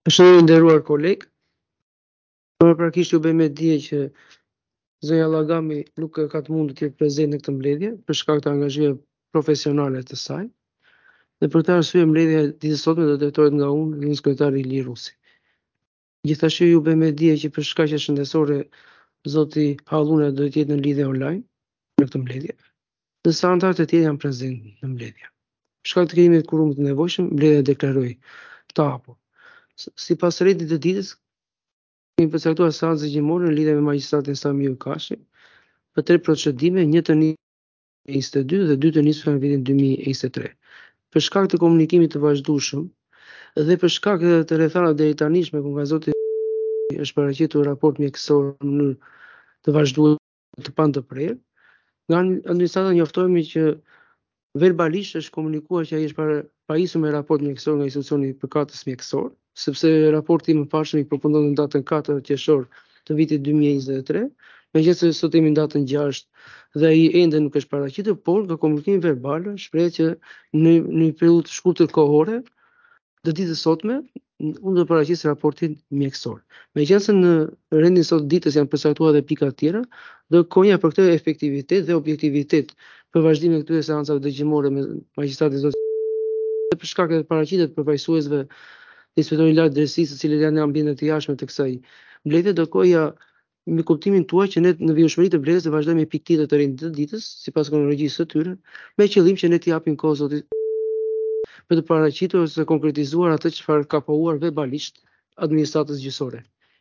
Shëndet i nderuar koleg, paraprakisht ju bëj me dije që zonja Llagami nuk ka të mundë të jetë prezente në këtë mbledhje për shkak të angazhimeve profesionale të saj dhe për këtë arsye mbledhja e ditës së sotme do të drejtohet nga unë dhe kryetari Ili Rusi. Gjithashtu ju bëj me dije që për shkaqe shëndetësore zoti Hallune do të jetë në lidhje online në këtë mbledhje, ndërsa anëtarët e tjerë janë prezente në mbledhje. Për shkak të krijimit të kurumit të nevojshëm, mbledhja deklaroi të hapur. Sipas rretit të ditës, kemi përcaktuar seancë zgjimore në lidhje me magjistratin Samiu Kashi për 3 procedime, një të nisur në 22 dhe 2 të nisura në vitin 2023. Për shkak të komunikimit të vazhdueshëm dhe për shkak të rrethanave deri tanishme ku nga zoti është paraqitur raport mjekësor në mënyrë të vazhdueshme të panë të prerë, nga administrata njoftohemi që verbalisht është komunikuar që ai është pajisur me raport mjekësor nga institucioni i përkatës mjekësor, sepse raporti i mëparshëm i përfundon në datën 4 qershor të vitit 2023, megjithëse sot jemi në datën 6 dhe ai ende nuk është paraqitur, por nga komunikimi verbal shprehet që në një periudhë të shkurtër kohore të ditës sotme unë do të paraqis raportin mjekësor. Megjithëse në rendin sot ditës janë përcaktuar edhe pika të tjera, do konja për këtë efektivitet dhe objektivitet për vazhdimin e këtyre seancave dëgjimore me magjistratin zot dhe për shkak të paraqitjes përfaqësuesve të inspektorit lart drejtësisë, të cilët janë në ambiente të jashtme të kësaj mbledhje, do koja me kuptimin tuaj që ne në vijshmëri të mbledhjes të vazhdojmë me pikë të rinj të ditës sipas kronologjisë së tyre, me qëllim që ne t'i japim kohë zotit për të paraqitur ose konkretizuar atë çfarë ka pohuar verbalisht administratës gjyqësore.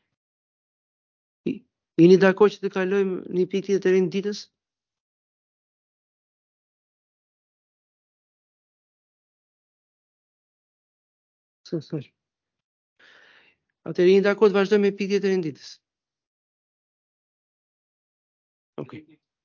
Jeni dakord që të kalojmë në pikë të rinj ditës? Atëherë jeni dakord të vazhdojmë me pikë të rinj ditës? Okej.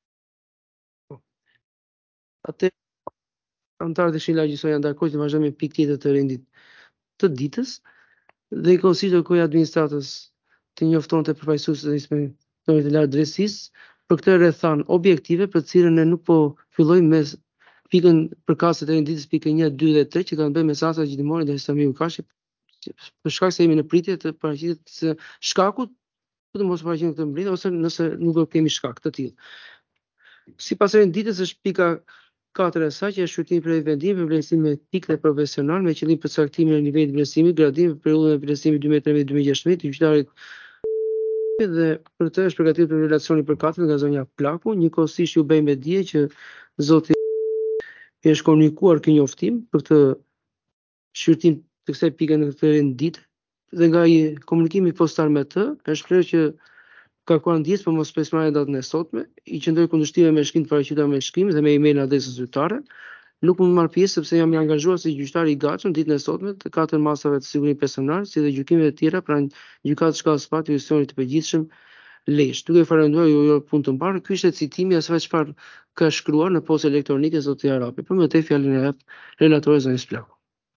Atë antarët e Këshillit Gjyqësor janë dakord të vazhdojmë me pikë tjetër të rinj të ditës dhe i konsideroj koja administratës të njoftonte përfaqësuesit e inspektorit të lartë drejtësisë për këtë rrethan objektive për të cilën ne nuk po fillojmë me pikën përkatëse të ditës pikë 1, 2 dhe 3 që kanë bërë me seanca gjyqëmore dhe Samiu Kashi për shkak se jemi në pritje të paraqitjes shkakut për të mos paraqitur këtë mbledhje ose nëse nuk do kemi shkak të tillë. Sipas rëndit ditës është pika 4 e saj që është shqyrtimi për vendim për vlerësim etik dhe profesional me qëllim përcaktimin e nivelit vlerësimit gradim për periudhën e vlerësimit 2013-2016 të gjyqtarit dhe për të është përgatitur për relacioni përkatët nga zonja Plaku, njëkohësisht ju bëj me dije që zoti i është komunikuar ky njoftim për këtë shqyrtim të kësaj pike në këtë ditë dhe nga komunikimi postar me të është shprehur që kërkuar ndjes për mos pesmarrjen datën e sotme, i qëndroi kundërshtime me shkrim të paraqitura me shkrim dhe me email në adresën zyrtare. Nuk mund të marr pjesë sepse jam i angazhuar si gjyqtar i gatshëm ditën e sotme të 4 masave të sigurimit personal, si dhe gjykimeve të tjera pranë gjykatës shkallës së parë të jurisdiksionit të përgjithshëm Lezhë. Duke falenderuar ju punë të mbarë, ky ishte citimi asaj çfarë ka shkruar në postë elektronike zoti Arapi. Për më tej fjalën e jap relatores zonës Plaku.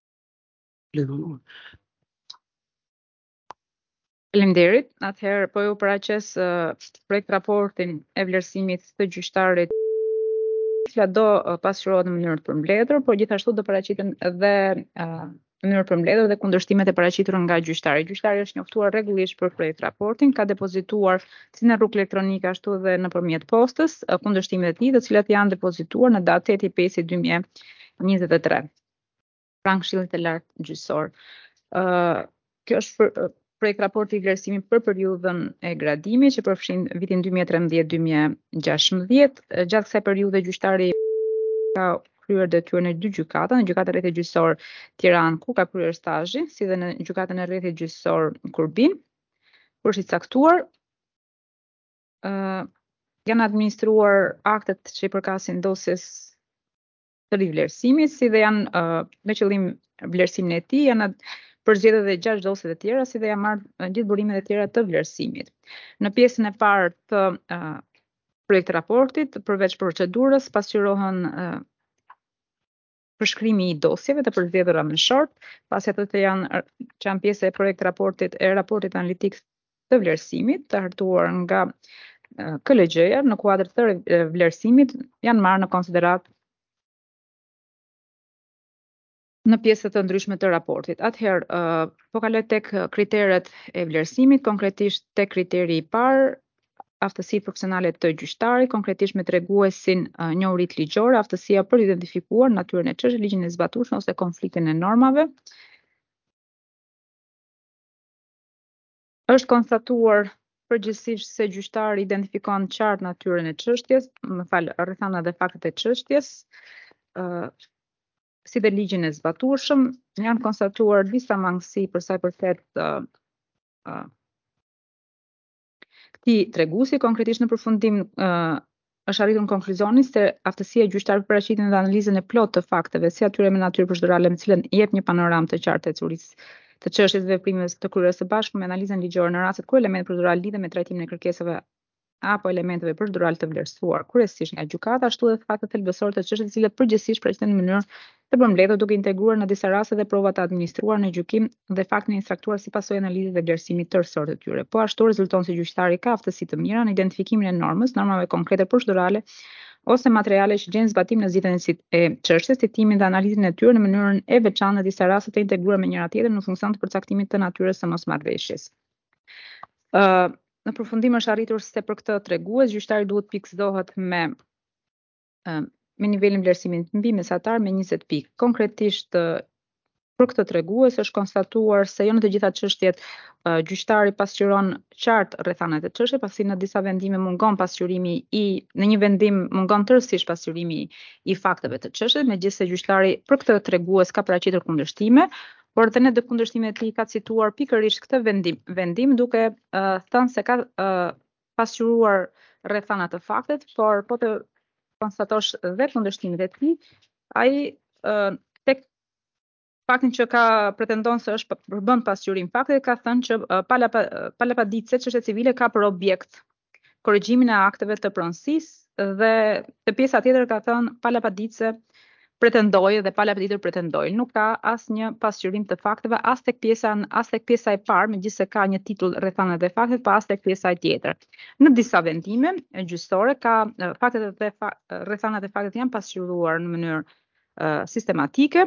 Faleminderit. Atëherë po ju paraqes projekt raportin e vlerësimit të gjyqtarit cila do pasqyrohet në mënyrë të përmbledhur, por gjithashtu do paraqiten edhe në mënyrë përmbledhur dhe kundërshtimet e paraqitura nga gjyqtari. Gjyqtari është njoftuar rregullisht për projekt raportin, ka depozituar si në rrugë elektronike ashtu edhe nëpërmjet postës kundërshtimet e tij, të cilat janë depozituar në datë 8/5/2023. Pranë Këshillit të Lartë Gjyqësor. Kjo është projekt raporti i vlerësimit për periudhën e gradimit që përfshin vitin 2013-2016. Gjatë kësaj periudhe gjyqtari ka kryer detyrën në 2 gjykata, në gjykatën e rrethit gjyqësor Tiranë ku ka kryer stazhi, si dhe në gjykatën e rrethit gjyqësor Kurbin, kur është i caktuar. Janë administruar aktet që i përkasin dosjes të rivlerësimit, si dhe janë me qëllim vlerësimin e tij, janë përzgjedhur edhe 6 dosje të tjera, si dhe janë marrë gjithë burimet e tjera të vlerësimit. Në pjesën e parë të projekt raportit, përveç procedurës, pasqyrohen përshkrimi i dosjeve të përzgjedhura më short, pasi ato që janë pjesë e projekt raportit analitik të vlerësimit, të hartuar nga KLG-ja në kuadër të vlerësimit, janë marrë në konsiderat në pjesët të ndryshme të raportit. Atëherë, po kaloj tek kriteret e vlerësimit, konkretisht tek kriteri i parë, aftësitë profesionale të gjyqtarit, konkretisht me treguesin njohuritë ligjore, aftësia për identifikuar natyrën e çështjes, ligjin e zbatueshëm ose konfliktin e normave. Është konstatuar përgjithsisht se gjyqtari identifikon qartë natyrën e çështjes, rrethana dhe faktet e çështjes, si dhe ligjin e zbatueshëm. Janë konstatuar disa mangësi për sa i përket këtij treguesi, konkretisht në përfundim është arritur në konkluzionin se aftësia e gjyqtarit për paraqitjen dhe analizën e plotë të fakteve, si atyre me natyrë procedurale me cilën jep një panoramë të qartë të curisë të çështjes dhe veprimeve të kryerjes së bashku me analizën ligjore në rastet ku elementet procedurale lidhen me trajtimin e kërkesave apo elementeve procedurale të vlerësuar kryesisht nga gjykata, ashtu edhe faktet thelbësore të çështjes, të cilat përgjithsisht paraqitet në mënyrë të përmbledhur duke integruar në disa raste dhe provat të administruar në gjykim dhe faktin e instruktuar si pasojë analizës dhe vlerësimit tërësor të tyre. Po ashtu rezulton se gjyqtari ka aftësi të mira në identifikimin e normave konkrete procedurale ose materiale që gjejnë zbatim në zgjidhjen e çështjes, citimin dhe analizën e tyre në mënyrën e veçantë në disa raste të integruar me njëra tjetrën në funksion të përcaktimit të natyrës së mosmarrëveshjes. Në përfundim është arritur se për këtë tregues gjyqtari duhet pikëzohet me nivelin vlerësimit mbi mesatar me 20 pikë. Konkretisht për këtë tregues është konstatuar se jo në të gjitha çështjet gjyqtari pasqyron qartë rrethanat e çështjes, pasi në disa vendime mungon pasqyrimi në një vendim mungon tërësisht pasqyrimi i fakteve të çështjes, megjithëse gjyqtari për këtë tregues ka paraqitur kundërshtime, por dhe në të kundërshtimet e tij ka cituar pikërisht këtë vendim duke thënë se ka pasqyruar rrethana të faktet, por po të konstatosh dhe kundërshtimet e tij, ai tek faktin që pretendon se është përbën pasqyrim faktet, ka thënë që palapaditëse çështja civile ka për objekt korrigjimin e akteve të pronësisë dhe te pjesa tjetër ka thënë palapaditëse pretendojë dhe palapaditur pretendojë. Nuk ka asnjë pasqyrim të fakteve as tek pjesa e parë, megjithëse ka një titull rrethanat e faktet, pa as tek pjesa e tjetër. Në disa vendime gjyqësore ka faktet dhe rrethanat e faktet janë pasqyruar në mënyrë sistematike,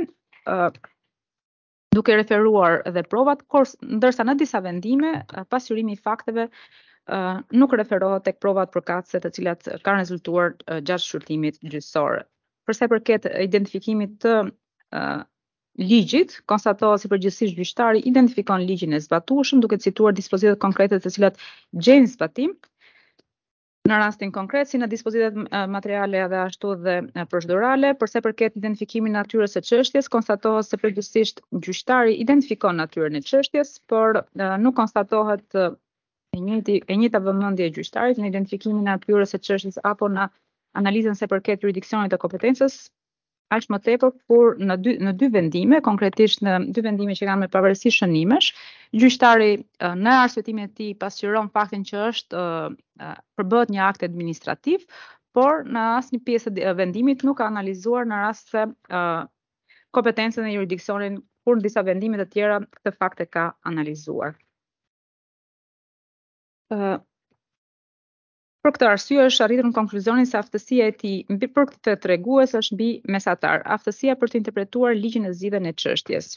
duke referuar dhe provat, ndërsa në disa vendime pasqyrimi i fakteve nuk referohet tek provat përkatëse të cilat kanë rezultuar gjatë shqyrtimit gjyqësor. Përsa i përket identifikimit të ligjit, konstatohet si përgjithsisht gjyqtari identifikon ligjin e zbatueshëm duke cituar dispozitat konkrete të cilat gjejnë zbatim në rastin konkret, si në dispozitat materiale dhe ashtu dhe procedurale. Përsa i përket identifikimin e natyrës së çështjes, konstatohet se përgjithsisht gjyqtari identifikon natyrën e çështjes, por nuk konstatohet e njëjta vëmendje e gjyqtarit në identifikimin e natyrës së çështjes apo në analizën se përket jurisdiksionit të kompetencës, aq më tepër kur në dy vendime, konkretisht në dy vendime që kanë me pavarësi shënimesh, gjyqtari në arsyetimin e tij pasqyron faktin që është përbëhet një akt administrativ, por në asnjë pjesë të vendimit nuk ka analizuar në rast se kompetencën e jurisdiksionit, kur në disa vendime të tjera këtë fakt e ka analizuar. Për këtë arsye është arritur në konkluzionin se aftësia e tij për këtë tregues është mbi mesatar, aftësia për të interpretuar ligjin e zgjidhjen e çështjes.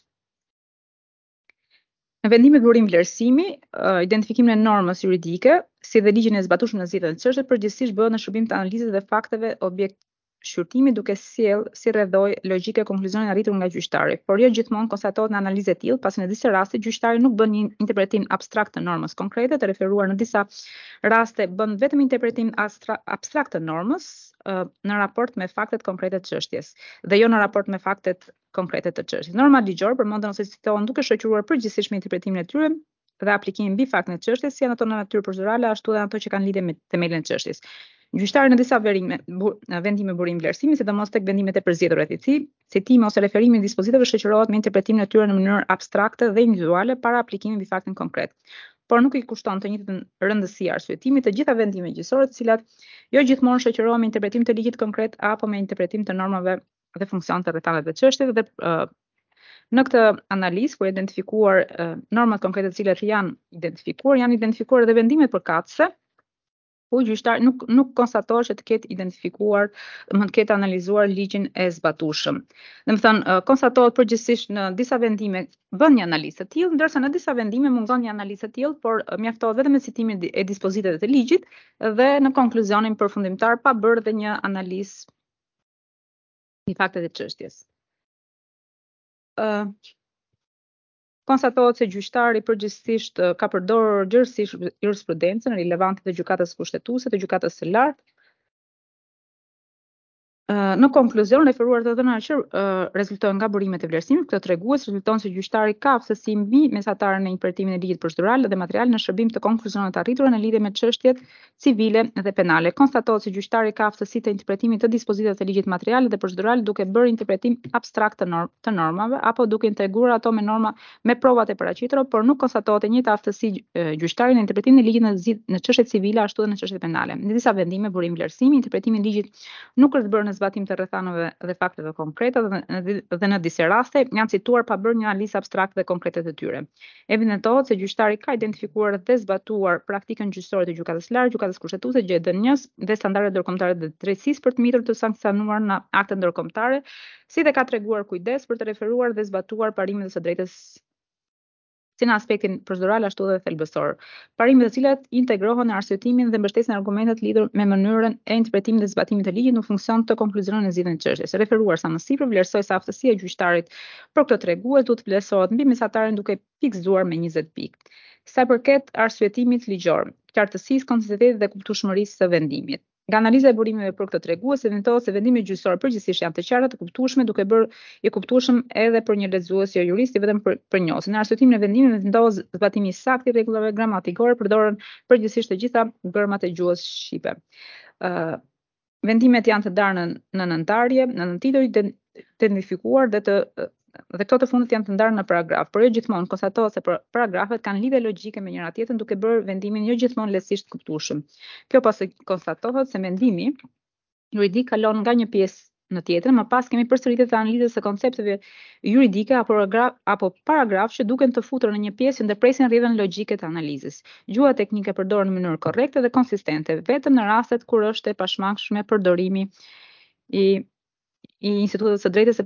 Në vendimet burim vlerësimi, identifikimin e normës juridike, si dhe ligjin e zbatueshëm në zgjidhjen e çështjes, përgjithsisht bëhet në shërbim të analizës dhe fakteve objekt shqyrtimi duke sjell si rrethoj logjike konkluzionin arritur nga gjyqtari, por jo gjithmonë konstatohet në analizë të tillë, pasi në disa raste gjyqtari nuk bën një interpretim abstrakt të normës konkrete, të referuar në disa raste bën vetëm interpretim abstrakt të normës në raport me faktet konkrete të çështjes dhe jo në raport me faktet konkrete të çështjes. Norma ligjore përmenden ose citohen duke shoqëruar përgjithsisht me interpretimin e tyre dhe aplikimin mbi faktin e çështjes, si ato në natyrë procedurale ashtu dhe ato që kanë lidhje me themelin e çështjes. Gjyqtari në disa vendime burim vlerësimi, sidomos tek vendimet e përzgjedhura të tij, citimi ose referimi në dispozitave shoqërohet me interpretimin e tyre në mënyrë abstrakte dhe individuale para aplikimit mbi faktin konkret. Por nuk i kushton të njëjtën rëndësi arsyetimit të gjitha vendimet gjyqësore, të cilat jo gjithmonë shoqërohen me interpretim të ligjit konkret apo me interpretim të normave dhe funksioneve të rrethanave të çështjes dhe në këtë analizë ku identifikuar normat konkrete të cilat janë identifikuar edhe vendimet përkatëse ku gjyqtari nuk konstatohet që të ketë identifikuar, më të ketë analizuar ligjin e zbatueshëm. Domethënë, konstatohet përgjithsisht në disa vendime bën një analizë të tillë, ndërsa në disa vendime mungon një analizë të tillë, por mjaftohet vetëm me citimin e dispozitave të ligjit dhe në konkluzionin përfundimtar pa bërë dhe një analizë i faktet e çështjes. Konstatohet se gjyqtari përgjithsisht ka përdorur gjërësisht jurisprudencën relevante të gjykatës kushtetuese, të gjykatës së lartë. Në konkluzion, referuar të dhëna që rezultojnë nga burimet e vlerësimit, këtë tregues rezulton se gjyqtari ka aftësi mbi mesataren në interpretimin e ligjit procedural dhe material në shërbim të konkluzione të arritura në lidhje me çështjet civile dhe penale. Konstatohet se gjyqtari ka aftësi të interpretimit të dispozitave të ligjit material dhe procedural duke bërë interpretim abstrakt të normave apo duke integruar ato me norma me provat e paraqitura, por nuk konstatohet e njëjta aftësi gjyqtari në interpretimin e ligjit në çështjet civile ashtu edhe në çështjet penale. Në disa vendime burim vlerësimi, interpretimi i ligjit nuk është bërë në zbatim të rrethanave dhe fakteve konkrete dhe në disa raste janë cituar pa bërë një analizë abstrakte dhe konkrete të tyre. Evidentohet se gjyqtari ka identifikuar dhe zbatuar praktikën gjyqësore të gjykatës së lartë, gjykatës kushtetuese, GDN-s dhe standardet ndërkombëtare të drejtësisë për të mbetur të sankcionuar në akte ndërkombëtare, si dhe ka treguar kujdes për të referuar dhe zbatuar parimet e së drejtës si në aspektin procedural ashtu edhe thelbësor. Parimet të cilat integrohen në arsyetimin dhe mbështesin argumentet lidhur me mënyrën e interpretimit dhe zbatimit të ligjit në funksion të konkluzionit në zgjidhjen e çështjes. Referuar sa më sipër, vlerësoj se aftësia e gjyqtarit për këtë tregues duhet të vlerësohet mbi mesataren duke pikëzuar me 20 pikë. Sa përket arsyetimit ligjor, qartësisë, konsistencës dhe kuptueshmërisë së vendimit. Nga analiza e burimeve për këtë tregues, evidentohet se vendimet gjyqësore përgjithsisht janë të qarta, të kuptueshme, duke bërë i kuptueshëm edhe për një lexues jo jurist, vetëm për njohës. Në arsyetimin e vendimit evidentohet zbatimi i saktë i rregullave gramatikore, përdoren përgjithsisht të gjitha gërmat e gjuhës shqipe. Vendimet janë të ndarë në nëntarje, në nëntitoj të identifikuar dhe këto të fundit janë të ndarë në paragraf, por jo gjithmonë konstatohet se paragrafet kanë lidhje logjike me njëra tjetrën duke bërë vendimin jo gjithmonë lehtësisht të kuptueshëm. Kjo pasi konstatohet se mendimi juridik kalon nga një pjesë në tjetrën, më pas kemi përsëritje të analizës së koncepteve juridike apo paragraf që duken të futur në një pjesë që ndërpresin rrjedhën logjike të analizës. Gjuha teknike përdoren në mënyrë korrekte dhe konsistente, vetëm në rastet kur është e pashmangshme përdorimi i instituteve së drejtës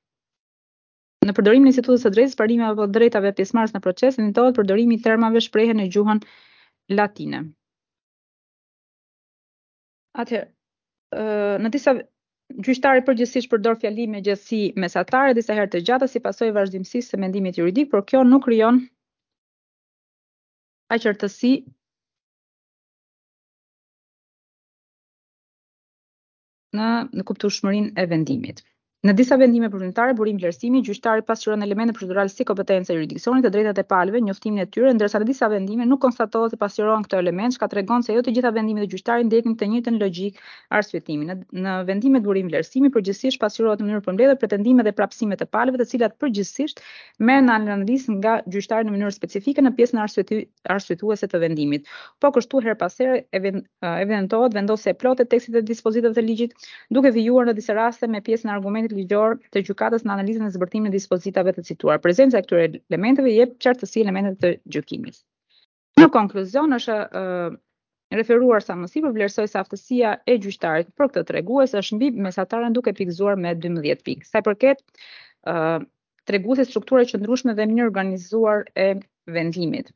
në përdorimin e instituteve së drejtës, parime apo drejtave pjesëmarrës në proces, evidentohet përdorimi i termave shprehje në gjuhën latine. Atëherë, në disa gjyqtari përgjithsisht përdor fjali me gjatësi mesatare, disa herë të gjata si pasojë e vazhdimësisë së mendimit juridik, por kjo nuk krijon qartësi në kuptueshmërinë e vendimit. Në disa vendime përfundimtare, burim vlerësimi, gjyqtari pasqyron elemente procedurale si kompetenca e jurisdiksionit, të drejtat e palëve, njoftimin e tyre, ndërsa në disa vendime nuk konstatohet se pasqyrohen këto elementë, çka tregon se jo të gjitha vendimet e gjyqtarit ndjekin të njëjtën logjik arsyetimi. Në vendimet burim vlerësimi, përgjithsisht pasqyrohet në mënyrë përmbledhur pretendimet dhe prapësimet e palëve, të cilat përgjithsisht merren në analizë nga gjyqtari në mënyrë specifike në pjesën arsyetuese të vendimit. Po kështu her pas here evidentohet vendosja e plotë e tekstit të dispozitave të ligjit, duke vijuar në disa raste me pjesën e argumentit ligjor të gjykatës në analizën e zbërtimit të dispozitave të cituar. Prezenca e këtyre elementeve jep qartësi elementeve të gjykimit. Në konkluzion, është referuar sa më sipër, vlerësoj se aftësia e gjyqtarit për këtë tregues është mbi mesataren duke pikëzuar me 12 pikë. Sa i përket treguesit strukture qëndrueshme dhe mënyrë organizuar e vendimit.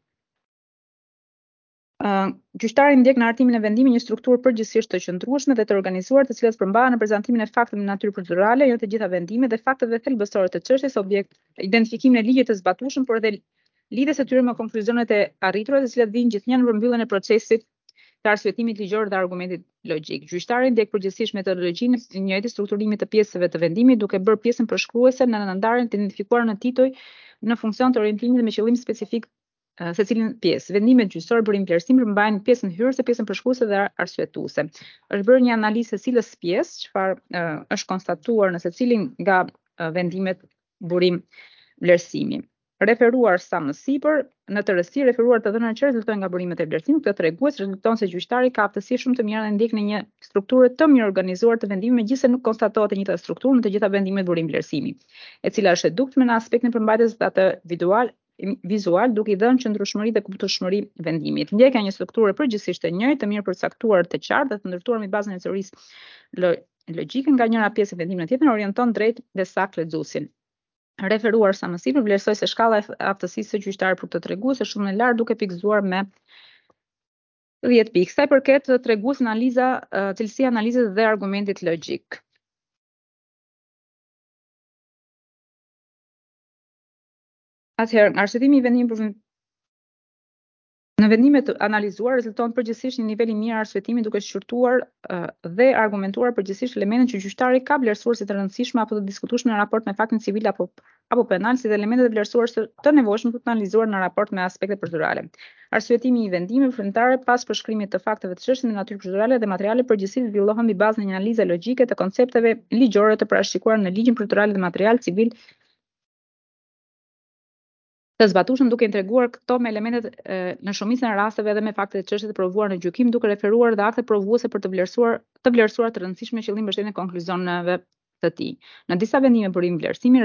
Gjyqtari ndjek në hartimin e vendimit një strukturë përgjithsisht të qëndrueshme dhe të organizuar, të cilat përmbahen në prezantimin e fakteve në natyrë procedurale, jo të gjitha vendimet dhe fakteve thelbësore të çështjes, objekt, identifikimin e ligjit të zbatueshëm, por edhe lidhjes së tyre me konkluzionet e arritura, të cilat vijnë gjithnjë në përmbylljen e procesit të arsyetimit ligjor dhe argumentit logjik. Gjyqtari ndjek përgjithsisht metodologjinë e njëjtë strukturimit të pjesëve të vendimit, duke bërë pjesën përshkruese në ndarjen të identifikuar në titoj në funksion të orientimit dhe me qëllim specifik se cilin pjesë. Vendimet gjyqësore burim vlerësim përmbajnë pjesën hyrëse, pjesën përshkruese dhe arsyetuese. Është bërë një analizë se cilës pjesë, çfarë është konstatuar në secilin nga vendimet burim vlerësimi. Referuar sa më sipër, në të rësi referuar të dhëna që rezultojnë nga burimet e vlerësimit, këtë tregues rezulton se gjyqtari ka aftësi shumë të mira dhe ndjek në një strukturë të mirë organizuar të vendimit, megjithëse nuk konstatohet e njëjta strukturë në të gjitha vendimet burim vlerësimi, e cila është e dukshme në aspektin e përmbajtjes së datë vizual duke i dhënë qëndrueshmëri dhe kuptueshmëri vendimit. Ndjekja e një strukture përgjithsisht të njëjtë, të mirë përcaktuar, të qartë dhe të ndërtuar mbi bazën e teorisë logjike nga njëra pjesë e vendimit në tjetrën orienton drejt dhe saktë lexuesin. Referuar sa më sipër, vlerësoj se shkalla e aftësisë së gjyqtarit për të treguar është shumë e lartë duke pikëzuar me 10 pikë. Sa i përket tregues cilësia analizës dhe argumentit logjik. Atëherë, arsyetimi i vendimit në vendimet të analizuar rezulton përgjithsisht një nivel i mirë arsyetimi duke shqyrtuar dhe argumentuar përgjithsisht elementet që gjyqtari ka vlerësuar si të rëndësishme apo të diskutueshme në raport me faktin civil apo penal, si dhe elementet e vlerësuar të nevojshme për të analizuar në raport me aspekte procedurale. Arsyetimi i vendimeve përfundimtare pas përshkrimit të fakteve të çështjes me natyrë procedurale dhe materiale përgjithsisht zhvillohen mbi bazën e një analize logjike të koncepteve ligjore të parashikuara në ligjin procedural dhe material civil të zbatueshëm, duke i treguar këto me elementet në shumicën e rasteve edhe me faktet e çështjes të provuar në gjykim, duke referuar dhe akte provuese për të vlerësuar të rëndësishme qëllim mbështetjen e konkluzioneve të tij. Në disa vendime burim vlerësimi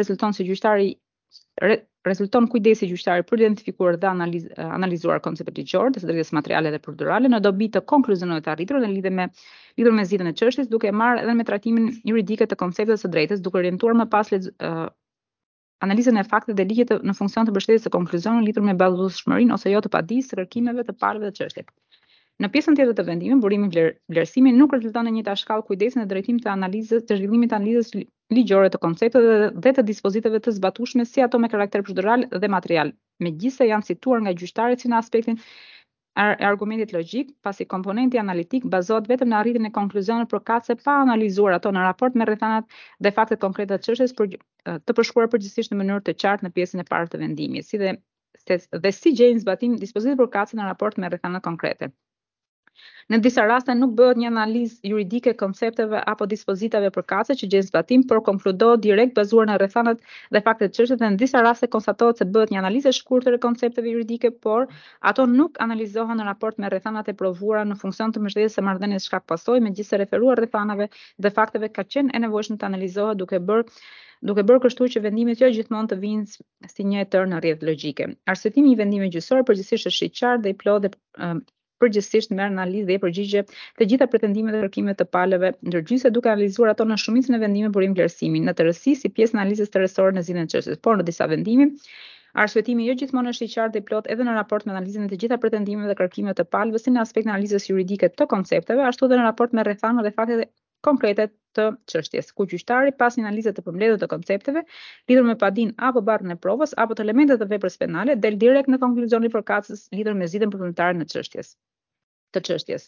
rezulton kujdesi gjyqtarit për identifikuar dhe analizuar konceptet ligjore të së drejtës materiale dhe procedurale në dobi të konkluzioneve të arritura në lidhje me zgjidhjen e çështjes, duke marrë edhe me trajtimin juridike të koncepteve së drejtës, duke orientuar më pas analizën e fakteve dhe ligjet në funksion të mbështetjes së konkluzionit lidhur me bazueshmërinë ose jo të padisë së kërkimeve të palëve të çështjes. Në pjesën tjetër të vendimit, burimi vlerësimi nuk rezulton në një shkallë kujdesi në drejtim të zhvillimit të analizës ligjore të koncepteve dhe të dispozitave të zbatueshme, si ato me karakter procedural dhe material, megjithëse janë cituar nga gjyqtari si në aspektin e argumentit logjik, pasi komponenti analitik bazohet vetëm në arritjen e konkluzioneve përkatëse pa analizuar ato në raport me rrethanat dhe faktet konkrete të çështjes të përshkruar përgjithsisht në mënyrë të qartë në pjesën e parë të vendimit, si gjejnë zbatim dispozitave përkatëse në raport me rrethanat konkrete. Në disa raste nuk bëhet një analizë juridike e koncepteve apo dispozitave përkatëse që gjejnë zbatim, por konkludohet direkt bazuar në rrethanat dhe faktet të çështjes, dhe në disa raste konstatohet se bëhet një analizë e shkurtër e koncepteve juridike, por ato nuk analizohen në raport me rrethanat e provuara në funksion të mbështetjes së marrëdhënies shkak-pasojë, megjithëse referuar rrethanave dhe fakteve ka qenë e nevojshme të analizohet duke bërë kështu që vendimet jo gjithmonë të vinë si një e tërë në rrjedhë logjike. Arsyetimi i vendimeve gjyqësore përgjithsisht është i qartë dhe i plotë dhe përgjithsisht merr në analizë dhe i përgjigje të gjitha pretendimet dhe kërkimet të palëve ndërgjyse, duke analizuar ato në shumicën e vendimeve burim vlerësimi, në të rësi si pjesë e analizës tërësore në zgjidhjen e çështjes, por në disa vendime arsyetimi jo gjithmonë është i qartë dhe i plotë edhe në raport me analizën e të gjitha pretendimeve dhe kërkimet të palëve, si në aspektin e analizës juridike të koncepteve, ashtu edhe në raport me rrethanat dhe faktet konkrete të çështjes, ku gjyqtari pas një analize të përmbledhur të koncepteve lidhur me padinë apo barrën e provës apo të elementeve të veprës penale del direkt në konkluzionin e përkatëses lidhur me zgjidhjen përfundimtare të çështjes.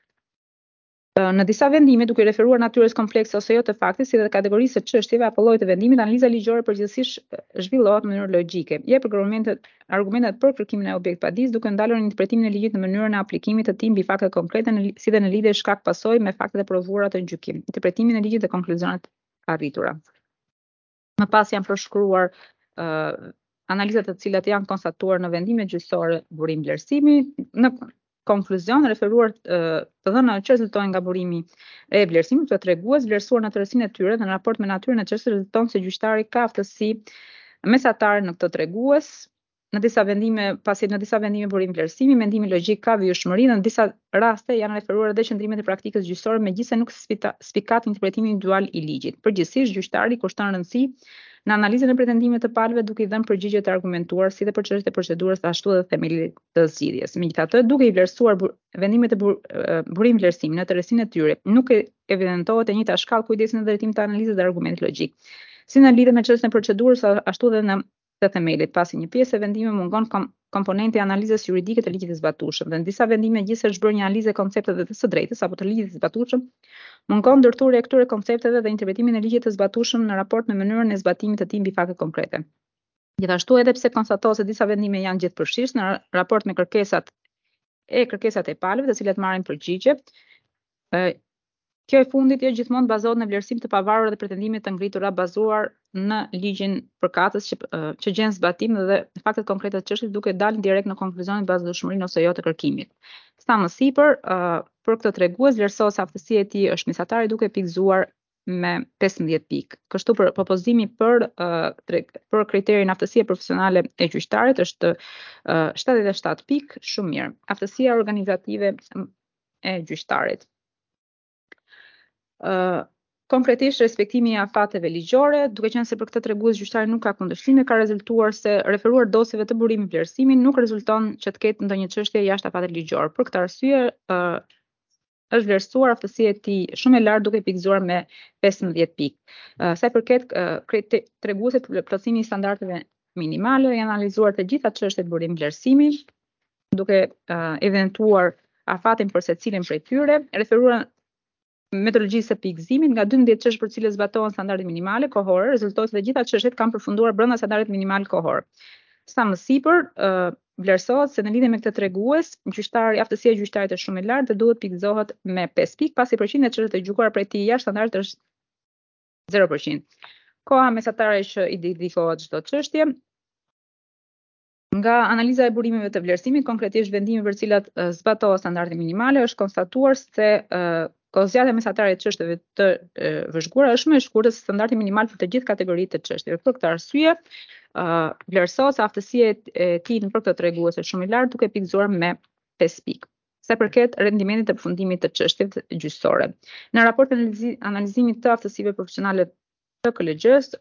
Në disa vendime, duke referuar natyrës komplekse ose jo të faktit, si dhe kategorisë së çështjeve apo llojit të vendimit, analiza ligjore përgjithsisht zhvillohet në mënyrë logjike. Jep argumentet për kërkimin e objekt padisë, duke ndalur interpretimin e ligjit në mënyrën e aplikimit të tij mbi fakte konkrete, si dhe në lidhje shkak-pasojë me faktet e provuara të gjykim, interpretimin e ligjit dhe konkluzionet arritura. Më pas janë përshkruar analizat të cilat janë konstatuar në vendimet gjyqësore burim vlerësimi. Në konkluzion, referuar të dhënat që rezultojnë nga burimi e vlerësimit të tregues vlerësuar në tërësinë e tyre dhe në raport me natyrën e çështjes rezulton se gjyqtari ka aftësi mesatare në këtë tregues. Në disa vendime burim vlerësimi, mendimi logjik ka vijshmëri, dhe në disa raste janë referuar edhe qëndrimet e praktikës gjyqësore, megjithëse nuk spikat interpretimi individual i ligjit. Përgjithsisht, gjyqtari kushton rëndësi në analizën e pretendimeve të palëve duke i dhënë përgjigje të argumentuar si dhe për çështjet e procedurës ashtu edhe themelit të zgjidhjes. Megjithatë, duke i vlerësuar vendimet e burim vlerësimi në tërësinë e tyre, nuk evidentohet e njëjta shkallë kujdesi në drejtim të analizës dhe argumentit logjik, si në lidhje me çështjen e procedurës ashtu edhe në të themelit, pasi një pjesë e vendimeve mungon komponenti i analizës juridike të ligjit të zbatueshëm, dhe në disa vendime gjithsesi bërë një analizë e koncepteve të së drejtës apo të ligjit të zbatueshëm, mungon ndërturja e këtyre koncepteve dhe interpretimin e ligjit të zbatueshëm në raport me mënyrën e zbatimit të tij mbi fakte konkrete. Gjithashtu, edhe pse konstatohet se disa vendime janë gjithëpërfshirëse në raport me kërkesat e palëve, të cilat marrin përgjigje, kjo e fundit jo gjithmonë bazohet në vlerësim të pavarur dhe pretendime të ngritura bazuar në ligjin përkatës që gjen zbatim dhe faktet konkrete të çështjes, duke dalë direkt në konkluzionin bazueshmërinë ose jo të kërkimit. Sa më sipër, për këtë tregues vlerësohet se aftësia e tij është mesatare, duke pikëzuar me 15 pikë. Kështu për propozimi për kriterin aftësia profesionale e gjyqtarit është 77 pikë, shumë mirë. Aftësia organizative e gjyqtarit. Konkretisht respektimi i afateve ligjore, duke qenë se për këtë tregues gjyqtari nuk ka kundërshtime, ka rezultuar se referuar dosjeve të burimit vlerësimi nuk rezulton që të ketë ndonjë çështje jashtë afatit ligjor. Për këtë arsye, është vlerësuar aftësia e tij shumë e lartë duke pikëzuar me 15 pikë. Sa i përket treguesit për plotësimin e standardeve minimale, janë analizuar të gjitha çështjet burim vlerësimi, duke evidentuar afatin për secilin prej tyre, referuar metodologjisë së pikëzimit nga 12 çështje për cilët zbatohen standardet minimale kohore, rezultohet se të gjitha çështjet kanë përfunduar brenda standardit minimal kohor. Sa më sipër, vlerësohet se në lidhje me këtë tregues, aftësia e gjyqtarit është shumë e lartë dhe duhet pikëzohet me 5 pikë, pasi përqindja e çështjeve të gjykuara prej tij jashtë standardit është 0%. Koha mesatare që i dedikohet çdo çështje. Nga analiza e burimeve të vlerësimit, konkretisht vendimi për cilat zbatohet standardi minimale, është konstatuar se kohëzgjatja mesatare e çështjeve të vëzhguara është më e shkurtër se standardi minimal për të gjithë kategoritë të çështjeve. Për këtë arsye, vlerësohet se aftësia e tij në këtë tregues është shumë e lartë duke pikëzuar me 5 pikë. Sa përket rendimentit të përfundimit të çështjeve gjyqësore. Në raport analizimit të aftësive profesionale të KLG-s,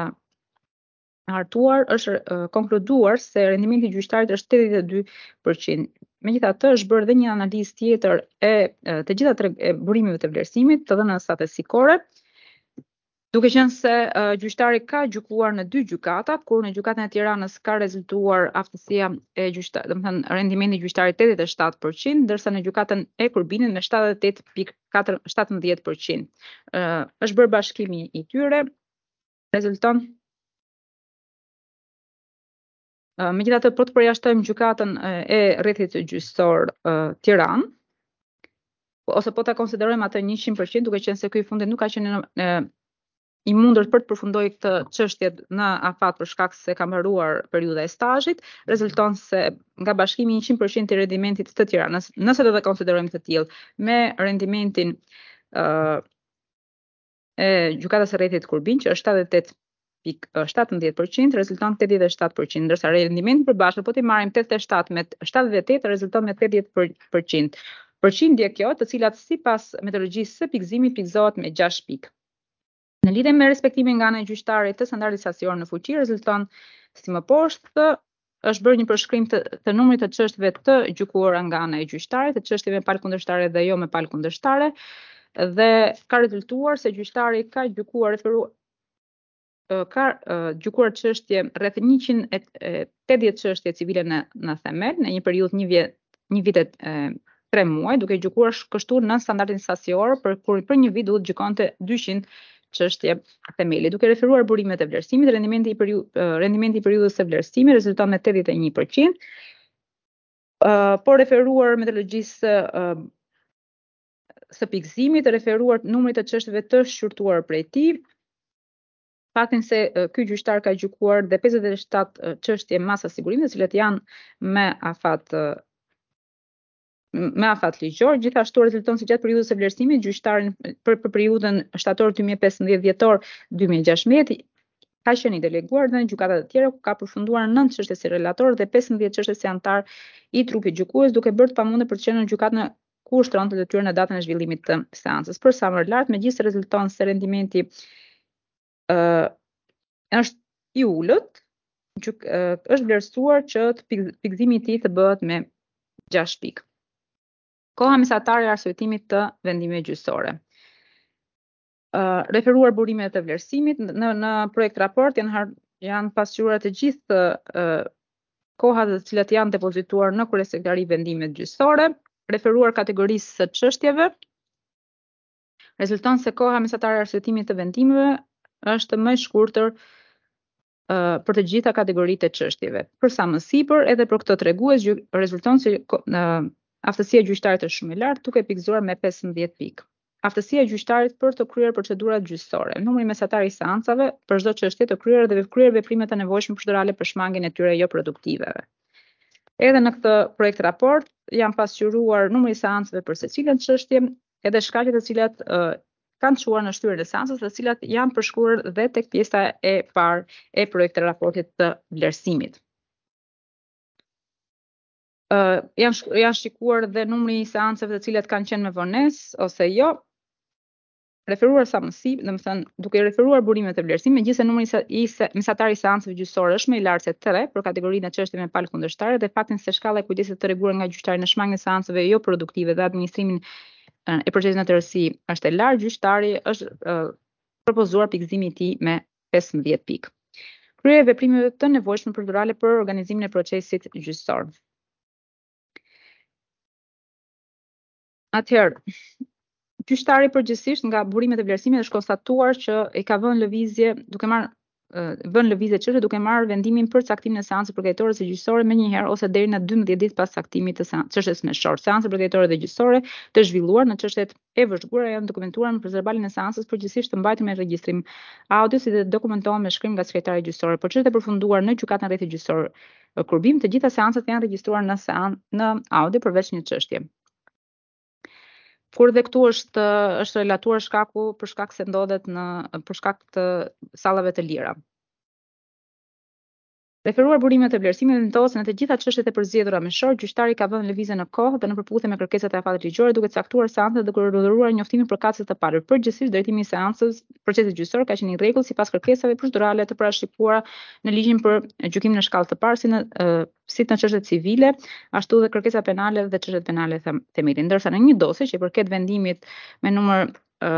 është konkluduar se rendimenti i gjyqtarit është 82%. Megjithatë, është bërë dhe një analizë tjetër e të gjitha burimeve të vlerësimit, të dhënave statistikore, duke qenë se gjyqtari ka gjykuar në 2 gjykata, kur në gjykatën e Tiranës ka rezultuar aftësia e gjyqtarit, domethënë rendimenti i gjyqtarit 87%, ndërsa në gjykatën e Kurbinit me 78.17%. Është bërë bashkimi i tyre, rezulton megjithatë, për të përjashtojmë gjykatën e rrethit gjyqësor Tiranë, ose po ta konsiderojmë atë 100%, duke qenë se ky i fundit nuk ka qenë i mundur për të përfundojë këtë çështje në afat për shkak se ka mbaruar periudha e stazhit, rezulton se nga bashkimi 100% i rendimentit të Tiranës, nëse do të konsiderojmë të tillë, me rendimentin e gjykatës së rrethit Kurbin, që është 78.17%, rezulton 87%, ndërsa rendimenti përbashkët, po ti marrim 87 me 78, rezulton me 80%. Përqindje kjo, të cilat sipas metodologjisë së pikëzimit pikëzohet me 6 pikë. Në lidhje me respektimin nga ana e gjyqtarit të standardit saksior në fuqi, rezulton si më poshtë, është bërë një përshkrim të numrit të çështjeve të gjykuara nga ana e gjyqtarit, të çështjeve me palë kundërshtare dhe jo me palë kundërshtare, dhe ka rezultuar se gjyqtari ka gjykuar gjykuar çështje rreth 180 çështje civile në themel në një periudhë një vit e 3 muaj, duke gjykuar kështu në standardin saksior për një vit duhet gjykonte 200 çështje themeli. Duke referuar burimet e vlerësimit, rendimenti i periudhës së vlerësimit rezulton me 81%. Por referuar metodologjisë së pikëzimit, referuar numrit të çështjeve të shqyrtuar prej tij, faktin se ky gjyqtar ka gjykuar dhe 57 çështje masa sigurimi, të cilat janë me afat ligjor, gjithashtu rezulton se gjatë periudhës së vlerësimit gjyqtarin për periudhën shtator 2015 dhjetor 2016 ka qenë i deleguar dhe në gjykata të tjera ku ka përfunduar 9 çështje si relator dhe 15 çështje si antar i trupit gjykues, duke bërë të pamundur për të qenë në gjykatën ku ushtronte detyrën në datën e zhvillimit të seancës. Për sa më lart, megjithëse rezulton se rendimenti është i ulët, është vlerësuar që pikëzimi i tij të bëhet me 6 pikë. Koha mesatare e arsyetimit të vendimeve gjyqësore. Referuar burimet të vlerësimit në projekt raport janë pasqyruar të gjithë kohat të cilat janë depozituar në kryesekretari vendimet gjyqësore, referuar kategorisë së çështjeve. Rezulton se koha mesatare e arsyetimit të vendimeve është më e shkurtër për të gjitha kategoritë e çështjeve. Për sa më sipër, edhe për këtë tregues rezulton se aftësia e gjyqtarit është shumë e lartë, duke pikëzuar me 15 pikë. Aftësia e gjyqtarit për të kryer procedurat gjyqësore. Numri mesatar i seancave për çdo çështje të kryer dhe kryer veprimet e nevojshme procedurale për shmangjen e tyre jo produktive. Edhe në këtë projekt raport janë pasqyruar numri i seancave për secilën çështje, edhe shkaqet të cilat kanë çuar në shtyrën e seancës, të cilat janë përshkruar dhe tek pjesa e parë e projektit raportit të vlerësimit. Janë shikuar dhe numri i seancave të cilat kanë qenë me vonesë ose jo, referuar sa mësi, domethënë duke referuar burimet e vlerësimit, megjithëse numri i mesatar i seancave gjyqësore është më i lartë se 3 për kategorinë e çështjeve me palë kundërshtare dhe faktin se shkalla e kujdesit të rreguar nga gjyqtari në shmangjen e seancave jo produktive dhe administrimin e procesit në tërësi është e lartë, gjyqtari është propozuar pikëzimi i tij me 15 pikë. Krye veprimeve të nevojshme procedurale për organizimin e procesit gjyqësor. Atëherë, gjyqtari përgjithsisht nga burimet e vlerësimit është konstatuar që i ka vënë lëvizje çështje duke marrë vendimin për caktimin e seancës përgatigjore së gjyqësore menjëherë ose deri në 12 ditë pas caktimit të çështjes mençore. Seancat përgatigjore dhe gjyqësore të zhvilluar në çështjet e vëzhguara janë dokumentuar në verbalin e seancës, përgjithsisht të mbajtur me regjistrim audio si dhe dokumentohen me shkrim nga sekretari gjyqësor. Për çështjet e përfunduar në gjykatën rrethit gjyqësor kurbim, të gjitha seancat janë regjistruar në audio përveç një çështje. Kur dhe këtu është relatuar shkaku për shkak se ndodhet për shkak të sallave të lira. Referuar burimet e vlerësimit vendosen në të gjitha çështjet e përzgjedhura me short, gjyqtari ka vënë lëvizje në kohë dhe në përputhje me kërkesat e afatit ligjore duke caktuar seancën dhe urdhëruar njoftimin për katëse të palur. Përgjithsisht drejtimi i seancës procesit gjyqësor ka qenë i rregull sipas kërkesave procedurale të parashikuara në ligjin për gjykimin në shkallë të parë si në çështjet civile, ashtu dhe kërkesa penale dhe çështjet penale themeli. Ndërsa në një dosje që i përket vendimit me numër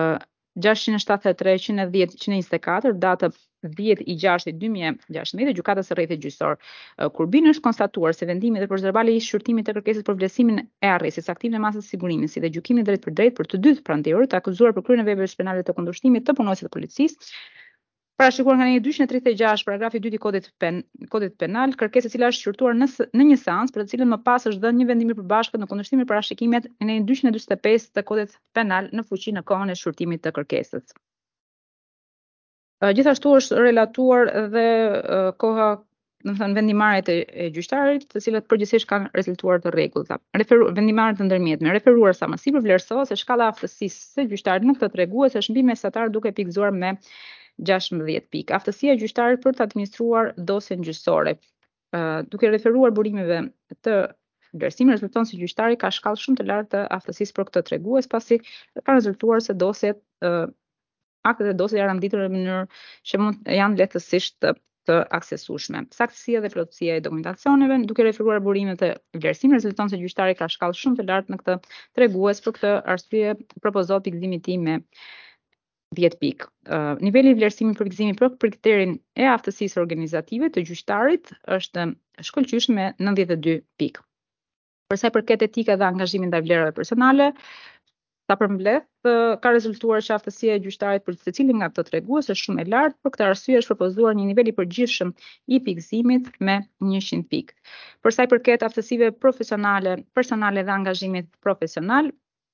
673-110-124, data 10/6/2016 e gjykatës së rrethit gjyqësor Kurbin është konstatuar se vendimi dhe procedurali i shqyrtimit të kërkesës për vlerësimin e arrestit, caktimin e masës sigurimi si dhe gjykimin drejt për drejt për të dy pranëtorët të akuzuar për kryen e veprave penale të kundërshtimit të punonësit të policisë, parashikuar nga një 236 paragrafi 2 i kodit penal, kërkesë e cila është shqyrtuar në një seancë për të cilën më pas është dhënë një vendim i përbashkët në kundërshtim me parashikimet në një 245 të kodit penal në fuqi në kohën e shqyrtimit të kërkesës. Gjithashtu është relatuar dhe koha, domethënë vendimarrjet e gjyqtarit, të cilat përgjithsisht kanë rezultuar të rregullta. Vendimarrjet të ndërmjetme, referuar sa më sipër vlerësohet se shkalla e aftësisë së gjyqtarit në këtë tregues është mbi mesatar duke pikëzuar me 16 pikë. Aftësia e gjyqtarit për të administruar dosjen gjyqësore. Duke referuar burimeve të vlerësimit, rezulton se gjyqtari ka shkallë shumë të lartë të aftësisë për këtë tregues, pasi ka rezultuar se aktet e dosjes janë ramditur në mënyrë që janë lehtësisht të aksesueshme. Saktësia dhe plotësia e dokumentacioneve, duke referuar burimet e vlerësimit, rezulton se gjyqtari ka shkallë shumë të lartë në këtë tregues, për këtë arsye propozohet pikëzimi i tij me 10 pikë. Niveli i vlerësimit për pikëzimin për kriterin e aftësisë organizative të gjyqtarit është shkëlqyeshëm me 92 pikë. Për sa i përket etikës dhe angazhimit ndaj vlerave personale, ta përmbledh, ka rezultuar që aftësia e gjyqtarit për secilin nga këto tregues është shumë e lartë, për këtë arsye është propozuar një nivel i përgjithshëm i pikëzimit me 100 pikë. Për sa i përket aftësive profesionale, personale dhe angazhimit profesional,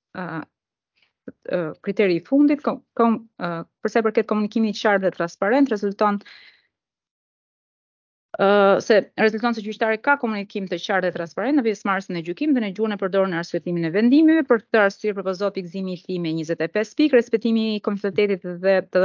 kriteri i fundit, për sa i përket komunikimit i qartë dhe transparent, rezulton se gjyqtari ka komunikim të qartë dhe transparent në pjesëmarrësin e gjykimit dhe në gjuhën e përdorur në arsye-timin e vendimeve. Për këtë arsye propozohet pikëzimi i tij me 25 pikë, respektimi i konfidentalitetit dhe të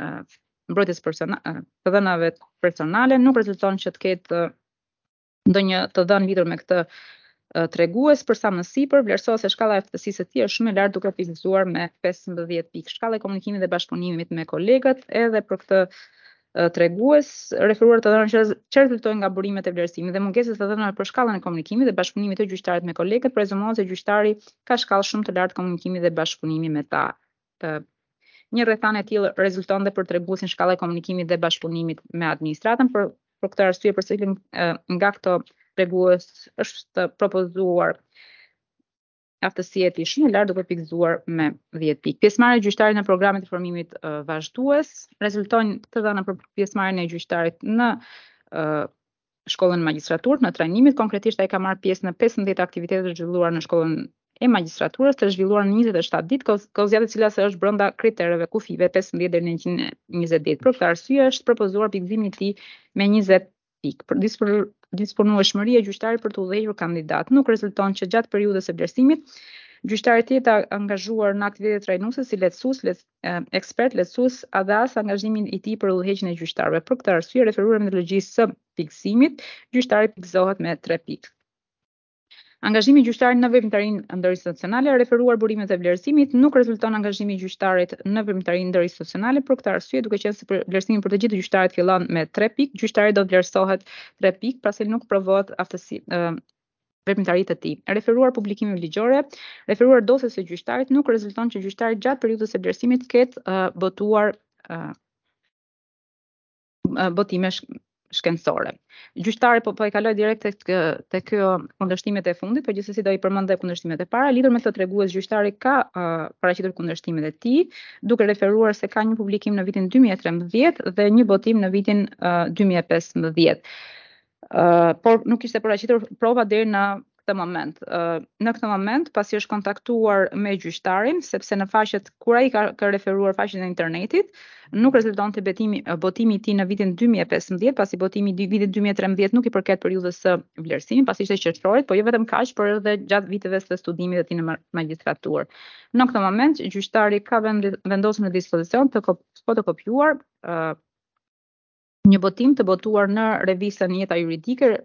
dhënave personale nuk rezulton që të ketë ndonjë të dhënë lidhur me këtë tregues. Për sa më sipër, vlerësohet se shkalla e aftësisë së tij është shumë e lartë duke pikëzuar me 15 pikë. Shkalla e komunikimit dhe bashkëpunimit me kolegët edhe për këtë tregues, referuar të dhënave që rezultojnë nga burimet e vlerësimit dhe mungesës të dhënave për shkallën e komunikimit dhe bashkëpunimit të gjyqtarit me kolegët, prezumohet se gjyqtari ka shkallë shumë të lartë komunikimi dhe bashkëpunimi me ta. Një rrethanë e tillë rezulton dhe për treguesin shkalla e komunikimit dhe bashkëpunimit me administratën. Për këtë arsye, për cilin nga këto tregues është propozuar aftësia e tij shumë e lartë duke pikëzuar me 10 pikë. Pjesëmarrja e gjyqtarit në programet e formimit vazhdues rezultojnë të dhëna për pjesëmarrjen e gjyqtarit në shkollën e magjistraturës, në trajnimin. Konkretisht ai ka marrë pjesë në 15 aktivitete të zhvilluara në shkollën e magjistraturës, të zhvilluara në 27 ditë, kozjat e cilat është brenda kritereve kufive 15 deri në 120 ditë. Për këtë arsye është propozuar pikëzimi i tij me 20 pikë. Për disponueshmëria e gjyqtarit për të udhëhequr kandidat nuk rezulton që gjatë periudhës së vlerësimit Gjyqtari tjetë angazhuar në aktivitete trajnuese si lehtësues, ekspert, lehtësues dhe as angazhimin i tij për udhëheqjen e gjyqtarëve. Për këtë arsye, referuar metodologjisë së pikësimit, gjyqtari pikëzohet me 3 pikë. Angazhimi i gjyqtarit në veprimtarinë ndërinstitucionale, referuar burimet e vlerësimit, nuk rezulton angazhimi i gjyqtarit në veprimtarinë ndërinstitucionale. Për këtë arsye, duke qenë se vlerësimi për të gjithë gjyqtarët fillon me 3 pikë, gjyqtari do të vlerësohet 3 pikë, pasi nuk provohet aftësi veprimtaritë të tij. Referuar publikimeve ligjore, referuar dosjes së gjyqtarit, nuk rezulton që gjyqtari gjatë periudhës së vlerësimit ketë botuar botime shkencore. Gjyqtari po e kaloj direkt te kjo kundërshtimet e fundit, por gjithsesi do i përmend edhe kundërshtimet e para. Lidhur me këtë tregues, gjyqtari ka paraqitur kundërshtimet e tij, duke referuar se ka një publikim në vitin 2013 dhe një botim në vitin 2015. Por nuk ishte paraqitur prova deri në këtë moment. Në këtë moment, pasi është kontaktuar me gjyqtarin, sepse në faqet kur ai ka referuar faqen e internetit, nuk rezultonte botimi i tij në vitin 2015, pasi botimi i vitit 2013 nuk i përket periudhës së vlerësimit, pasi ishte qershororit, po jo vetëm kaq, por edhe gjatë viteve të studimit të tij në magjistraturë. Në këtë moment, gjyqtari ka vendosur në dispozicion të fotokopjuar një botim të botuar në revistën Jeta Juridike,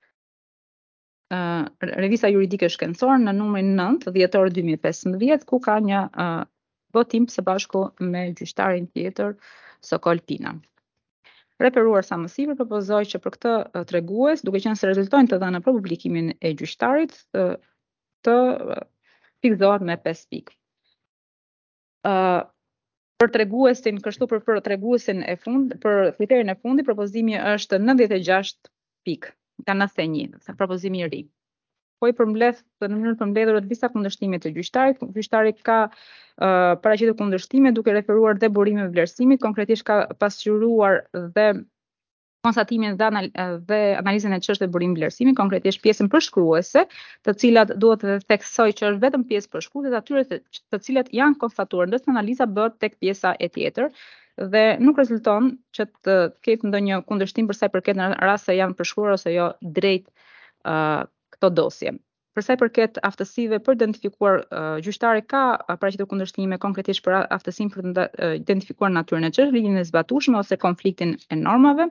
revista juridike shkencore në numrin 9, dhjetor 2015, ku ka një botim së bashku me gjyqtarin tjetër, Sokol Pina. Referuar sa më sipër, propozoj që për këtë tregues, duke qenë se rezultojnë të dhëna për publikimin e gjyqtarit, të pikëzohet me 5 pikë. Për treguesin, kështu për treguesin e fundit, për kriterin e fundit, propozimi është 96 pikë, nga 91, propozimi i ri. Po i përmbledh në mënyrë përmbledhur të disa kundërshtime të gjyqtarit. Gjyqtari ka paraqitur kundërshtime duke referuar dhe burimeve vlerësimit, konkretisht ka pasqyruar dhe konstatimin dhe analizën e çështës burim vlerësimi, konkretisht pjesën përshkruese, të cilat duhet të theksoj që është vetëm pjesë përshkruese, atyre të cilat janë konstatuar, ndërsa analiza bëhet tek pjesa e tjetër dhe nuk rezulton që të ketë ndonjë kundërshtim për sa i përket në rast se janë përshkruar ose jo drejt këto dosje. Për sa i përket aftësive për identifikuar, gjyqtari ka paraqitur kundërshtime konkretisht për aftësinë për të identifikuar natyrën e çështës, ligjen e zbatueshme ose konfliktin e normave.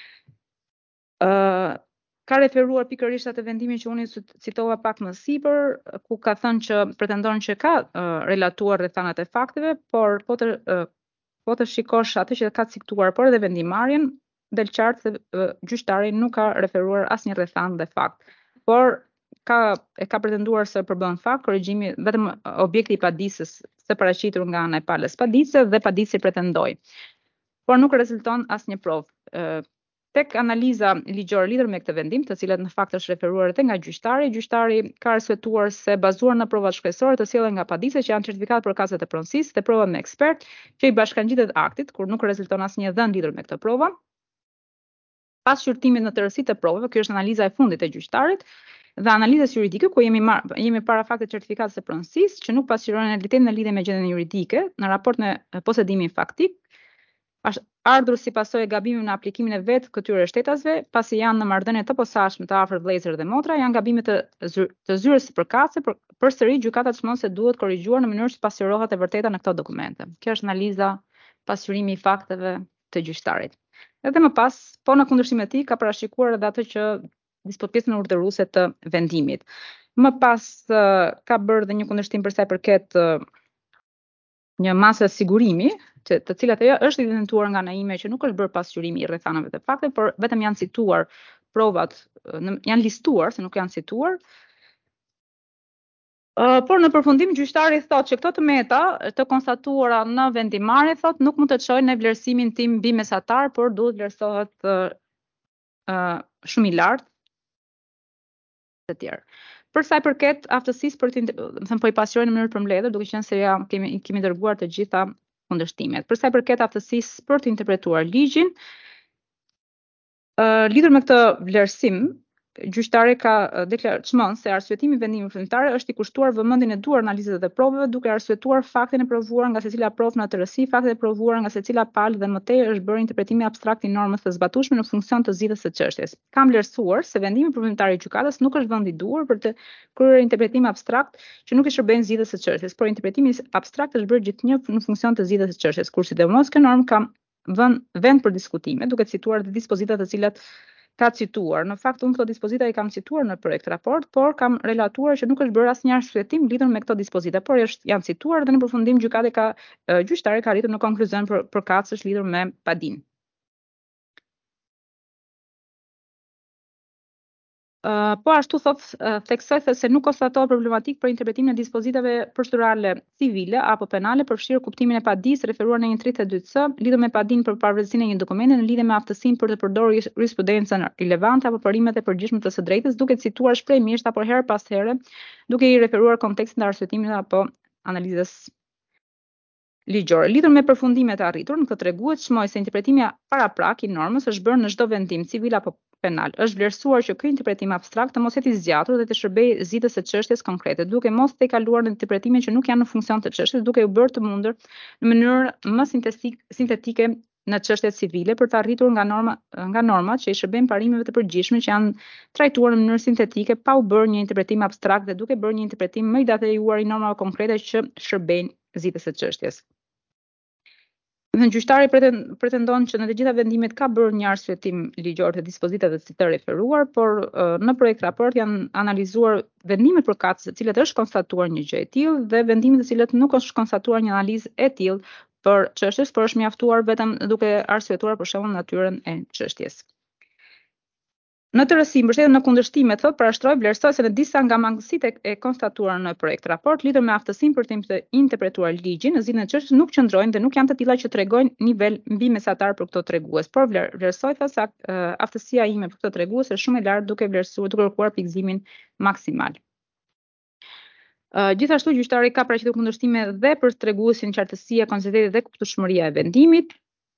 Ka referuar pikërisht atë vendimin që unë citova pak më sipër, ku ka thënë që pretendon që ka relatuar rrethanat e fakteve, por po të shikosh atë që ka cituar, por edhe vendimarrjen, del qartë se gjyqtari nuk ka referuar asnjë rrethan dhe fakt. Por ka pretenduar se përbën fakt korrigjimi vetëm objekti i padisës së paraqitur nga ana e palës padise dhe padisi pretendoi. Por nuk rezulton asnjë provë. Tek analiza ligjore lidhur me këtë vendim, të cilat në fakt është referuar edhe nga gjyqtari ka arsyetuar se bazuar në provat shkresore të sjellën nga padisja që janë certifikat për kazet e pronësisë dhe provat me ekspert që i bashkangjitet aktit, kur nuk rezulton asnjë dhënë lidhur me këtë provë. Pas shqyrtimit në tërësi të provave, kjo është analiza e fundit e gjyqtarit, dhe analizës juridike, ku jemi para faktit certifikatës së pronësisë që nuk pasqyrojnë realitetin në lidhje me gjendjen juridike, në raport me posedimin faktik, është ardhur si pasojë e gabimit në aplikimin e vet këtyre shtetasve, pasi janë në marrëdhënie të posaçme të afërt vëllezër dhe motra, janë gabime të zyrës sipërkatëse, përsëri gjykata çmon se duhet korrigjuar në mënyrë që pasqyrohet e vërteta në këto dokumente. Kjo është analiza pasqyrimi i fakteve të gjyqtarit. Edhe më pas, po në kundërshtim e tij ka parashikuar edhe atë që dispozicionin urdhëruese të vendimit. Më pas ka bërë dhe një kundërshtim për sa i përket një masë sigurimi, të cilat ajo është evidentuar nga ana ime që nuk është bërë pasqyrimi i rrethanave të fakteve, por vetëm janë cituar provat, janë listuar, se nuk janë cituar. Por në përfundim gjyqtari thotë që këto të meta të konstatuara në vendimarrje thotë nuk mund të çojnë në vlerësimin tim bimesatar, por duhet vlerësohet shumë i lartë të tjerë. Për sa i përket aftësisë për të po i pasqyroj në mënyrë përmbledhur, duke qenë se ja kemi dërguar të gjitha kundërshtimet. Për sa i përket aftësisë për të interpretuar ligjin, lidhur me këtë vlerësim, gjyqtari ka çmon se arsyetimi i vendimit përfundimtar është i kushtuar vëmendjen e duhur analizës dhe provave duke arsyetuar faktin e provuar nga secila provë në atë rësi, faktet e provuara nga secila palë dhe më tej është bërë interpretimi abstrakt i normës së zbatueshme në funksion të zgjidhjes së çështjes. Kam vlerësuar se vendimi përfundimtar i gjykatës nuk është vend i duhur për të kryer interpretim abstrakt që nuk i shërben zgjidhjes së çështjes, por interpretimi abstrakt është bërë gjithnjë në funksion të zgjidhjes së çështjes, kurse sidomos kjo normë ka vend për diskutime, duke cituar të dispozitat të cilat ka cituar. Në fakt, unë këto dispozita i kam cituar në projekt raport, por kam relatuar që nuk është bërë asnjë arsyetim lidhur me këto dispozita, por janë cituar dhe në përfundim gjyqtari ka arritur në konkluzion për përkatësh lidhur me padin. Po ashtu theksoj se nuk konstatohet problematik për interpretimin e dispozitave procedurale civile apo penale përfshirë kuptimin e padisë referuar në 132C lidhur me padin për pavarësinë e një dokumenti në lidhje me aftësinë për të përdorur jurisprudencën relevante apo parimet e përgjithshme të së drejtës, duke cituar shprehmisht apo her pas here, duke i referuar kontekstin e arsyetimit apo analizës ligjore. Lidhur me përfundimet e arritur, në këtë treguhet çmoj se interpretimi paraprak i normës është bërë në çdo vendim civil apo penal. Është vlerësuar që ky interpretim abstrakt të mos jetë i zgjatur dhe të shërbejë zgjidhjes së çështjes konkrete, duke mos tejkaluar në interpretime që nuk janë në funksion të çështjes, duke u bërë të mundur në mënyrë më sintetike në çështjet civile për të arritur nga normat që i shërben parimeve të përgjithshme që janë trajtuar në mënyrë sintetike pa u bërë një interpretim abstrakt dhe duke bërë një interpretim më i detajuar i normave konkrete që shërbejnë zgjidhjes së çështjes. Në gjyqtari pretendon që në të gjitha vendimet ka bërë një arsyetim ligjor të dispozitave të referuar, por në projekt raport janë analizuar vendimet përkatëse të cilat është konstatuar një gjë e tillë dhe vendimet të cilat nuk është konstatuar një analizë e tillë për çështjes, por është mjaftuar vetëm duke arsyetuar për shembull natyrën e çështjes. Në të rësi, mbështetur në kundërshtime, parashtroj vlerësoj se në disa nga mangësitë e konstatuara në projekt raport lidhur me aftësinë për të interpretuar ligjin, në zgjidhjen e çështjes nuk qëndrojnë dhe nuk janë të tilla që tregojnë nivel mbi mesatar për këto tregues, por vlerësoj se aftësia ime për këto tregues është shumë e lartë duke kërkuar pikëzimin maksimal. Gjithashtu gjyqtari ka paraqitur kundërshtime dhe për treguesin qartësia, konsistenci dhe kuptueshmëria e vendimit,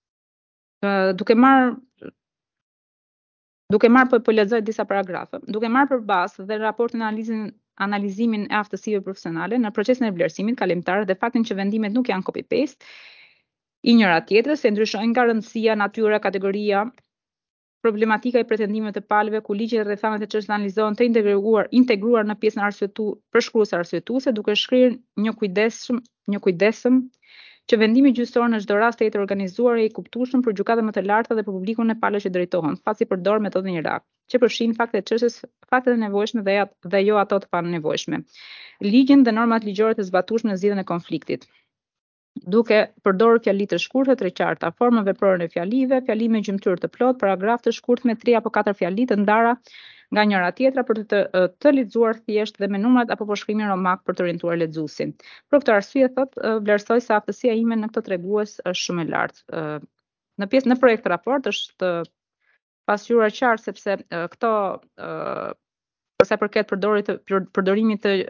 duke marrë po lexoj disa paragrafe, duke marrë për bazë dhe raportin analizimin e aftësive profesionale në procesin e vlerësimit kalimtar dhe faktin që vendimet nuk janë copy-paste i njëra tjetrës, se ndryshojnë nga rëndësia, natyra, kategoria, problematika e pretendimeve të palëve, ku ligjet dhe rrethanat e çështës analizohen të integruar në pjesën përshkruese arsyetuese, duke shkrirë një kujdesshëm që vendimi gjyqësor në çdo rast të jetë organizuar e i kuptueshëm për gjykatën më të larta dhe për publikun e palë që drejtohen, pasi përdor metodën Irak, që përfshin faktet e çështjes, faktet e nevojshme dhe jo ato të panevojshme, ligjin dhe normat ligjore të zbatueshme në zgjidhjen e konfliktit, duke përdorur fjali të shkurtë të qarta, formë veprore në fjalive, fjali me gjymtyr të plot, paragraf të shkurtë me 3 apo 4 fjali të ndara nga njëra tjetra për të lexuar thjesht dhe me numrat apo shkrimin romak për të orientuar lexuesin. Për këtë arsye vlerësoj se aftësia ime në këtë tregues është shumë e lartë. Në projekt raport është pasqyruar qartë sepse këto për sa i përket përdorimit të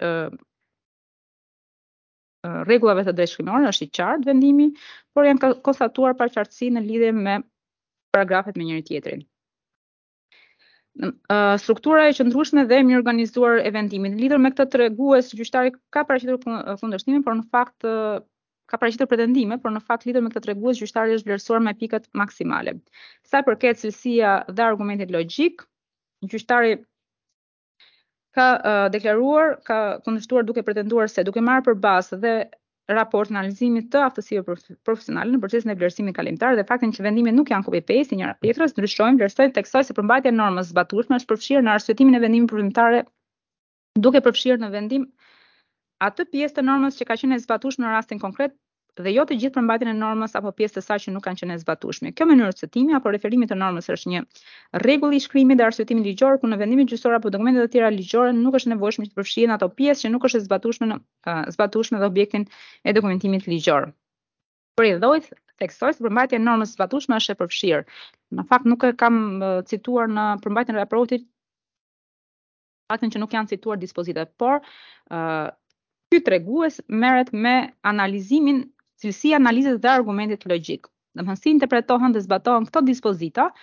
rregullave të drejtshërimore është i qartë vendimi, por janë konstatuar paqartësi në lidhje me paragrafet me njëri tjetrin. Struktura e qëndrueshme dhe mirë organizuar e vendimit. Lidhur me këtë tregues, gjyqtari ka paraqitur kundërshtime, por në fakt ka paraqitur pretendime, por në fakt lidhur me këtë tregues, gjyqtari është vlerësuar me pikat maksimale. Sa i përket cilësia dhe argumentit logjik, gjyqtari ka deklaruar, ka kundërshtuar duke pretenduar se duke marrë për bazë dhe raport analizimit të aftësive profesionale në procesin e vlerësimit kalimtar dhe faktin që vendimet nuk janë copy-paste njëra tjetrës, vlerësojnë theksoj se përmbajtja e normës zbatueshme është përfshirë në arsyetimin e vendimit përfundimtare, duke përfshirë në vendim atë pjesë të normës që ka qenë e zbatueshme në rastin konkret dhe jo të gjithë përmbajtjen e normës apo pjesë të saj që nuk kanë qenë e zbatueshme. Kjo mënyrë citimi apo referimi të normës është një rregull i shkrimit dhe arsyetimit ligjor ku në vendimin gjyqësor apo dokumentet e tjera ligjore nuk është nevojshme të përfshihen ato pjesë që nuk është e zbatueshme dhe objektin e dokumentimit ligjor. Për lloj theksoj se përmbajtja e normës zbatueshme është e përfshirë. Në fakt nuk e kam cituar në përmbajtjen e raportit faktin që nuk janë cituar dispozitat, por ky tregues merret me analizimin cilësia analizës dhe argumentit logjik. Domethënë si interpretohen dhe zbatohen këto dispozita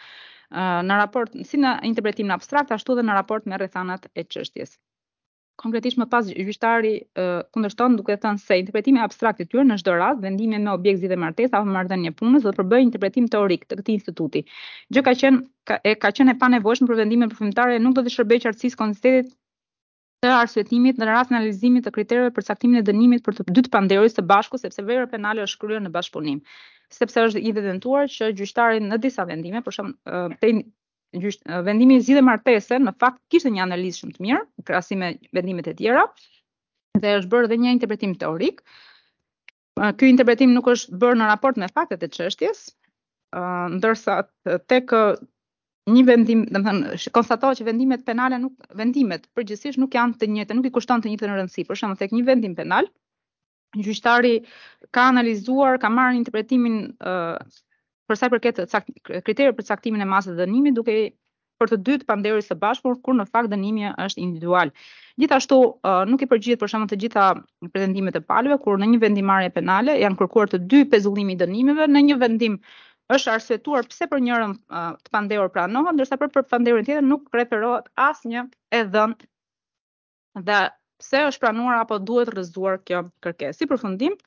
në raport si në interpretimin abstrakt, ashtu edhe në raport me rrethanat e çështjes. Konkretisht më pas gjyqtari kundërshton duke thënë se interpretimi abstrakt i tyre në çdo rast, vendimi me objekt zgjidhje martesë apo marrëdhënie punës do të përbëjë interpretim teorik të këtij instituti. Gjë ka qenë e panevojshme për vendimin përfundimtare nuk do të shërbejë qartësisë konsisterit të arsyetimit në rast në analizimit të kritereve për caktimin e dënimit për të dy të pandehurit së bashku, sepse vepra penale është kryer në bashkëpunim. Sepse është evidentuar që gjyqtari në disa vendime, për shembull, vendimi i zgjidhje martese në fakt kishte një analizë shumë të mirë në krahasim me vendimet e tjera dhe është bërë edhe një interpretim teorik. Ky interpretim nuk është bërë në raport me faktet e çështjes, ndërsa tek një vendim, domethënë konstatohet që vendimet përgjithsisht nuk janë të njëjta, nuk i kushton të njëjtën rëndësi. Për shembull, tek një vendim penal, gjyqtari ka analizuar, ka marrë interpretimin për sa i përket kriterëve për caktimin e masës së dënimit, duke për të dytë pandehurit së bashku, kur në fakt dënimi është individual. Gjithashtu, nuk i përgjigjet për shembull të gjitha pretendimet e palëve, kur në një vendimarrje penale janë kërkuar të dy pezullimi i dënimeve, në një vendim është arsyetuar pse për njërin të pandehur pranohet, ndërsa për pandehurin tjetër nuk referohet asnjë e dhënë dhe pse është pranuar apo duhet rrëzuar kjo kërkesë. Si përfundim,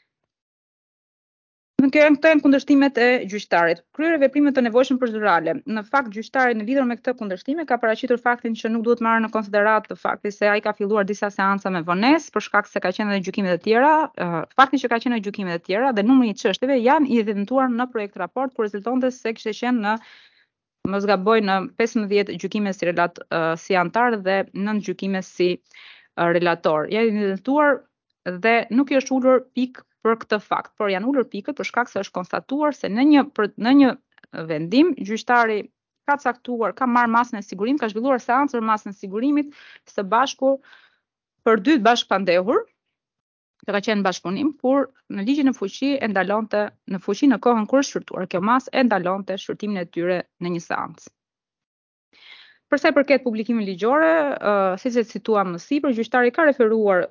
këto janë kundërshtimet e gjyqtarit. Kryer veprimet të nevojshme procedurale. Në fakt, gjyqtari në lidhje me këtë kundërshtim ka paraqitur faktin që nuk duhet marrë në konsiderat të fakti se ai ka filluar disa seanca me vonesë për shkak se ka qenë edhe gjykime të tjera. Fakti që ka qenë edhe gjykime të tjera dhe numri i çështjeve janë evidentuar në projekt raport ku rezultonte se kishte qenë në mos gaboj në 15 gjykime si antar dhe 9 gjykime si relator. Janë evidentuar dhe nuk i është ulur pikë për këtë fakt, por janë ulur pikët për shkak se është konstatuar se në një vendim gjyqtari ka caktuar, ka marrë masën e sigurimit, ka zhvilluar seancë për masën e sigurimit së bashku për dy bashkëpandehur, që ka qenë bashkëpunim, kur në ligjin e fuqi e ndalonte në fuqi në kohën kur është shfrytzuar kjo masë e ndalonte shfrytimin e tyre në një seancë. Për sa i përket publikimit ligjore, siç e cituam më sipër, gjyqtari ka referuar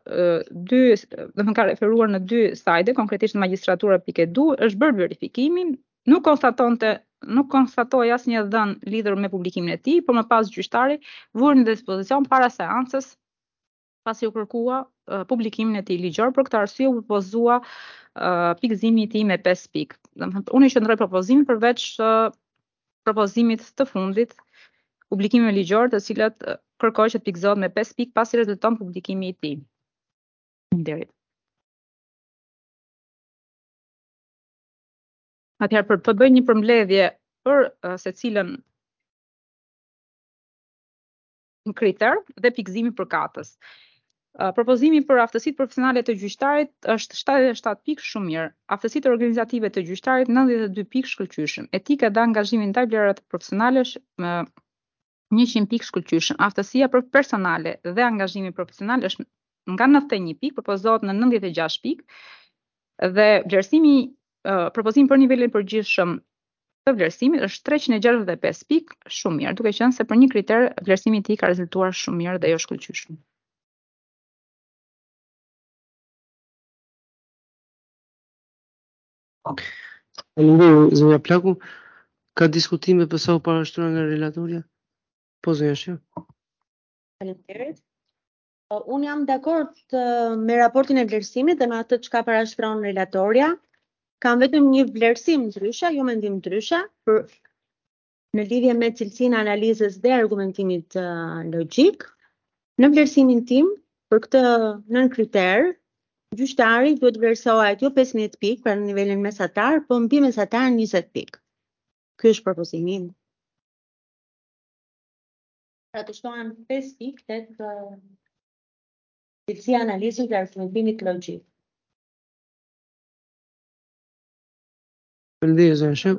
në dy sajde, konkretisht në magistratura.edu, është bërë verifikimin, nuk konstatoi asnjë dhënë lidhur me publikimin e tij, por më pas gjyqtari vuri në dispozicion para seancës, pasi u kërkua publikimin e tij ligjor. Për këtë arsye u propozua pikëzimi i tij me 5 pikë. Domethënë, unë i qendroj propozimin përveç propozimit të fundit, publikime ligjor, të cilat kërkoj që të pikëzohet me 5 pikë pasi rezulton publikimi i tij. Faleminderit. Atëherë për të bëjë një përmbledhje për secilën kriter dhe pikëzimi për katës. Propozimi për aftësitë profesionale të gjyqtarit është 77 pikë, shumë mirë. Aftësitë organizative të gjyqtarit 92 pikë, shkëlqyeshëm. Etika dhe angazhimi ndaj vlerave profesionale 100 pikë, shkëlqyeshëm. Aftësia për personale dhe angazhimi profesional është nga 91 pikë, propozohet në 96 pikë dhe propozimi për nivelin e përgjithshëm të vlerësimit është 365 pikë, shumë mirë, duke qenë se për një kriter vlerësimi i tij ka rezultuar shumë mirë dhe jo shkëlqyeshëm. Faleminderit, zonja Plaku. Ka diskutime për sa u parashtruar nga relatorja? Po, zonja Sheh. Faleminderit. Unë jam dakord me raportin e vlerësimit dhe me atë çka parashtron relatorja. Kam vetëm një vlerësim ndryshe, jo mendim ndryshe, në lidhje me cilësinë e analizës dhe argumentimit logjik. Në vlerësimin tim, për këtë nën kriter, gjyqtari duhet vlerësohet jo 15 pikë për nivelin mesatar, po mbi mesatar 20 pikë. Ky është propozimi im. Pra të shtohen 5 pikë tek cilësia e analizës dhe argumentimit logjik. Faleminderit, zonja Sheh.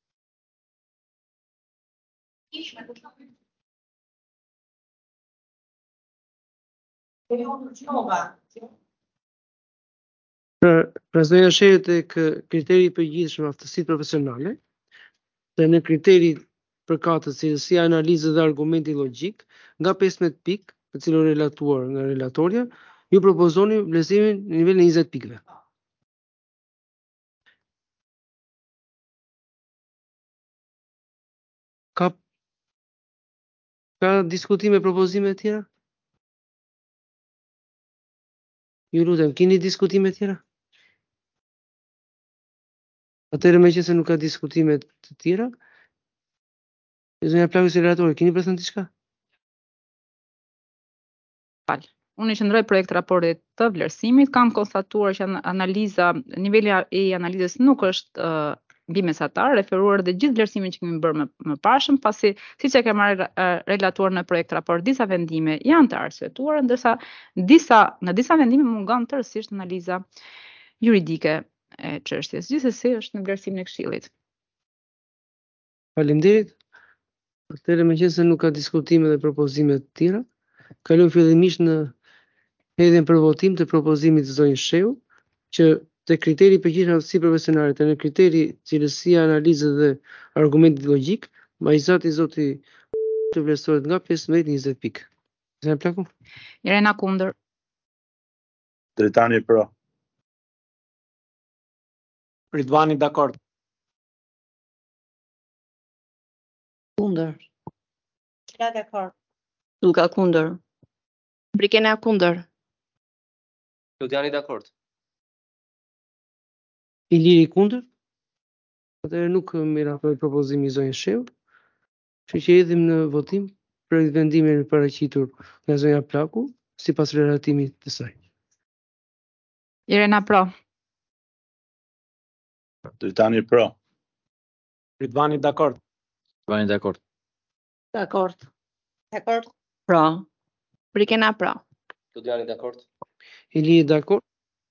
Pra zonja Sheh tek kriteri i përgjithshëm aftësitë profesionale, dhe në kriteri për katës cilësia e analizës dhe argumenti logjik, nga 15 pikë, të cilën relatuar nga relatorja, ju propozoni vlerësimin në nivelin e 20 pikëve. Ka Ka diskutime, propozime të tjera? Ju lutem, keni diskutime të tjera? Atëherë meqense nuk ka diskutime të tjera, zonja Plagu si relatori, keni për thënë diçka? Unë i qëndroj projekt raportit të vlerësimit, kam konstatuar që niveli i analizës nuk është bimesatar, referuar dhe gjithë vlerësimin që kemi bërë më pashëm, pasi siç e kemi relatuar në projekt raport, disa vendime janë të arsyetuara, ndërsa në disa vendime mungon tërësisht analiza juridike e çështjes. Gjithsesi është në vlerësimin e Këshillit. Faleminderit. Atëherë meqense nuk ka diskutime dhe propozime të tjera, kalojmë fillimisht në hedhjen për votim të propozimit të zonjës Sheu, që te kriteri i përgjithshëm aftësi profesionale të në kriteri cilësia, analizë dhe argumenti logjik, magjistrat i zoti të vlerësohet nga 15 20 pikë. Zonja Plaku? Irena kundër. Dritani pro. Ridvani dakord. Kundër. Cila dakord. Luka kundër. Brikena kundër. Lodiani dakord. Iliri kundër? Atëherë nuk mirafoj propozimi i zonjës Sheu. Kështu që hedhim në votim për vendimin e paraqitur nga zonja Plaku sipas relatimit të saj. Irena pro. Dritani pro. Ridvani dakord. Ridvani dakord. Dakord. Dakord. Pra. Brikena pro. Lodiani dakord. Ili dakord?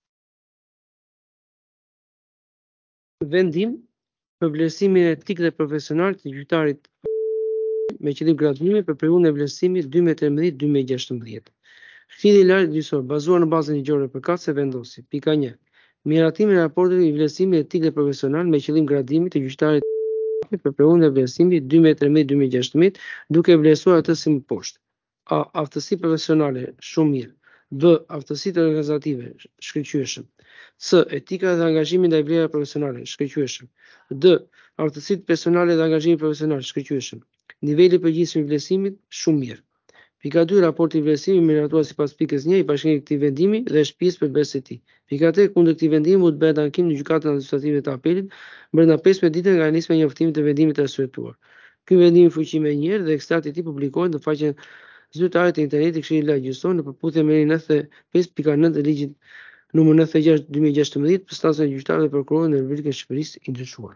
Vendim për vlerësimin etik dhe profesional të gjyqtarit me qëllim gradimi për periudhën e vlerësimit 2013-2016. Këshilli i lartë gjyqësor bazuar në bazën ligjore përkatëse vendosi. Pika 1. Miratimin e raportit i vlerësimit etik dhe profesional me qëllim gradimi të gjyqtarit për periudhën e vlerësimit 2013-2016, duke vlerësuar atë si më poshtë. A. Aftësi profesionale, shumë mirë. B. Aftësitë organizative, shkëlqyeshëm. C. Etika dhe angazhimi ndaj vlerave profesionale, shkëlqyeshëm. D. Aftësitë personale dhe angazhimi profesional, shkëlqyeshëm. Niveli i përgjithshëm i vlerësimit, shumë mirë. Pika 2. Raporti i vlerësimit miratuar sipas pikës 1 i bashkëngjitur këtij vendimi dhe shtëpisë për besë së tij. Pika 3. Kundër këtij vendimi mund të bëhet ankim në gjykatën administrative të apelit brenda 15 ditë nga nisja e njoftimit të vendimit të arsyetuar. Ky vendim i fuqi më njëherë dhe ekstrakti i tij publikohet në faqen zyrtare të internetit Këshillit Lartë Gjyqësor në përputhje me 95.9 të ligjit numër 96/2016 për statusin e gjyqtarëve dhe prokurorëve në Republikën e Shqipërisë i ndryshuar.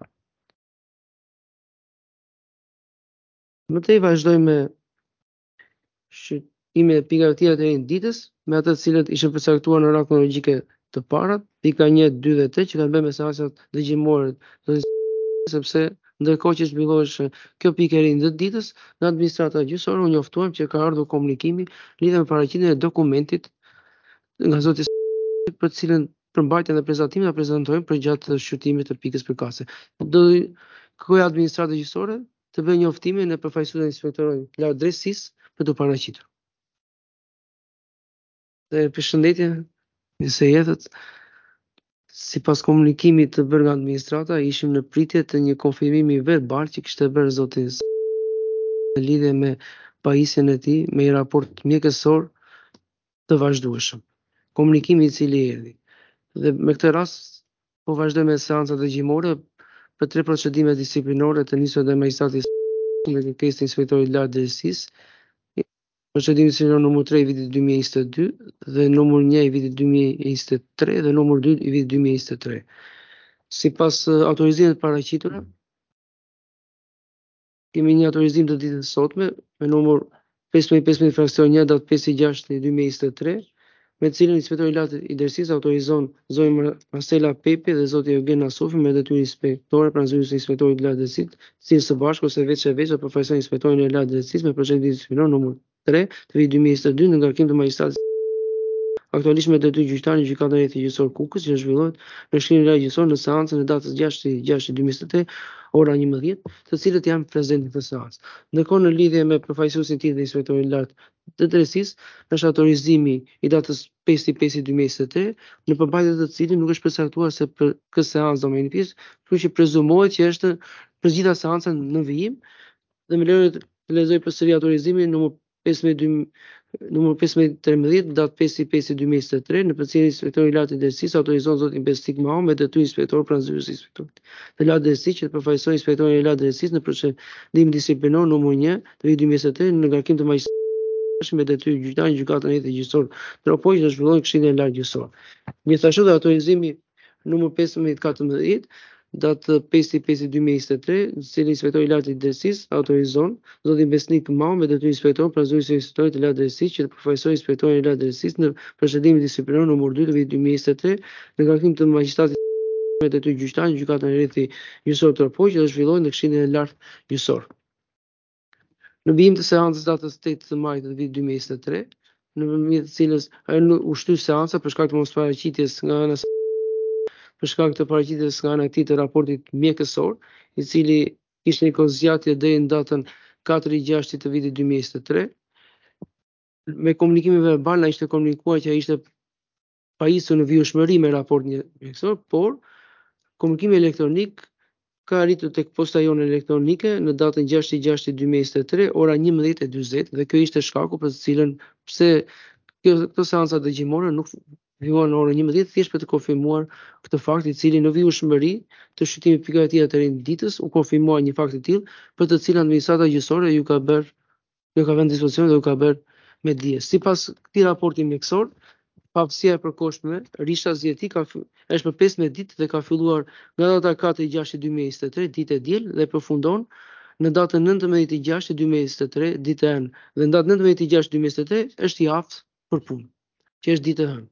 Më tej vazhdojmë me shqyrtime e pikave të tjera të rinj ditës, me ato të cilët ishin përcaktuar në radhë kronologjike të parat, pika 1, 2 dhe 3 që kanë bërë me seancat dëgjimore, sepse ndërkohë që zhvillohej kjo pikë e rinj të ditës, nga administrata gjyqësore u njoftuam që ka ardhur komunikimi lidhur me paraqitjen e dokumentit nga zoti për të cilën përmbajtjen dhe prezantimin ta prezantojmë për gjatë shqyrtimit të pikës përkatëse. Do kërkoj administratën gjyqësore të bëjë njoftimin e përfaqësuar inspektorit lartë drejtësisë për të paraqitur. Dhe përshëndetje, nëse jetët, sipas komunikimit të bërë nga administrata, ishim në pritje të një konfirmimi verbal që kishte bërë zoti në lidhje me pajisjen e tij me një raport mjekësor të vazhdueshëm. Komunikimi i cili erdhi. Dhe me këtë rast po vazhdoj me seancat dëgjimore për 3 procedime disiplinore të nisur nga magjistrati me kërkesë të inspektorit lartë drejtësisë. Procedimi disiplinor numër 3 i vitit 2022 dhe numër 1 i vitit 2023 dhe numër 2 i vitit 2023. Sipas autorizimit të paraqitura, kemi një autorizim të ditës sotme me numër 1515 fraksion 1 datë 5/6/2023, me të cilën inspektori i lartë i drejtësisë autorizon zonjën Marcela Pepi dhe zoti Eugen Nasufi me detyrë inspektore pranë zyrës së inspektorit të lartë drejtësisë, të cilës së bashku ose veç përfaqëson inspektorin e lartë drejtësisë me procedim disiplinor numër 3 të vitit 2022 në ngarkim të magjistratit aktualisht me detyrë gjyqtare në gjykatën e rrethit gjyqësor Kukës, që zhvillohet në Këshillin Lartë Gjyqësor në seancën e datës 6/6/2023 ora 11, të cilët janë prezente në këtë seancë. Ndërkohë në lidhje me përfaqësuesin e tij dhe inspektorin lart të drejtësisë, është autorizimi i datës 5/5/2023, në përmbajtje të cilit nuk është përcaktuar se për këtë seancë do manifest, kështu që prezumohet që është për gjitha seancat në vijim dhe me lejen Të lexoj përsëri autorizimin numër 1513 datë 5/5/2023 në përcjelljen e inspektori i lartë i drejtësisë autorizon zotin Besnik Mao me detyrë inspektor pranë zyrës së inspektorit të lartë drejtësisë që të përfaqësojë inspektorin e lartë drejtësisë në procedim disiplinor numër 1 të vitit 2023 në ngarkim të magjistratëve me detyrë gjyqtar në gjykatën e gjyqësor Tropoj që zhvilloi Këshilli i Lartë Gjyqësor. Gjithashtu dhe autorizimi numër 1514 datë 5/5/2023, në cilin inspektori i lartë i drejtësisë autorizon zotin Besnik Mao me detyrë inspektor pranë zyrës së inspektorit të lartë drejtësisë që të përfaqësojë inspektorin e lartë drejtësisë në procedimin disiplinor numër 2 të vitit 2023 në ngarkim të magjistratit me detyrë gjyqtar në gjykatën e rrethi gjyqësor Tropoj që zhvilloi në Këshillin e Lartë Gjyqësor. Në vijim të seancës datës 8 të majit të vitit 2023, nëpërmjet të cilës ai u shtyr seanca për shkak të mosparaqitjes nga ana për shkak të paraqitjes nga ana e tij të raportit mjekësor, i cili ishte një kozgjatje deri në datën 4/6 të vitit 2023. Me komunikimin verbal na ishte komunikuar që ai ishte pajisur në vijshmëri me raportin mjekësor, por komunikimi elektronik ka arritur tek posta jone elektronike në datën 6/6/2023 ora 11:40 dhe kjo ishte shkaku për të cilën pse këto seanca dëgjimore nuk filluan në orën 11 thjesht për të konfirmuar këtë fakt i cili në vijshmëri të shqyrtimit pikëratëor të rinj ditës u konfirmua një fakt i tillë për të cilën administrata gjyqësore ju ka vënë dispozicion dhe ju ka bërë me dije. Sipas këtij raporti mjekësor, pavësia e përkohshme, risha zgjeti është për 15 ditë dhe ka filluar nga data 4/6/2023, ditë e diel dhe përfundon në datën 19/6/2023, ditë e hënë. Dhe në datën 19/6/2023 është i aftë për punë, që është ditë e hënë.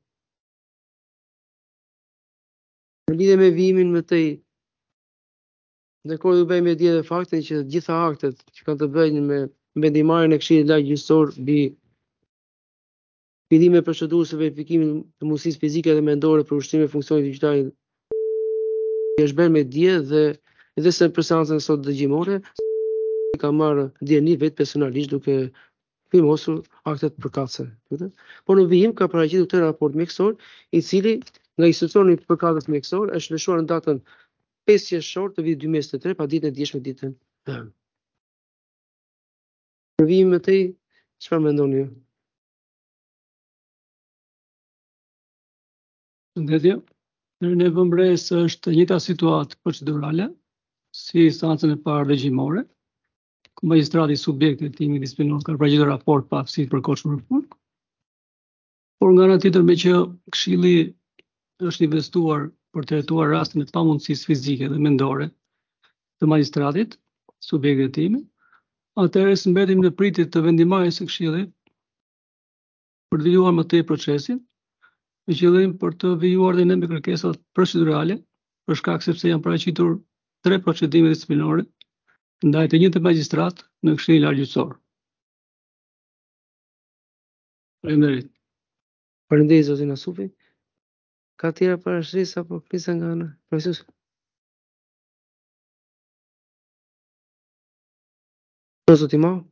Në lidhje me vijimin më tej, ndërkohë ju bëjmë dije dhe faktin që të gjitha aktet që kanë të bëjnë me vendimarrjen e Këshillit të Lartë Gjyqësor mbi fillime e procedurës së verifikimit të mundësisë fizike dhe mendore për ushtrimin e funksionit të gjyqtarit është bërë me dije dhe se për seancën e sot dëgjimore ka marrë dieni vetë personalisht duke firmosur aktet përkatëse. Por në vijim ka paraqitur këtë raport mjekësor i cili nga institucioni i përkatës mjekësor është lëshuar në datën 5 qershor të vitit 2023 pa ditën e dieshme ditën e hënë. Për vijimin më tej, çfarë mendoni ju? Përshëndetje. Në vëmbresë është e njëjta situatë procedurale si instancën e parë dëgjimore, ku magjistrati subjekti i timit disiplinor ka paraqitur raport pa aftësi të përkohshme për punë. Por nga ana tjetër, me që Këshilli është investuar për të hetuar rastin e pamundësisë fizike dhe mendore të magjistratit, subjektit të timit, atëherë mbetim në pritje të vendimarrjes së Këshillit për të vijuar më tej procesin, me qëllim për të vijuar dhe ne me kërkesat procedurale, për shkak sepse janë paraqitur 3 procedime disiplinore ndaj të njëjtit magjistrat në Këshillin e Lartë Gjyqësor. Faleminderit. Faleminderit zotin Asufi. Ka tjera parashkrisë apo kërkesa nga ana profesor? Zoti Mao.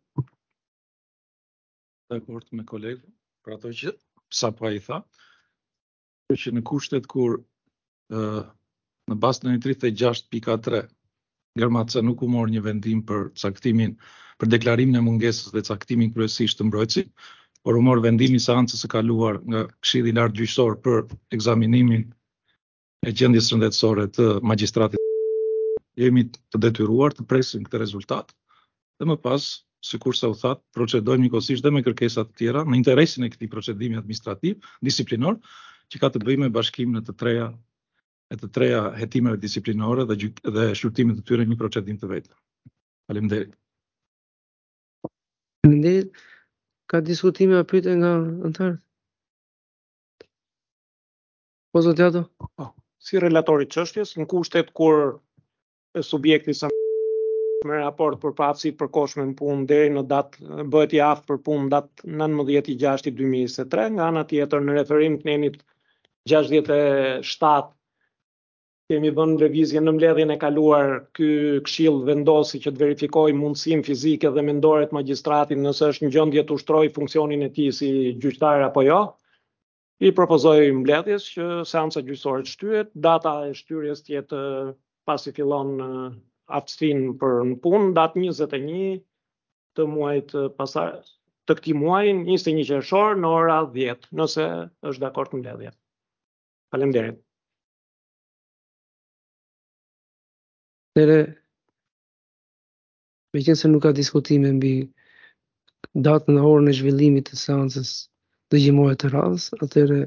Dakord me kolegun për ato që sapo ai tha, që në kushtet kur në bazë të 36.3 Gërmaca nuk u mor një vendim për caktimin, për deklarimin e mungesës dhe caktimin kryesisht të mbrojtësit, por u mor vendimi i seancës së kaluar nga Këshilli i Lartë Gjyqësor për ekzaminimin e gjendjes shëndetësore të magjistratit. Jemi të detyruar të presim këtë rezultat dhe më pas, sikurse u that, procedojmë njëkohësisht dhe me kërkesa të tjera në interesin e këtij procedimi administrativ, disiplinor, që ka të bëjë me bashkimin e të treja hetimeve disiplinore dhe shqyrtimit të tyre një procedim të vetë. Faleminderit. Faleminderit. Ka diskutime apo pyetje nga anëtarët? Po zoti Ato? Si relatori i çështjes, në kushtet kur subjekti sa me raport për pafësi të përkohshme në punë deri në datë bëhet i aftë për punë datë 19/6/2023, nga ana tjetër në referim të nenit 67 kemi vënë revizje në mbledhjen e kaluar, ky këshill vendosi që të verifikojë mundësinë fizike dhe mendore të magjistratit nëse është në gjendje të ushtrojë funksionin e tij si gjyqtar apo jo. I propozoj mbledhjes që seanca gjyqësore të shtyhet, data e shtyrjes të jetë pasi fillon aftësinë për në punë, datë 21 të muajit të këtij muaji 21 qershor në ora 10, nëse është dakord mbledhja. Faleminderit. Atëre, meqense nuk ka diskutime mbi datën dhe orën e zhvillimit të seancës dëgjimore të radhës, atëre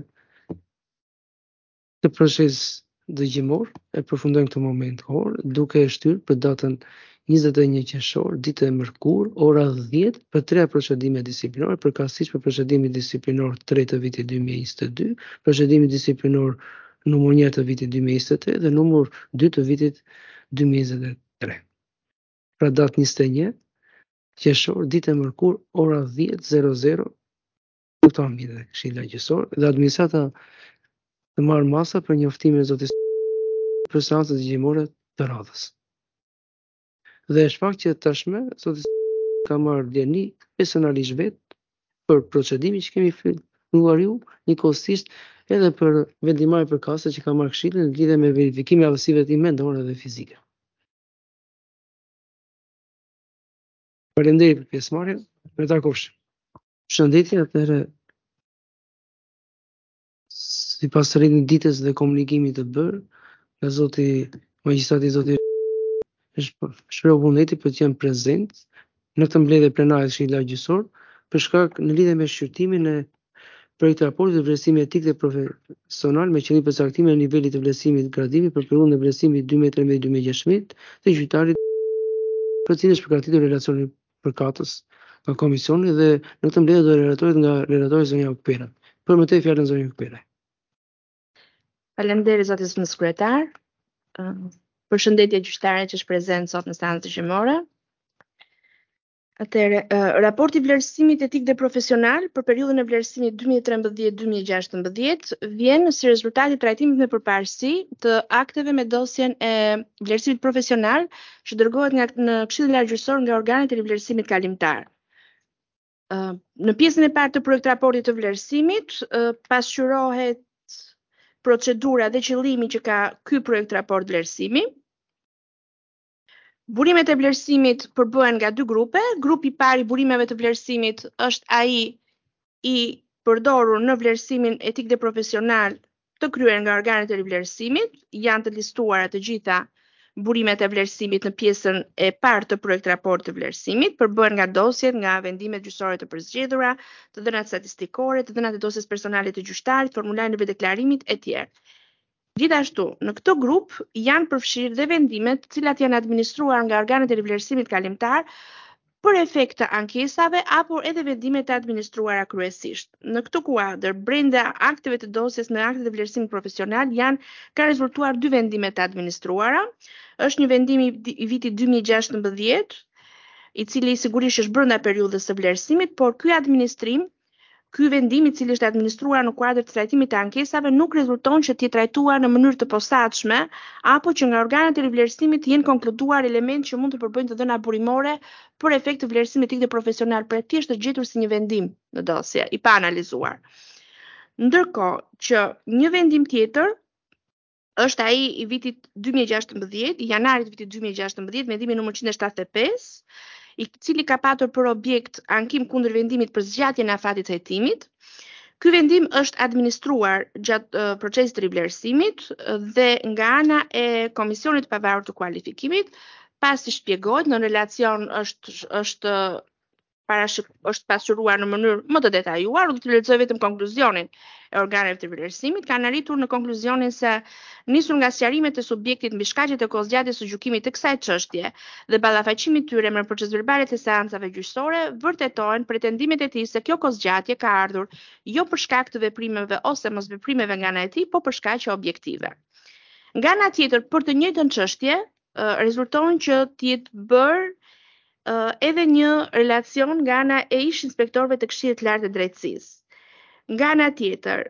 të proces dëgjimor e përfundojmë këtë moment kohor duke e shtyrë për datën 21 qershor, ditë e mërkurë, ora 10 për 3 procedime disiplinore, përkatësisht për procedimin disiplinor 3 të vitit 2022, procedimin disiplinor numër 1 të vitit 2023 dhe numër 2 të vitit 2023. Pra datë 21 qershor, ditë e mërkurë, ora 10:00, kuptoni dhe Këshilla Gjyqësore dhe administrata të marrë masa për njoftimin e zotit për seancën dëgjimore të radhës. Dhe është fakt që tashmë zoti ka marrë djeni personalisht vetë për procedimin që kemi filluar ju, njëkohësisht edhe për vendimarrjen përkatëse që ka marrë Këshilli në lidhje me verifikimin e aftësive të tij mendore dhe fizike. Faleminderit për pjesëmarrjen. Me takosh. Shëndetje, atëherë sipas rritjes ditës dhe komunikimit të bërë nga zoti magjistrati zoti shpreh vullneti për të qenë prezent në këtë mbledhje plenare të Këshillit Gjyqësor për shkak në lidhje me shqyrtimin e projektit raportit të vlerësimit etik dhe profesional me qëllim përcaktimin e nivelit të vlerësimit gradimi për periudhën e vlerësimit 2013-2016 të gjyqtarit për cilën është përgatitur relacioni përkatës nga komisioni dhe në këtë mbledhje do relatohet nga relatori zonja Ukpera. Për më tej fjalën zonja Ukpera. Faleminderit zoti zëvendëskryetar. Përshëndetje gjyqtarëve që është prezent sot në seancën dëgjimore. Atëherë, raporti i vlerësimit etik dhe profesional për periudhën e vlerësimit 2013-2016 vjen si rezultat i trajtimit me përparësi të akteve me dosjen e vlerësimit profesional që dërgohet në Këshillin Largjësor nga organet e vlerësimit kalimtar. Në pjesën e parë të projekt raportit të vlerësimit pasqyrohet procedura dhe qëllimi që ka ky projekt raport vlerësimi. Burimet e vlerësimit përbëhen nga dy grupe. Grupi i parë i burimeve të vlerësimit është ai i përdorur në vlerësimin etik dhe profesional të kryer nga organet e vlerësimit. Janë të listuara të gjitha burimet e vlerësimit në pjesën e parë të projekt raport të vlerësimit, përbëhen nga dosjet, nga vendimet gjyqësore të përzgjedhura, të dhënat statistikore, të dhënat e dosjes personale të gjyqtarit, formularëve deklarimit e tjerë. Gjithashtu, në këtë grup janë përfshirë dhe vendimet të cilat janë administruar nga organet e vlerësimit kalimtar për efekt të ankesave apo edhe vendimet e administruara kryesisht. Në këtë kuadër, brenda akteve të dosjes në aktet e vlerësimit profesional ka rezultuar dy vendime të administruara. Është një vendim i vitit 2016, i cili sigurisht është brenda periudhës së vlerësimit, por ky vendim i cili është administruar në kuadër të trajtimit të ankesave nuk rezulton që të jetë trajtuar në mënyrë të posaçme apo që nga organet e vlerësimit jenë konkluduar elementë që mund të përbëjnë të dhëna burimore për efekt të vlerësimit etik dhe profesional, për thjesht të gjetur si një vendim në dosje, i pa analizuar. Ndërkohë që një vendim tjetër është ai i vitit 2016, i janarit vitit 2016, vendimi numër 175, i cili ka patur për objekt ankim kundër vendimit për zgjatjen e afatit të hetimit. Ky vendim është administruar gjatë procesit të rivlerësimit dhe nga ana e Komisionit të Pavarur të Kualifikimit, pasi shpjegohet në relacion është pasqyruar në mënyrë më të detajuar, do të lexoj vetëm konkluzionin e organeve të vlerësimit, kanë arritur në konkluzionin se nisur nga sqarimet e subjektit mbi shkaqjet e kozgjatjes së gjykimit të kësaj çështje dhe ballafaqimit tyre me procedurbalet e seancave gjyqësore, vërtetojnë pretendimet e tij se kjo kozgjatje ka ardhur jo për shkak të veprimeve ose mosveprimeve nga ana e tij, por për shkaqe objektive. Nga ana tjetër, për të njëjtën çështje, rezulton që të jetë bërë edhe një relacion nga ana e ish inspektorëve të Këshillit të Lartë të Drejtësisë. Nga ana tjetër,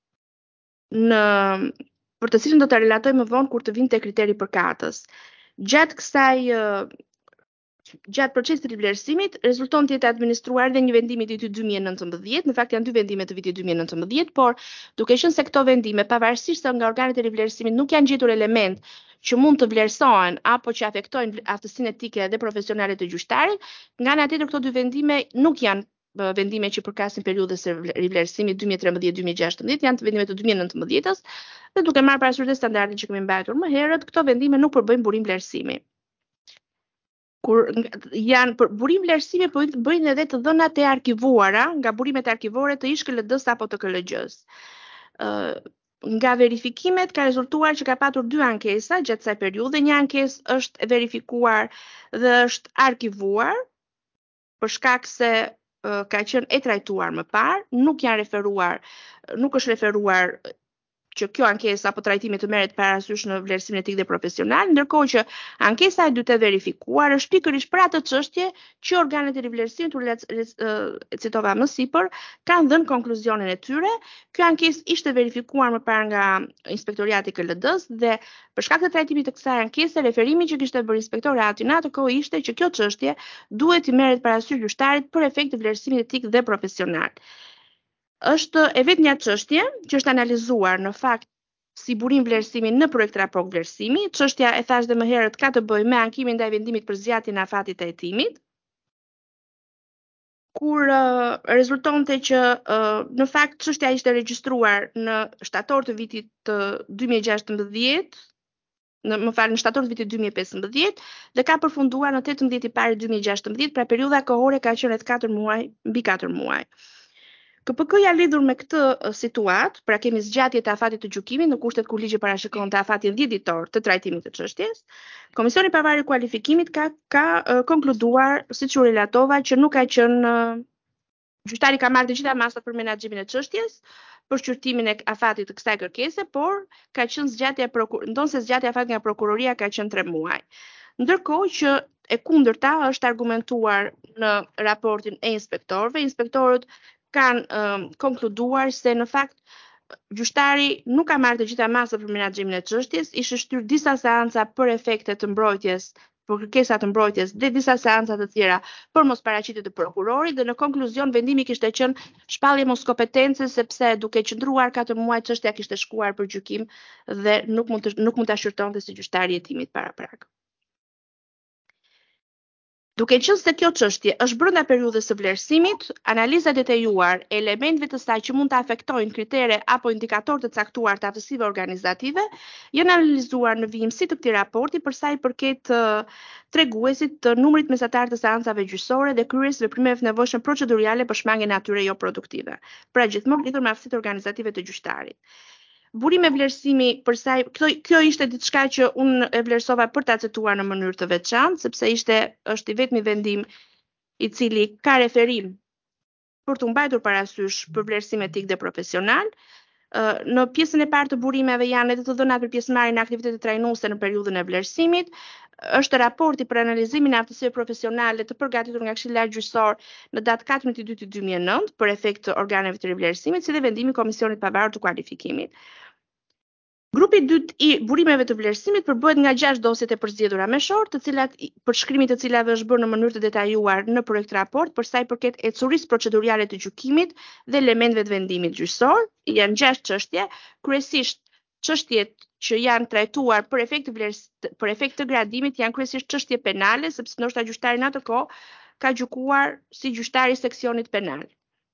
për të cilën do ta relatoj më vonë kur të vinte kriteri përkatës. Gjatë kësaj gjatë procesit të vlerësimit rezulton të jetë administruar dhe një vendimi i vitit 2019. Në fakt janë dy vendime të vitit 2019, por duke qenë se këto vendime pavarësisht se nga organet e rivlerësimit nuk janë gjetur element që mund të vlerësohen apo që afektojnë aftësinë etike dhe profesionale të gjyqtarit, nga ana tjetër këto dy vendime nuk janë vendime që përkasin periudhës së rivlerësimit 2013-2016, janë të vendime të 2019-s, dhe duke marrë parasysh dhe standardin që kemi mbajtur më herët, këto vendime nuk përbëjnë burim vlerësimi. Kur janë për burim vlerësimi bëjnë edhe të dhënat e arkivuara nga burimet arkivore të ISHKLD-s apo të KLG-s. Nga verifikimet ka rezultuar që ka patur 2 ankesa gjatë kësaj periudhe. Një ankesë është verifikuar dhe është arkivuar për shkak se ka qenë e trajtuar më parë, nuk është referuar që kjo ankesa apo trajtimi të merret parasysh në vlerësimin etik dhe profesional, ndërkohë që ankesa e dytë e verifikuar është pikërisht për atë çështje që organet e rivlerësimit, citova më sipër, kanë dhënë konkluzionin e tyre. Kjo ankesë ishte verifikuar më parë nga Inspektoriati i KLD-s dhe për shkak të trajtimit të kësaj ankese, referimi që kishte bërë inspektorati në atë kohë ishte që kjo çështje duhet i merret parasysh gjyqtarit për efekt të vlerësimit etik dhe profesional. Është e vetmja çështje që është analizuar në fakt si burim vlerësimi në projekt raport vlerësimi. Çështja, e thash dhe më herët, ka të bëjë me ankimin ndaj vendimit për zgjatjen e afatit të hetimit, kur rezultonte që në fakt çështja ishte regjistruar në shtator të vitit të 2016, në shtator të vitit 2015 dhe ka përfunduar në 18 i pari 2016, pra periudha kohore ka qenë rreth 4 muaj, mbi 4 muaj. KPK-ja lidhur me këtë situatë, pra kemi zgjatje të afatit të gjykimit në kushtet kur ligji parashikon të afatin 10 ditor të trajtimit të çështjes. Komisioni i pavarur i kualifikimit ka konkluduar, siç u relatova, që nuk ka qenë gjyqtari ka marrë të gjitha masat për menaxhimin e çështjes, për shqyrtimin e afatit të kësaj kërkese, por ka qenë zgjatja ndonse zgjatja e afatit nga prokuroria ka qenë 3 muaj. Ndërkohë që e kundërta është argumentuar në raportin e inspektorëve. Inspektorët kanë konkluduar se në fakt gjyqtari nuk ka marrë të gjitha masat për menaxhimin e çështjes, ishte shtyr disa seanca për efekte të mbrojtjes, për kërkesa të mbrojtjes dhe disa seanca të tjera për mos paraqitje të prokurorit, dhe në konkluzion vendimi kishte qenë shpallje mos kompetence, sepse duke qëndruar 4 muaj çështja kishte shkuar për gjykim dhe nuk mund ta shqyrtonte si gjyqtari i hetimit para prag. Duke qenë se kjo çështje është brenda periudhës së vlerësimit, analiza detajuar e elementëve të saj që mund të afektojnë kritere apo indikatorë të caktuar të aftësive organizative janë analizuar në vijimësi të këtij raporti për sa i përket treguesit të numrit mesatar të seancave gjyqësore dhe kryerjes veprimeve të nevojshme procedurale për shmangjen e natyre jo produktive, pra gjithmonë lidhur me aftësitë organizative të gjyqtarit. Burime vlerësimi për sa kjo ishte diçka që unë e vlerësova për ta cituar në mënyrë të veçantë, sepse është i vetmi vendim i cili ka referim për të mbajtur parasysh për vlerësim etik dhe profesional. Në pjesën e parë të burimeve janë edhe të dhënat për pjesëmarrjen në aktivitete trajnuese në periudhën e vlerësimit. Është raporti për analizimin e aftësive profesionale të përgatitur nga Këshilli Lart Gjyqësor në datë 14/2/2009 për efekt të organeve të rivlerësimit, si dhe vendimi i Komisionit Pavarur të Kualifikimit. Grupi i dytë i burimeve të vlerësimit përbëhet nga 6 dosjet e përzgjedhura me short, të cilat për shkrimin të cilave është bërë në mënyrë të detajuar në projekt raport për sa i përket ecurisë procedurale të gjykimit dhe elementëve të vendimit gjyqësor. Janë 6 çështje, kryesisht çështjet që janë trajtuar për efekt të gradimit janë kryesisht çështje penale, sepse ndoshta gjyqtari në atë kohë ka gjykuar si gjyqtari i seksionit penal.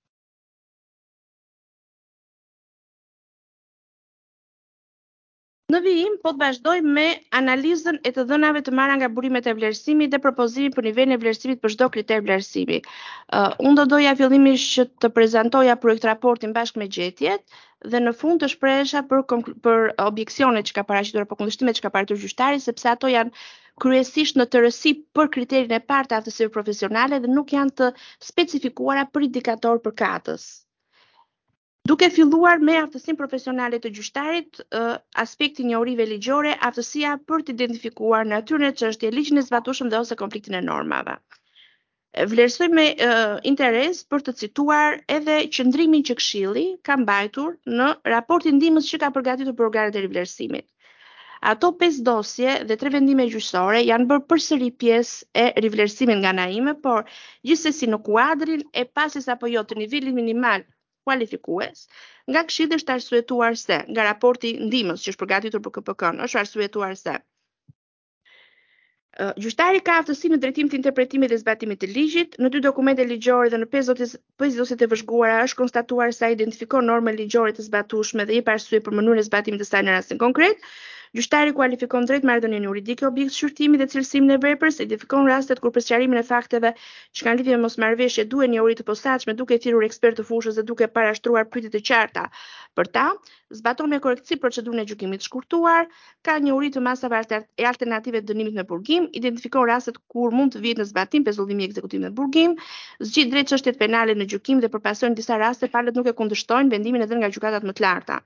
Në vijim, po të vazhdoj me analizën e të dhënave të marra nga burimet e vlerësimit dhe propozimin për nivelin e vlerësimit për çdo kriter vlerësimi. Unë do doja fillimisht që të prezantoja projekt raportin bashkë me gjetjet dhe në fund të shprehesha për objeksionet që ka paraqitur apo kundërshtimet që ka paraqitur gjyqtari, sepse ato janë kryesisht në tërësi për kriterin e parë të aftësive profesionale dhe nuk janë të specifikuara për indikator përkatës. Duke filluar me aftësinë profesionale të gjyqtarit, aspekti njohurive ligjore, aftësia për të identifikuar natyrën e çështjes, ligjin e zbatueshëm dhe ose konfliktin e normave. Vlerësoj me interes për të cituar edhe qëndrimin që Këshilli ka mbajtur në raportin ndihmës që ka përgatitur për organet e rivlerësimit. Ato 5 dosje dhe 3 vendime gjyqësore janë bërë përsëri pjesë e rivlerësimit nga ana ime, por gjithsesi në kuadrin e pases apo jo të nivelit minimal kualifikues, nga Këshilli është arsyetuar se, nga raporti ndihmës që është përgatitur për KPK-n, është arsyetuar se gjyqtari ka aftësi në drejtim të interpretimit dhe zbatimit të ligjit. Në 2 dokumente ligjore dhe në 5 dosjet e vëzhguara është konstatuar se ai identifikon normën ligjore të zbatueshme dhe jep arsye për mënyrën e zbatimit të saj në rastin konkret. Gjyqtari kualifikon drejt marrëdhënien juridike objekt shqyrtimi dhe cilësimin e veprës, identifikon rastet kur për sqarimin e fakteve që kanë lidhje me mosmarrëveshje duhet njohuri të posaçme duke thirrur ekspert të fushës dhe duke parashtruar pyetje të qarta për ta, zbaton me korrektësi procedurën e gjykimit të shkurtuar, ka njohuri të masave e alternative të dënimit me burgim, identifikon rastet kur mund të vihet në zbatim pezullimi i ekzekutimit me burgim, zgjidh drejt çështjet penale në gjykim dhe përpasojnë disa raste palët nuk e kundërshtojnë vendimin e dhënë nga gjykatat më të larta.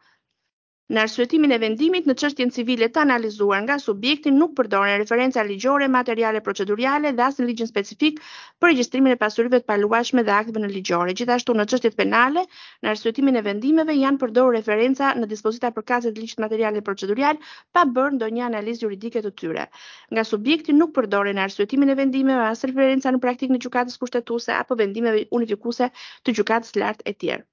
Në arsyetimin e vendimit në çështjen civile të analizuar nga subjekti nuk përdoren referenca ligjore, materiale procedurale dhe as në ligjin specifik për regjistrimin e pasurive të paluajshme dhe akteve në ligjore. Gjithashtu në çështjet penale, në arsyetimin e vendimeve janë përdorur referenca në dispozita përkatëse të ligjit material dhe procedural pa bërë ndonjë analizë juridike të tyre. Nga subjekti nuk përdoren në arsyetimin e vendimeve as referenca në praktikën e gjykatës kushtetuese apo vendimeve unifikuese të gjykatës së lartë e tjerë.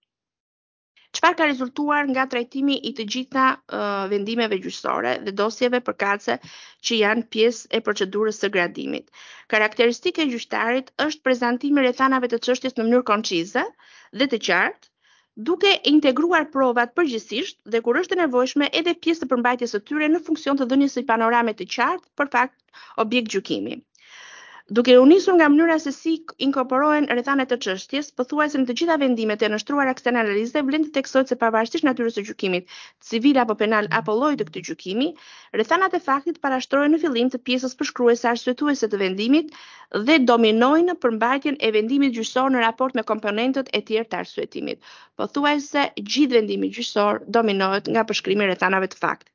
Çfarë ka rezultuar nga trajtimi i të gjitha vendimeve gjyqësore dhe dosjeve përkatëse që janë pjesë e procedurës së gradimit? Karakteristike e gjyqtarit është prezantimi rrethanave të çështjes në mënyrë koncize dhe të qartë, duke integruar provat përgjithsisht dhe kur është e nevojshme edhe pjesë të përmbajtjes së tyre në funksion të dhënies së panorame të qartë për fakt objekt gjykimi. Duke u nisur nga mënyra se si inkorporohen rrethanet të çështjes, pothuajse në të gjitha vendimet e nështruara kësaj analize vlen të theksohet se pavarësisht natyrës së gjykimit, civil apo penal apo llojit të këtij gjykimi, rrethanat e faktit parashtrohen në fillim të pjesës përshkruese arsyetuese të vendimit dhe dominojnë përmbajtjen e vendimit gjyqësor në raport me komponentët e tjerë të arsyetimit. Pothuajse gjithë vendimi gjyqësor dominohet nga përshkrimi i rrethanave të faktit.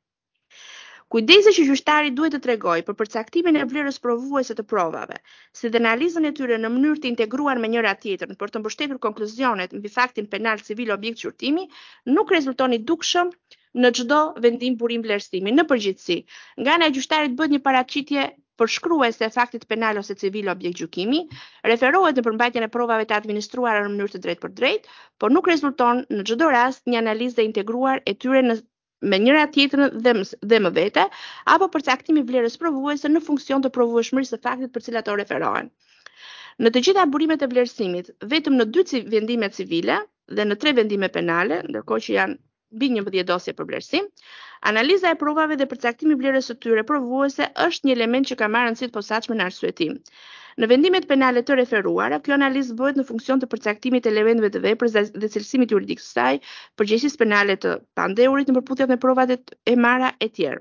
Kujdesi që gjyqtari duhet të tregojë për përcaktimin e vlerës provuese të provave, si dhe analizën e tyre në mënyrë të integruar me njëra tjetrën për të mbështetur konkluzionet mbi faktin penal civil objekt shqyrtimi, nuk rezulton i dukshëm në çdo vendim burim vlerësimi. Në përgjithësi, nga ana e gjyqtarit bëhet një paraqitje përshkruese e faktit penal ose civil objekt gjykimi, referohet në përmbajtjen e provave të administruara në mënyrë të drejtë për drejtë, por nuk rezulton në çdo rast një analizë e integruar e tyre me njëra tjetrën dhe më vete, apo përcaktimi vlerës provuese në funksion të provueshmërisë së faktit për cilat ato referohen. Në të gjitha burimet e vlerësimit, vetëm në 2 vendime civile dhe në 3 vendime penale, ndërkohë që janë mbi 11 dosje për vlerësim, analiza e provave dhe përcaktimi vlerës së tyre provuese është një element që ka marrë rëndësi të posaçme në arsyetim. Në vendimet penale të referuara, kjo analizë bëhet në funksion të përcaktimit të elementeve të veprës dhe cilësimit juridik së saj, përgjegjësisë penale të pandehurit në përputhje me provat e marra e tjerë.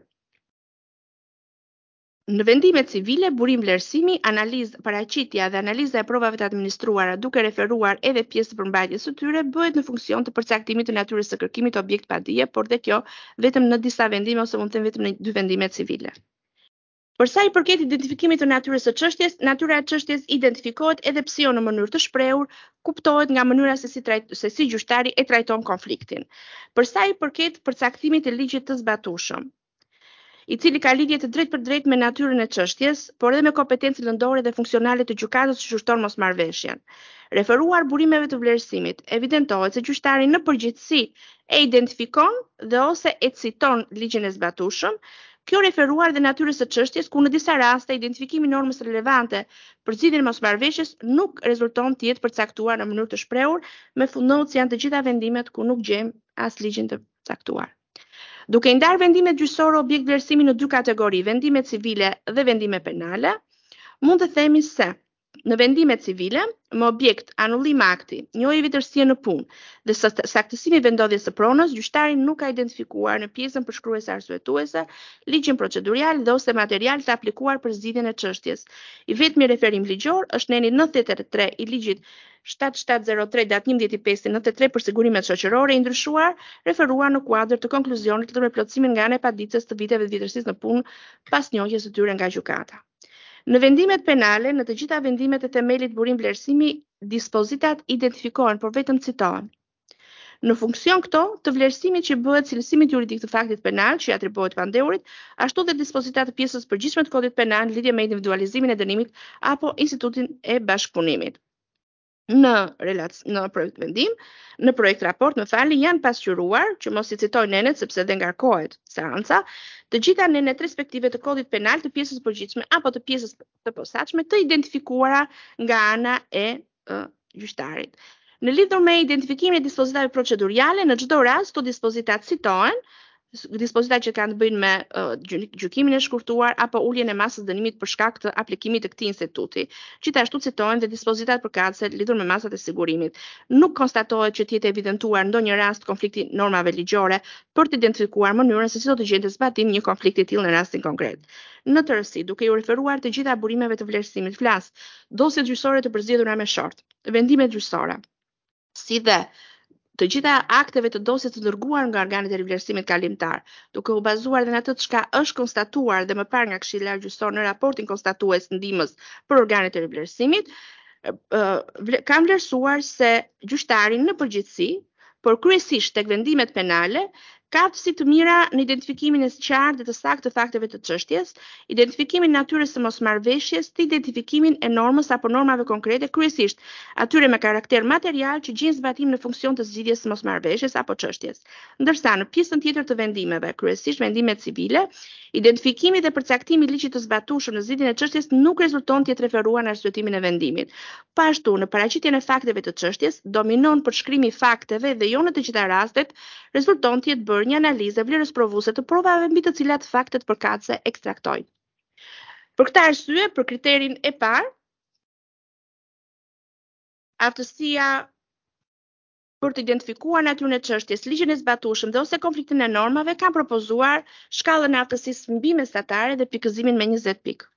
Në vendimet civile, burim vlerësimi, analizë, paraqitja dhe analiza e provave të administruara duke referuar edhe pjesë të përmbajtjes së tyre bëhet në funksion të përcaktimit të natyrës së kërkimit objekt pa dije, por dhe kjo vetëm në disa vendime ose mund të them vetëm në 2 vendime civile. Për sa i përket identifikimit të natyrës së çështjes, natyra e çështjes identifikohet edhe pse jo në mënyrë të shprehur, kuptohet nga mënyra se si gjyqtari e trajton konfliktin. Për sa i përket përcaktimit të ligjit të zbatueshëm, i cili ka lidhje të drejtë për drejtë me natyrën e çështjes, por edhe me kompetencën lëndore dhe funksionale të gjykatës që kushton mosmarrveshjen. Referuar burimeve të vlerësimit, evidentohet se gjyqtari në përgjithësi e identifikon dhe ose e citon ligjin e zbatueshëm. Kjo referuar dhe natyrës së çështjes, ku në disa raste identifikimi i normës relevante për zgjidhjen e mosmarrveshjes nuk rezulton të jetë përcaktuar në mënyrë të shprehur, me fundnotë janë të gjitha vendimet ku nuk gjejmë as ligjin të caktuar. Duke i ndarë vendimet gjyqësore objekt vlerësimi në 2 kategori, vendime civile dhe vendime penale, mund të themi se në vendimet civile, me objekt anullim akti, njohje vjetërsie në punë dhe saktësimi vendodhjes së pronës, gjyqtari nuk ka identifikuar në pjesën përshkruese arsyetuese ligjin procedurial dhe ose material të aplikuar për zgjidhjen e çështjes. I vetmi referim ligjor është neni 93 i ligjit 7703 datë 11/5/93 për sigurimet shoqërore i ndryshuar, referuar në kuadër të konkluzionit lidhur me plotësimin nga ana e paditëses të viteve të vjetërsisë në punë pas njohjes së tyre nga gjykata. Në vendimet penale, në të gjitha vendimet e themelit burim vlerësimi, dispozitat identifikohen, por vetëm citohen. Në funksion këto të vlerësimit që bëhet cilësimit juridik të faktit penal që i atribuohet pandeurit, ashtu dhe dispozitat të pjesës përgjithshme të kodit penal në lidhje me individualizimin e dënimit apo institutin e bashkëpunimit. Në projekt raport, janë pasqyruar, që mos i citoj nenet sepse dhe ngarkohet seanca, të gjitha nenet respektive të kodit penal të pjesës përgjithshme apo të pjesës të posaçme të identifikuara nga ana e gjyqtarit. Në lidhur me identifikimin e dispozitave procedurale, në çdo rast këto dispozitat citohen, dispozitat që kanë të bëjnë me gjykimin e shkurtuar apo uljen e masës dënimit për shkak të aplikimit të këtij instituti. Gjithashtu citohen dhe dispozitat përkatëse lidhur me masat e sigurimit. Nuk konstatohet që të jetë evidentuar ndonjë rast konflikti normave ligjore për të identifikuar mënyrën se si do të gjente zbatim një konflikti i tillë në rastin konkret. Në tërësi, duke u referuar të gjitha burimeve të vlerësimit, flas dosjet gjyqësore të përzgjedhura me short, vendimet gjyqësore, si dhe të gjitha akteve të dosjes të dërguar nga organet e rivlerësimit kalimtar, duke u bazuar dhe në atë çka është konstatuar dhe më parë nga Këshilli Lartë Gjyqësor në raportin konstatues ndihmës për organet e rivlerësimit, kanë vlerësuar se gjyqtari në përgjithësi, por kryesisht tek vendimet penale, ka aftësi të mira në identifikimin e qartë dhe të saktë të fakteve të çështjes, identifikimin e natyrës së mosmarrveshjes, të identifikimin e normës apo normave konkrete, kryesisht atyre me karakter material që gjejnë zbatim në funksion të zgjidhjes së mosmarrveshjes apo çështjes. Ndërsa në pjesën tjetër të vendimeve, kryesisht vendimet civile, identifikimi dhe përcaktimi i ligjit të zbatueshëm në zgjidhjen e çështjes nuk rezulton të jetë referuar në arsyetimin e vendimit. Po ashtu, në paraqitjen e fakteve të çështjes, dominon përshkrimi i fakteve dhe jo në të gjitha rastet rezulton të jetë bërë një analizë vlerës provuese të provave mbi të cilat faktet përkatëse ekstraktojnë. Për këtë arsye, për kriterin e parë, aftësia për të identifikuar natyrën e çështjes, ligjin e zbatueshëm dhe ose konfliktin e normave, kanë propozuar shkallën e aftësisë mbi mesatare dhe pikëzimin me 20 pikë.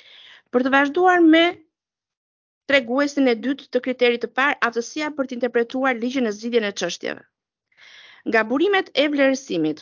Për të vazhduar me treguesin e dytë të kriterit të parë, aftësia për të interpretuar ligjin e zgjidhjen e çështjeve. Nga burimet e vlerësimit,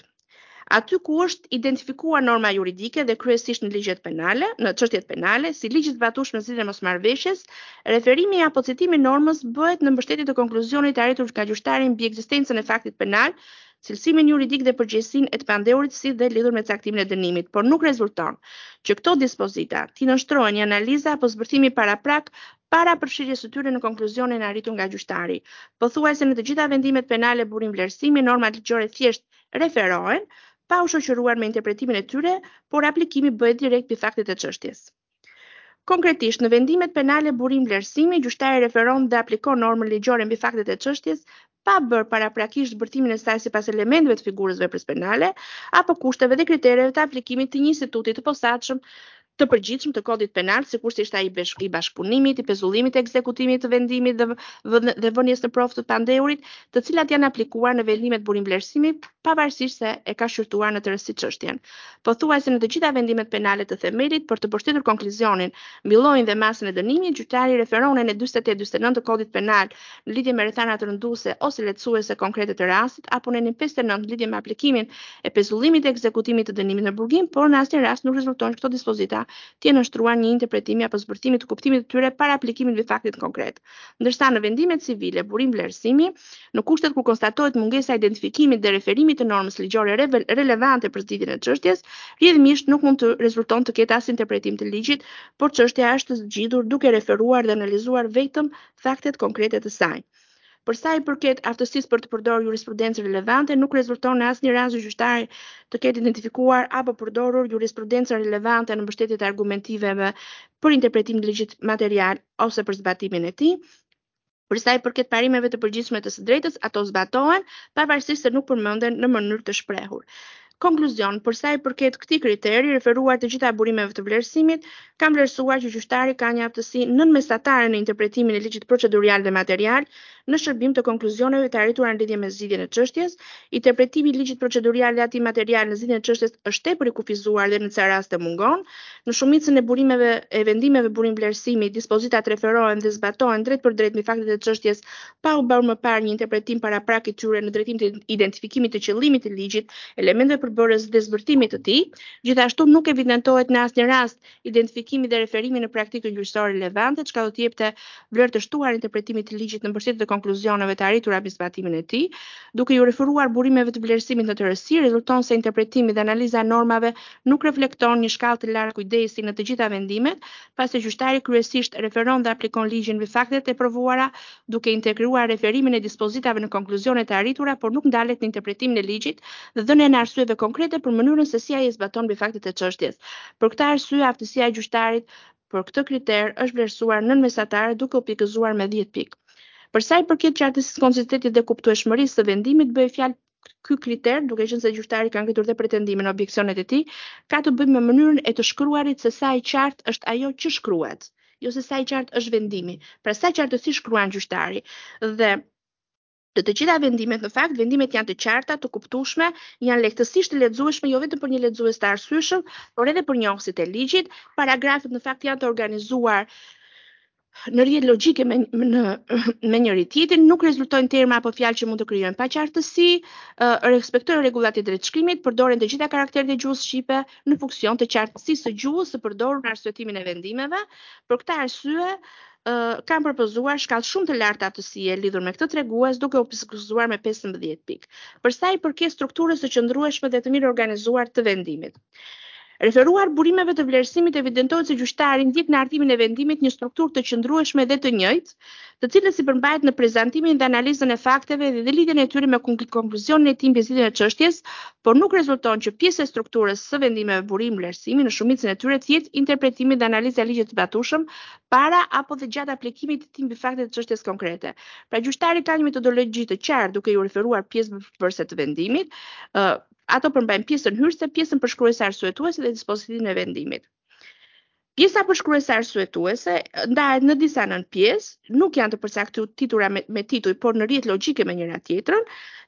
aty ku është identifikuar norma juridike dhe kryesisht në ligjet penale, në çështjet penale, si ligji i zbatueshëm në zgjidhjen e mosmarrveshjes, referimi apo citimi i normës bëhet në mbështetje të konkluzionit të arritur nga gjyqtari mbi ekzistencën e faktit penal, cilësimin juridik dhe përgjegjësinë e të pandeurit si dhe lidhur me caktimin e dënimit, por nuk rezulton që këto dispozita t'i nënshtrohen një analiza apo zbërthimi paraprak para përfshirjes së tyre në konkluzionin e arritur nga gjyqtari. Pothuajse në të gjitha vendimet penale burim vlerësimi, normat ligjore thjesht referohen, pa u shoqëruar me interpretimin e tyre, por aplikimi bëhet direkt mbi faktet e çështjes. Konkretisht, në vendimet penale burim vlerësimi, gjyqtari referon dhe aplikon normën ligjore mbi faktet e çështjes, pa bërë paraprakisht zbërtimin e saj sipas elementeve të figurës veprës penale apo kushteve dhe kritereve të aplikimit të një instituti të posaçëm të përgjithshëm të kodit penal, sikurse ishte ai i bashkëpunimit, i pezullimit të ekzekutimit të vendimit dhe vënies në provë të pandeurit, të cilat janë aplikuar në vendimet burim vlerësimi, pavarësisht se e ka shqyrtuar në tërësi çështjen. Pothuajse në të gjitha vendimet penale të themelit, për të mbështetur konkluzionin mbi llojin dhe masën e dënimit, gjyqtari referon në 48-49 të kodit penal në lidhje me rrethana të rënduese ose lehtësuese konkrete të rastit, apo në 59 në lidhje me aplikimin e pezullimit të ekzekutimit të dënimit në burgim, por në asnjë rast nuk rezulton këto dispozita të jenë nështruar një interpretimi apo zbërtimi të kuptimit të tyre para aplikimit mbi faktit konkret. Ndërsa në vendimet civile burim vlerësimi, në kushtet ku konstatohet mungesa e identifikimit dhe referimit të normës ligjore relevante për zgjidhjen e çështjes, rrjedhimisht nuk mund të rezulton të ketë as interpretim të ligjit, por çështja është zgjidhur duke referuar dhe analizuar vetëm faktet konkrete të saj. Për sa i përket aftësisë për të përdorur jurisprudencë relevante, nuk rezulton në asnjë rast gjyqtari të ketë identifikuar apo përdorur jurisprudencë relevante në mbështetje të argumentiveve për interpretimin e ligjit material ose për zbatimin e tij. Për sa i përket parimeve të përgjithshme të së drejtës, ato zbatohen, pavarësisht se nuk përmenden në mënyrë të shprehur. Konkluzion, për sa i përket këtij kriteri, referuar të gjitha burimeve të vlerësimit, kanë vlerësuar që gjyqtari ka një aftësi nënmesatare në interpretimin e ligjit procedurial dhe material, në shërbim të konkluzioneve të arritura në lidhje me zgjidhjen e çështjes. Interpretimi i ligjit procedurial dhe atij material në zgjidhjen e çështjes është tepër i kufizuar dhe në ca raste mungon. Në shumicën e burimeve e vendimeve burim vlerësimi, dispozitat referohen dhe zbatohen drejt për drejt me faktet e çështjes, pa u bërë më parë një interpretim paraprak i tyre në drejtim të identifikimit të qëllimit të ligjit, elementeve përbërës dhe zbërtimit të tij. Gjithashtu nuk evidentohet në asnjë rast identifikimi dhe referimi në praktikë gjyqësore relevante, çka do të jepte vlerë të shtuar interpretimit të ligjit në mbështetje të konkluzioneve të arritura mbi zbatimin e tij, duke ju referuar burimeve të vlerësimit në të rësi, rezulton se interpretimi dhe analiza e normave nuk reflekton një shkallë të lartë kujdesi në të gjitha vendimet, pasi gjyqtari kryesisht referon dhe aplikon ligjin mbi faktet e provuara, duke integruar referimin e dispozitave në konkluzionet e arritura, por nuk ndalet në interpretimin e ligjit dhe dhënien e arsyeve konkrete për mënyrën se si ai e zbaton mbi faktet e çështjes. Për këtë arsye, aftësia e gjyqtarit për këtë kriter është vlerësuar nën mesatare duke u pikëzuar me 10 pikë. Për sa i përket qartësisë, konsistentit dhe kuptueshmërisë së vendimit, bëhet fjalë ky kriter, duke qenë se gjyqtari ka ngritur dhe pretendimin në objeksionet e tij, ka të bëjë me mënyrën e të shkruarit se sa i qartë është ajo që shkruhet, jo se sa i qartë është vendimi. Pra sa qartësisht shkruan gjyqtari. Dhe të gjitha vendimet, në fakt, vendimet janë të qarta, të kuptueshme, janë lehtësisht të lexueshme, jo vetëm për një lexues të arsyeshëm, por edhe për njohësit e ligjit. Paragrafet në fakt janë të organizuar në rrjet logjike me njëri tjetrin, nuk rezultojnë terma apo fjalë që mund të krijojnë paqartësi, respektojnë rregullat e drejtshkrimit, përdoren të gjitha karakteret e gjuhës shqipe në funksion të qartësisë së gjuhës së përdorur në arsyetimin e vendimeve. Për këtë arsye, kam propozuar shkallë shumë të lartë aftësie lidhur me këtë tregues, duke u pikëzuar me 15 pikë. Për sa i përket strukturës së qëndrueshme dhe të mirë organizuar të vendimit. Referuar burimeve të vlerësimit, evidentohet se gjyqtari ndjek në hartimin e vendimit një strukturë të qëndrueshme dhe të njëjtë, të cilës si përmbajt në prezantimin dhe analizën e fakteve dhe lidhjen e tyre me konkluzionin e tij mbi zgjidhjen e çështjes, por nuk rezulton që pjesë e strukturës së vendimeve burim vlerësimi në shumicën e tyre të jetë interpretimi dhe analiza e ligjit të zbatueshëm para apo dhe gjatë aplikimit të tij mbi faktet të çështjes konkrete. Pra gjyqtari ka një metodologji të qartë duke ju referuar pjesëbërëse të vendimit. Ato përmbajnë pjesën hyrëse, pjesën përshkruese arsyetuese dhe dispozitivin e vendimit. Pjesa përshkruese arsyetuese ndahet në disa nën pjesë, nuk janë të përcaktuara me titull, por në rrjet logjike me njëra tjetrën,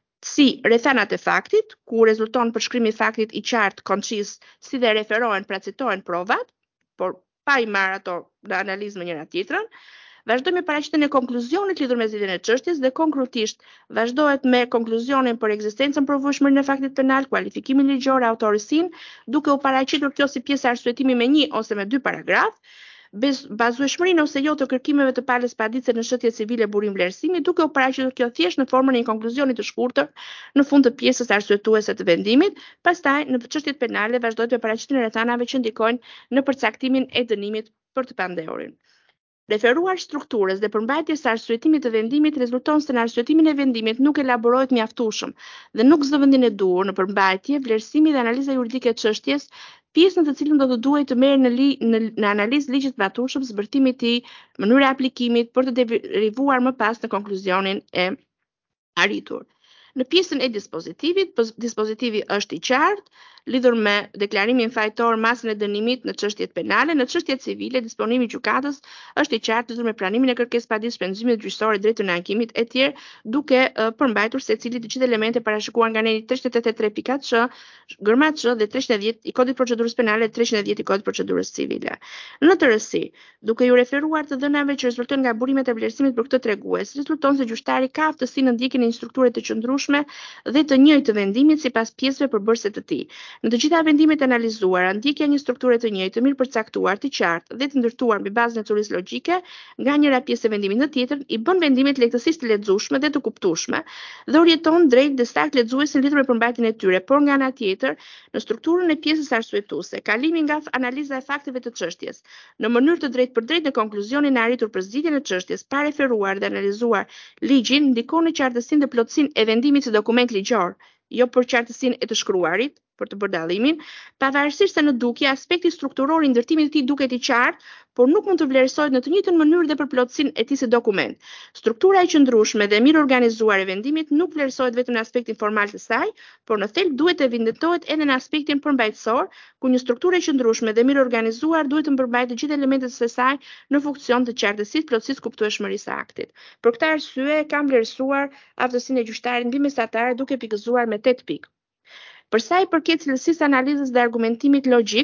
si rrethanat e faktit, ku rezulton përshkrimi i faktit i qartë, koncis, si dhe referohen, pra citohen provat, por pa i marrë ato në analizë me njëra tjetrën. Vazhdoj me paraqitjen e konkluzionit lidhur me zgjidhjen e çështjes dhe konkretisht vazhdohet me konkluzionin për ekzistencën provueshmërinë e faktit penal, kualifikimin ligjor, autorësinë, duke u paraqitur kjo si pjesë arsyetimi me 1 ose me 2 paragraf, bazueshmërinë ose jo të kërkimeve të palës paditëse në shëtje civile burim vlerësimi, duke u paraqitur kjo thjesht në formën e një konkluzionit të shkurtër në fund të pjesës arsyetuese të vendimit. Pastaj në çështjet penale vazhdohet me paraqitjen e rrethanave që ndikojnë në përcaktimin e dënimit për të pandehurin. Referuar strukturës dhe përmbajtjes së arsyetimit të vendimit rezulton se në arsyetimin e vendimit nuk elaborohet mjaftueshëm dhe nuk zë vendin e duhur në përmbajtje, vlerësimi dhe analiza juridike e çështjes, pjesën të cilën do të duhej të merret në analizë ligjit të zbatueshëm, zbërtimit të tij, mënyra e aplikimit për të derivuar më pas në konkluzionin e arritur. Në pjesën e dispozitivit, dispozitivi është i qartë, lidhur me deklarimin fajtor, masën e dënimit në çështjet penale, në çështjet civile, disponimi i gjykatës është i qartë lidhur me pranimin e kërkesës paditëse, shpenzimit gjyqësor, drejtën e ankimit etj, duke përmbajtur secili të gjithë elementet parashikuar nga neni 383.ç, gërma ç dhe 310 i Kodit Procedurës Penale, 310 i Kodit Procedurës Civile. Në të rësi, duke ju referuar të dhënave që rezultojnë nga burimet e vlerësimit për këtë tregues, rezulton se gjyqtari ka aftësinë në ndjekjen e një strukture të qëndrueshme dhe të njëjtë të vendimit sipas pjesëve përbërëse të tij. Në të gjitha vendimet analizuara, ndjekja një strukture të njëjtë, të mirë përcaktuar, të qartë dhe të ndërtuar mbi bazën e teorisë logjike nga njëra pjesë e vendimit në tjetrën, i bën vendimet lehtësisht të lexueshme dhe të kuptueshme dhe orienton drejt dhe sakt lexuesin lidhur me përmbajtjen e tyre, por nga ana tjetër, në strukturën e pjesës arsyetuese, kalimi nga analiza e fakteve të çështjes, në mënyrë të drejtë për drejtë në konkluzionin e arritur për zgjidhjen e çështjes, pa referuar dhe analizuar ligjin, ndikon në qartësinë dhe plotësinë e vendimit si dokument ligjor, jo për qartësinë e të shkruarit, për të bërë dallimin, pavarësisht se në dukje aspekti strukturor i ndërtimit të tij duket i qartë, por nuk mund të vlerësohet në të njëjtën mënyrë dhe për plotësinë e tij si dokument. Struktura e qëndrueshme dhe mirë organizuar e vendimit nuk vlerësohet vetëm në aspektin formal të saj, por në thelb duhet të evidentohet edhe në aspektin përmbajtësor, ku një strukturë e qëndrueshme dhe mirë organizuar duhet të përmbajë të gjithë elementet e saj në funksion të qartësisë, plotësisë, kuptueshmërisë së aktit. Për këtë arsye kam vlerësuar aftësinë e gjyqtarit mbi mesatare duke pikëzuar me 8 pikë. Për sa i përket cilësisë analizës dhe argumentimit logjik,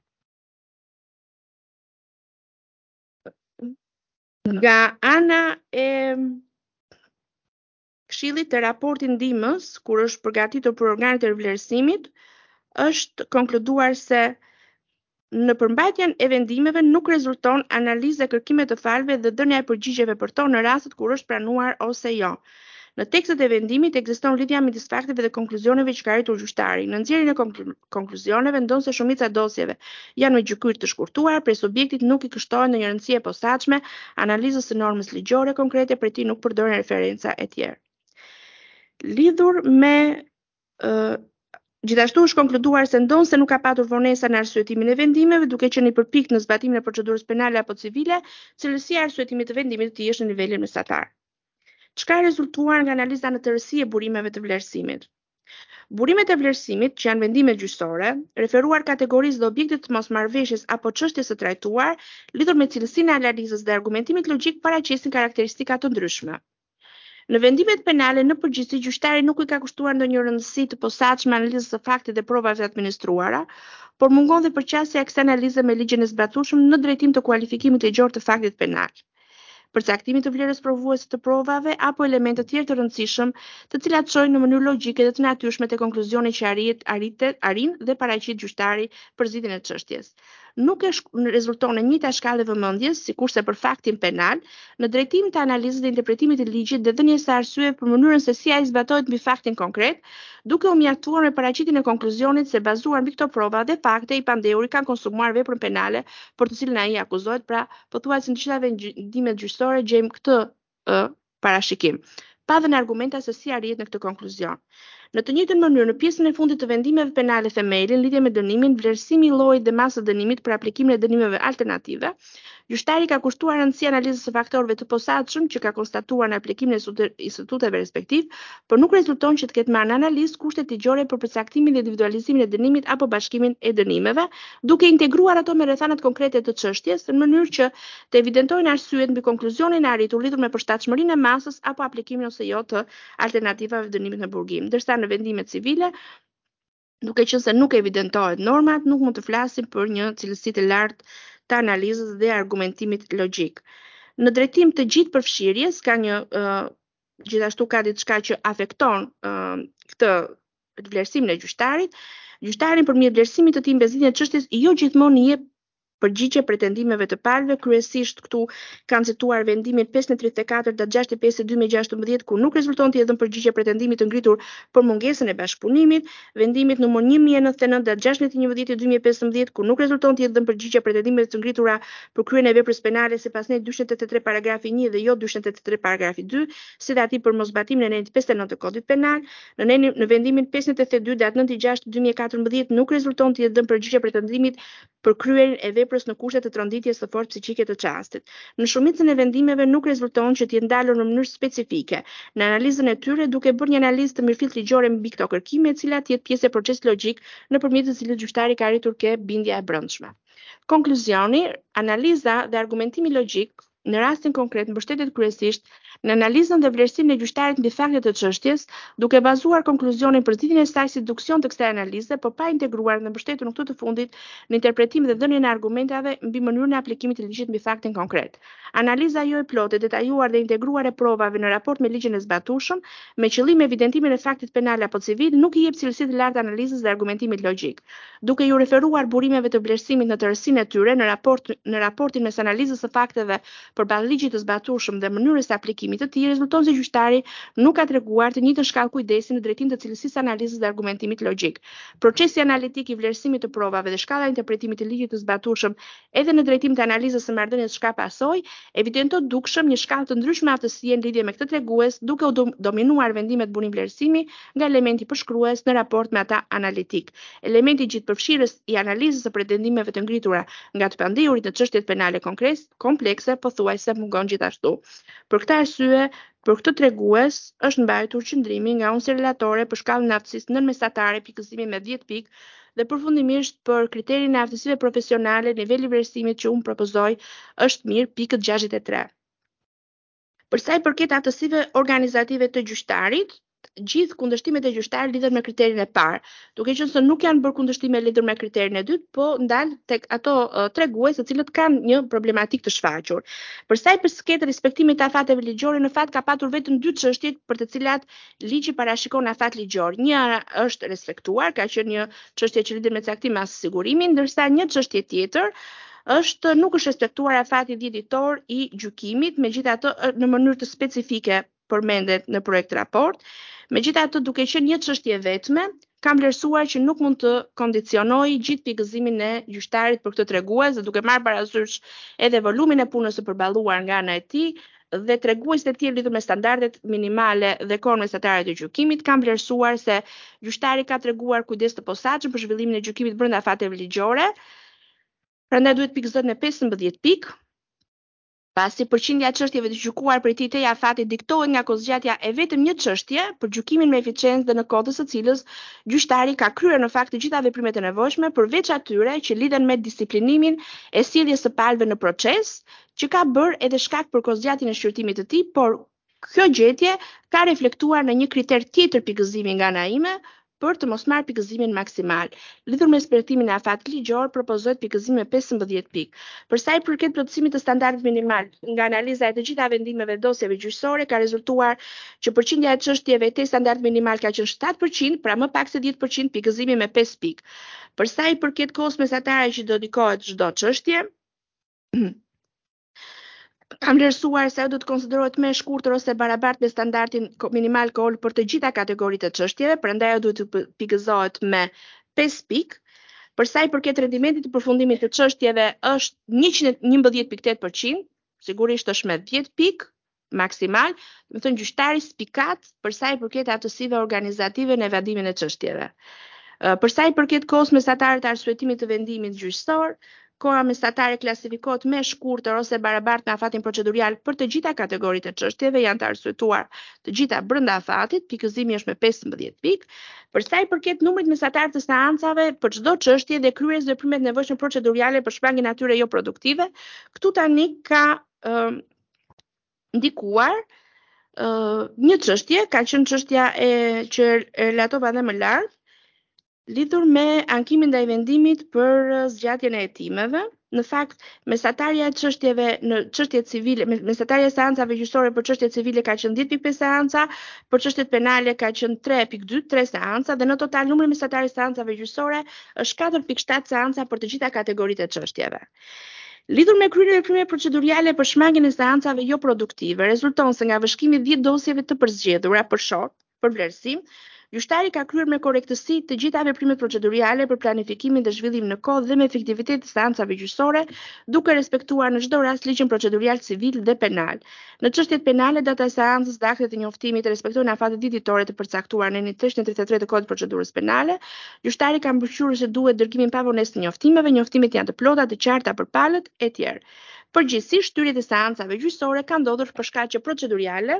nga ana e Këshillit të raportit ndihmës, kur është përgatitur për organet e vlerësimit, është konkluduar se në përmbajtjen e vendimeve nuk rezulton analizë e kërkimeve të palëve dhe dhënia e përgjigjeve për to në rastet kur është pranuar ose jo. Në tekstet e vendimit ekziston lidhja midis fakteve dhe konkluzioneve që ka arritur gjyhtari. Në nxjerrjen e konkluzioneve ndonse se shumica e dosjeve janë me gjykyr të shkurtuar, prej subjektit nuk i kështohet ndonjë rëndësi e posaçme analizës së normës ligjore konkrete, për ti nuk përdoren referenca e tjerë. Lidhur me Gjithashtu është konkluduar se ndonse nuk ka patur vonesa në arsyetimin e vendimeve, duke qenë i përpikt në zbatimin e procedurës penale apo civile, cilësia e arsyetimit të vendimit të tij është në nivelin mesatar. Çka ka rezultuar nga analiza në tërësi e burimeve të vlerësimit? Burimet e vlerësimit, që janë vendime gjyqësore, referuar kategorisë dhe objektit të mosmarrveshjes apo çështjes së trajtuar, lidhur me cilësinë e analizës dhe argumentimit logjik, paraqesin karakteristika të ndryshme. Në vendimet penale në përgjithësi gjyqtari nuk i ka kushtuar ndonjë rëndësi të posaçme analizës së faktit dhe provave administruara, por mungon dhe përqasja e kësaj analize me ligjin e zbatueshëm në drejtim të kualifikimit ligjor të faktit penal, përcaktimit të vlerës provuese të provave apo elemente tjerë të rëndësishëm, të cilat çojnë në mënyrë logjike dhe të natyrshme te konkluzionit që arrin dhe paraqit gjyqtari për zgjidhjen e çështjes. Nuk rezulton në njëjta shkallë vëmendjes, sikurse për faktin penal, në drejtim të analizës dhe interpretimit të ligjit dhe dhënies së arsyeve për mënyrën se si ai zbatohet mbi faktin konkret, duke u mjaftuar me paraqitjen e konkluzionit se bazuar mbi këto prova dhe fakte i pandeuri kanë konsumuar veprën penale për të cilën ai akuzohet, pra pothuajse në të gjitha vendimet gjyqësore gjejmë këtë parashikim, pa dhënë argumenta se si arrihet në këtë konkluzion. Në të njëjtën mënyrë, në pjesën e fundit të vendimeve penale themelin, lidhje me dënimin, vlerësimi i llojit dhe masës dënimit për aplikimin e dënimeve alternative, gjyqtari ka kushtuar rëndësi analizës së faktorëve të posaçëm që ka konstatuar në aplikimin e instituteve respektiv, por nuk rezulton që të ketë marrë në analizë kushtet ligjore për përcaktimin dhe individualizimin e dënimit apo bashkimin e dënimeve, duke integruar ato me rrethanat konkrete të çështjes në mënyrë që të evidentojnë arsyet mbi konkluzionin e arritur lidhur me përshtatshmërinë e masës apo aplikimin ose jo të alternativave dënimit në burgim, ndërsa në vendimet civile, duke qenë se nuk evidentohet normat, nuk mund të flasim për një cilësi të lartë të analizës dhe argumentimit logjik. Në drejtim të gjithë përfshirjes ka një gjithashtu ka diçka që afekton këtë vlerësimin e gjyqtarit. Gjyqtari përmjet vlerësimit të tij mbi zgjidhjen e çështjes jo gjithmonë i jep përgjigje pretendimeve të palëve, kryesisht këtu kanë cituar vendimin 534/65/2016 ku nuk rezulton të jetë dhënë përgjigje pretendimit të ngritur për mungesën e bashkëpunimit, vendimit numër 1099/611/2015 ku nuk rezulton të jetë dhënë përgjigje pretendimeve të ngritura për kryen e veprës penale sipas ne 283 paragrafi 1 dhe jo 283 paragrafi 2, si dhe atij për mosbatimin e nenit 59 të kodit penal, në vendimin 582/9/6/2014 nuk rezulton të jetë dhënë përgjigje pretendimit për kryen e veprës në kushte të tronditjes së fortë psiqike të çastit. Në shumicën e vendimeve nuk rezulton që të jetë ndalur në mënyrë specifike në analizën e tyre, duke bërë një analizë të mirëfillt ligjore mbi këto kërkime, e cila të jetë pjesë e procesit logjik nëpërmjet të cilit gjyqtari ka arritur ke bindja e brendshme. Konkluzioni, analiza dhe argumentimi logjik në rastin konkret mbështetet kryesisht në analizën dhe vlerësimin e gjyqtarit mbi faktet të çështjes, duke bazuar konkluzionin për zgjidhjen e saj si deduksion të kësaj analize, por pa integruar dhe mbështetur në këtë të fundit në interpretimin dhe dhënien e argumentave mbi mënyrën e aplikimit të ligjit mbi faktin konkret. Analiza jo e plotë, detajuar dhe integruar e provave në raport me ligjin e zbatueshëm, me qëllim evidentimin e faktit penal apo civil, nuk i jep cilësi të lartë analizës dhe argumentimit logjik. Duke ju referuar burimeve të vlerësimit në tërësinë e tyre në raportin mes analizës së fakteve përballë ligjit të zbatueshëm dhe mënyrës së aplikimit të tij, rezulton se gjyqtari nuk ka treguar të njëjtën shkallë kujdesi në drejtim të cilësisë analizës dhe argumentimit logjik. Procesi analitik i vlerësimit të provave dhe shkalla e interpretimit të ligjit të zbatueshëm edhe në drejtim të analizës së marrëdhënies shka pasojë, evidenton dukshëm një shkallë të ndryshme aftësie në lidhje me këtë tregues, duke u dominuar vendimet burim vlerësimi nga elementi përshkrues në raport me ata analitik. Elementi gjithëpërfshirës i analizës së pretendimeve të ngritura nga të pandehurit në çështjet penale komplekse pothuajse mungon gjithashtu. Për këtë arsye, për këtë tregues është mbajtur qëndrimi nga unë si relatore për shkallën e aftësisë nënmesatare pikëzimi me 10 pikë dhe përfundimisht për kriterin e aftësive profesionale, niveli vlerësimit që unë propozoj është mirë pikët 63. Për sa i përket aftësive organizative të gjyqtarit, gjithë kundërshtimet e gjyqtarit lidhen me kriterin e parë, duke qenë se nuk janë bërë kundërshtime lidhur me kriterin e dytë, po ndal tek ato tregues të cilët kanë një problematik të shfaqur. Për sa i përket respektimit të afateve ligjore, në fakt ka patur vetëm dy çështje për të cilat ligji parashikon afat ligjor. Një është respektuar, ka qenë një çështje që lidhet me caktim as sigurimin, ndërsa një çështje tjetër është nuk është respektuar afati dhjetitor i gjykimit, megjithatë në mënyrë të specifike përmendet në projekt raport. Megjithatë, duke qenë një çështje vetme, kam vlerësuar që nuk mund të kondicionoj gjithë pikëzimin e gjyqtarit për këtë tregues, dhe duke marrë parasysh edhe volumin e punës së përballuar nga ana e tij dhe treguesit e tjerë lidhur me standardet minimale dhe kohën mesatare të gjykimit, kam vlerësuar se gjyqtari ka treguar kujdes të posaçëm për zhvillimin e gjykimit brenda afateve ligjore. Prandaj duhet pikëzohet me 15 pikë. Pasi përqindja e çështjeve të gjykuar për tij te afati diktohet nga kozgjatja e vetëm një çështje për gjykimin me eficiencë dhe në kohë së cilës gjyqtari ka kryer në fakt të gjitha veprimet e nevojshme përveç atyre që lidhen me disiplinimin e sjelljes së palëve në proces, që ka bërë edhe shkak për kozgjatjen e shqyrtimit të tij, por kjo gjetje ka reflektuar në një kriter tjetër pikëzimi nga ana ime, për të mos marrë pikëzimin maksimal. Lidhur me respektimin e afatit ligjor, propozohet pikëzim me 15 pikë. Për sa i përket plotësimit të standardit minimal, nga analiza e të gjitha vendimeve dosjeve gjyqësore ka rezultuar që përqindja e çështjeve te standardi minimal ka qenë 7%, pra më pak se 10%, pikëzimi me 5 pikë. Për sa i përket kohës mesatare që dedikohet çdo çështje, kam vlerësuar se ajo do të konsiderohet më e shkurtër ose barabartë me standardin minimal kohor për të gjitha kategoritë të çështjeve, prandaj ajo duhet të pikëzohet me 5 pikë. Për sa i përket rendimentit të përfundimit të çështjeve është 111.8%, sigurisht është me 10 pikë maksimal, do të thënë gjyqtari spikat për sa i përket aftësive organizative në evadimin e çështjeve. Për sa i përket kohës mesatare të arsyetimit të vendimit gjyqësor, koha mesatare klasifikohet me shkurtër ose barabartë me afatin procedurial për të gjitha kategoritë e çështjeve, janë të arsyetuar të gjitha brenda afatit, pikëzimi është me 15 pikë. Për sa i përket numrit mesatar të seancave për çdo çështje dhe kryerjes veprimet nevojshme proceduriale për shpalljen e natyre jo produktive, këtu tani ka ndikuar një çështje, ka qenë çështja që relatova edhe më lart, lidhur me ankimin ndaj vendimit për zgjatjen e hetimeve. Në fakt, mesatarja e çështjeve në çështje civile, mesatarja e seancave gjyqësore për çështje civile ka qenë 10.5 seanca, për çështjet penale ka qenë 3.2, 3 seanca, dhe në total numri mesatar i seancave gjyqësore është 4.7 seanca për të gjitha kategoritë e çështjeve. Lidhur me kryerjen e veprimeve proceduriale për shmangjen e seancave jo produktive, rezulton se nga vëshkimi 10 dosjeve të përzgjedhura për short, për vlerësim, gjyqtari ka kryer me korrektësi të gjitha veprimet proceduriale për planifikimin dhe zhvillimin në kohë dhe me efektivitet të seancave gjyqësore, duke respektuar në çdo rast ligjin procedurial civil dhe penal. Në çështjet penale, data e seancës dhe aktet e njoftimit respektojnë afatet ditore të përcaktuar në 333 të Kodit të Procedurës Penale. Gjyqtari ka mbështetur se duhet dërgimin pavonesë të njoftimeve, njoftimet janë të plota, të qarta për palët e tjerë. Përgjithsisht, shtyriet e seancave gjyqësore kanë ndodhur për shkaqe proceduriale,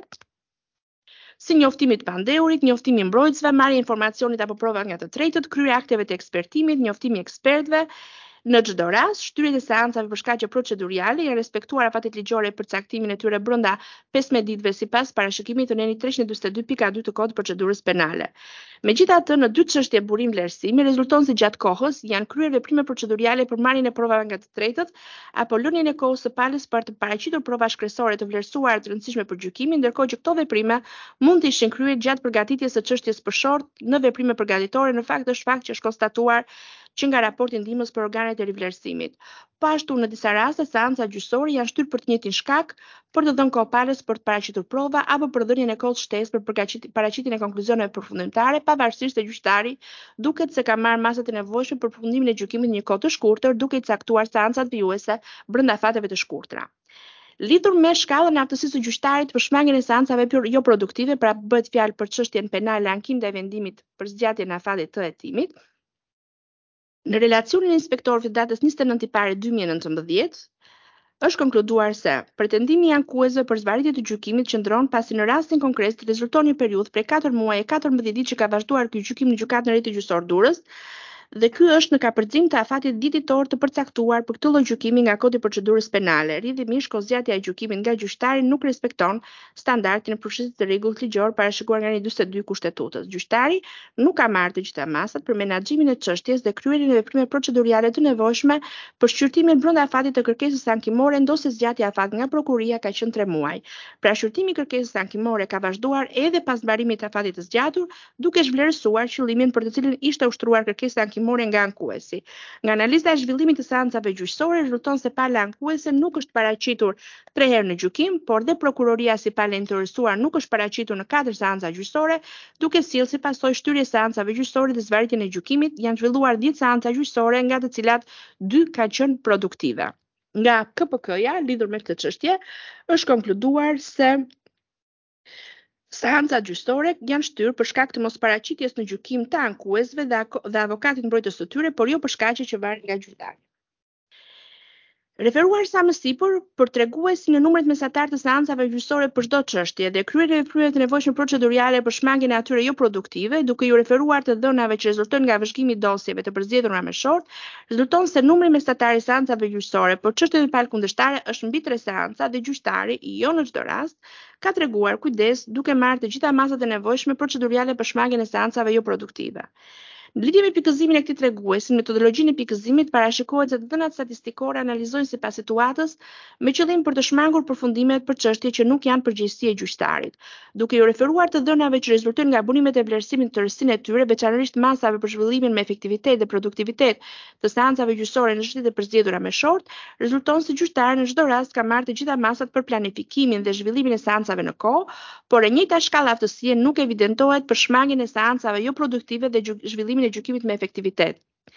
si njoftimi i pandeurit, njoftimi i mbrojtësve, marrja e informacionit apo prova nga të tretët, kryerja e akteve të ekspertimit, njoftimi i ekspertëve. Në çdo rast, shtyriet e seancave për shkaqe proceduriale janë respektuar afatet ligjore për caktimin e tyre brenda 15 ditëve sipas parashikimit të nenit 342.2 të Kodit të Procedurës Penale. Megjithatë, në dy çështje burim vlerësimi rezulton se gjatë kohës janë kryer veprime proceduriale për marrjen e provave nga të tretët apo lënien e kohës së palës për të paraqitur prova shkresore të vlerësuara të rëndësishme për gjykimin, ndërkohë që këto veprime mund të ishin kryer gjatë përgatitjes së çështjes për short në veprime përgatitore. Në fakt është fakt që është konstatuar që nga raporti ndihmës për organet e rivlerësimit. Po ashtu, në disa raste seanca gjyqësore janë shtyr për të njëjtin shkak, për të dhënë kohë palës për të paraqitur prova apo për dhënien e kohës shtesë për paraqitjen e konkluzioneve përfundimtare, pavarësisht se gjyqtari duket se ka marrë masat e nevojshme për përfundimin e gjykimit në një kohë të shkurtër, duke i caktuar seancat vijuese brenda fateve të shkurtra. Lidhur me shkallën e aftësisë së gjyqtarit për shmangjen e seancave jo produktive, pra bëhet fjalë për çështjen penale, ankim ndaj vendimit për zgjatjen e afatit të hetimit. Në relacionin e inspektorit të datës 29 pare 2019, është konkluduar se pretendimi i ankuesve për zbaritje të gjykimit qëndron pasi në rastin konkret rezulton një periudhë prej 4 muaj e 14 ditë që ka vazhduar ky gjykim në gjykatën e rritë gjyqësor Durrës, dhe ky është në kapërcim të afatit dititor të përcaktuar për këtë lloj gjykimi nga Kodi i Procedurës Penale. Rrjedhimisht, kozgjatja e gjykimit nga gjyqtari nuk respekton standardin e përfshirjes të rregullt ligjor parashikuar nga artikli 42 i Kushtetutës. Gjyqtari nuk ka marrë të gjitha masat për menaxhimin e çështjes dhe kryerjen e veprimeve procedurale të nevojshme për shqyrtimin brenda afatit të kërkesës ankimore, ndosë zgjatja e afatit nga prokuria ka qenë 3 muaj. Pra shqyrtimi i kërkesës ankimore ka vazhduar edhe pas mbarimit të afatit të zgjatur, duke zhvlerësuar qëllimin për të cilin ishte ushtruar kërkesa ankimore nga ankuesi. Nga analiza e zhvillimit të seancave gjyqësore rezulton se pala ankuese nuk është paraqitur 3 herë në gjykim, por dhe prokuroria si palë interesuar nuk është paraqitur në 4 seanca gjyqësore, duke sjellë si pasojë shtyrje seancave gjyqësore dhe zvarritjen e gjykimit. Janë zhvilluar 10 seanca gjyqësore, nga të cilat 2 kanë qenë produktive. Nga KPK-ja lidhur me këtë çështje është konkluduar se seancat gjyqësore janë shtyrë për shkak të mosparaqitjes në gjykim të ankuesve dhe avokatit mbrojtës së tyre, por jo për shkaqe që varet nga gjyqtari. Referuar sa më sipër për treguesin e numrit mesatar të seancave gjyqësore për çdo çështje dhe kryerjen e veprimeve të nevojshme procedurale për shmangjen e atyre jo produktive, duke ju referuar të dhënave që rezultojnë nga vëzhgimi i dosjeve të përzgjedhura me short, rezulton se numri mesatar i seancave gjyqësore për çështjet e palë kundërshtare është mbi 3 seanca dhe gjyqtari, jo në çdo rast, ka treguar kujdes duke marrë të gjitha masat e nevojshme procedurale për shmangjen e seancave jo produktive. Në lidhje me pikëzimin e këtij treguesi, metodologjinë e pikëzimit parashikohet se të dhënat statistikore analizojnë sipas situatës me qëllim për të shmangur përfundimet për çështje që nuk janë përgjegjësi e gjyqtarit. Duke ju referuar të dhënave që rezultojnë nga bunimet e vlerësimit të rësinë e tyre, veçanërisht masave për zhvillimin me efektivitet dhe produktivitet të seancave gjyqësore në çështjet e përzgjedhura me short, rezulton se gjyqtari në çdo rast ka marrë të gjitha masat për planifikimin dhe zhvillimin e seancave në kohë, por e njëjta shkallë aftësie nuk evidentohet për shmangjen e seancave jo produktive dhe zhvillimin e gjykimit me efektivitet.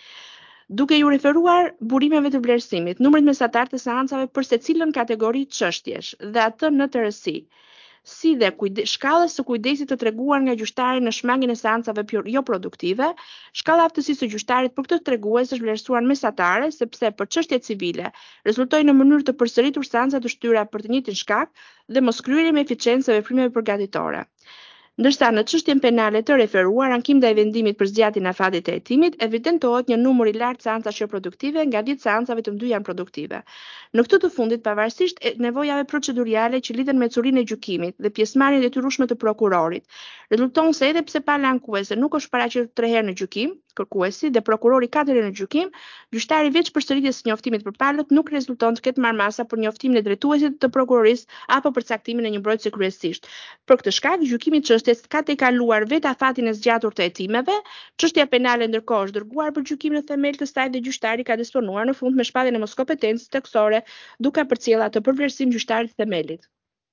Duke ju referuar burimeve të vlerësimit, numrit mesatar të seancave për secilën kategori çështjesh dhe atë në tërësi, si dhe shkallës së kujdesit të treguar nga gjyqtari në shmangjen e seancave jo produktive, shkalla aftësisë së gjyqtarit për këtë tregues është vlerësuar mesatare, sepse për çështjet civile rezultojnë në mënyrë të përsëritur seanca të shtyra për të njëjtin shkak dhe moskryerje me eficiencë e veprimeve përgatitore. Ndërsa në çështjen penale të referuar, ankim ndaj vendimit për zgjatjen e afatit të hetimit, evidentohet një numër i lartë seancash jo produktive, nga 10 seanca vetëm 2 janë produktive. Në këtë të fundit, pavarësisht nevojave proceduriale që lidhen me curinë e gjykimit dhe pjesëmarrjen e detyrueshme të prokurorit, rezulton se edhe pse pala ankuese nuk është paraqitur 3 herë në gjykim, kërkuesi dhe prokurori 4 herë në gjykim, gjyqtari veç përsëritjes së njoftimit për palët nuk rezulton të ketë marrëmasa për njoftimin e drejtuesit të prokurorisë apo për caktimin e një mbrojtëse kryesisht. Për këtë shkak, gjykimi i çështjes ka tejkaluar vetë afatin e zgjatur të hetimeve. Çështja penale ndërkohë është dërguar për gjykim në themel të saj dhe gjyqtari ka disponuar në fund me shpalljen e moskompetencës theksore, duke përcjellë atë për vlerësim gjyqtarit të themelit.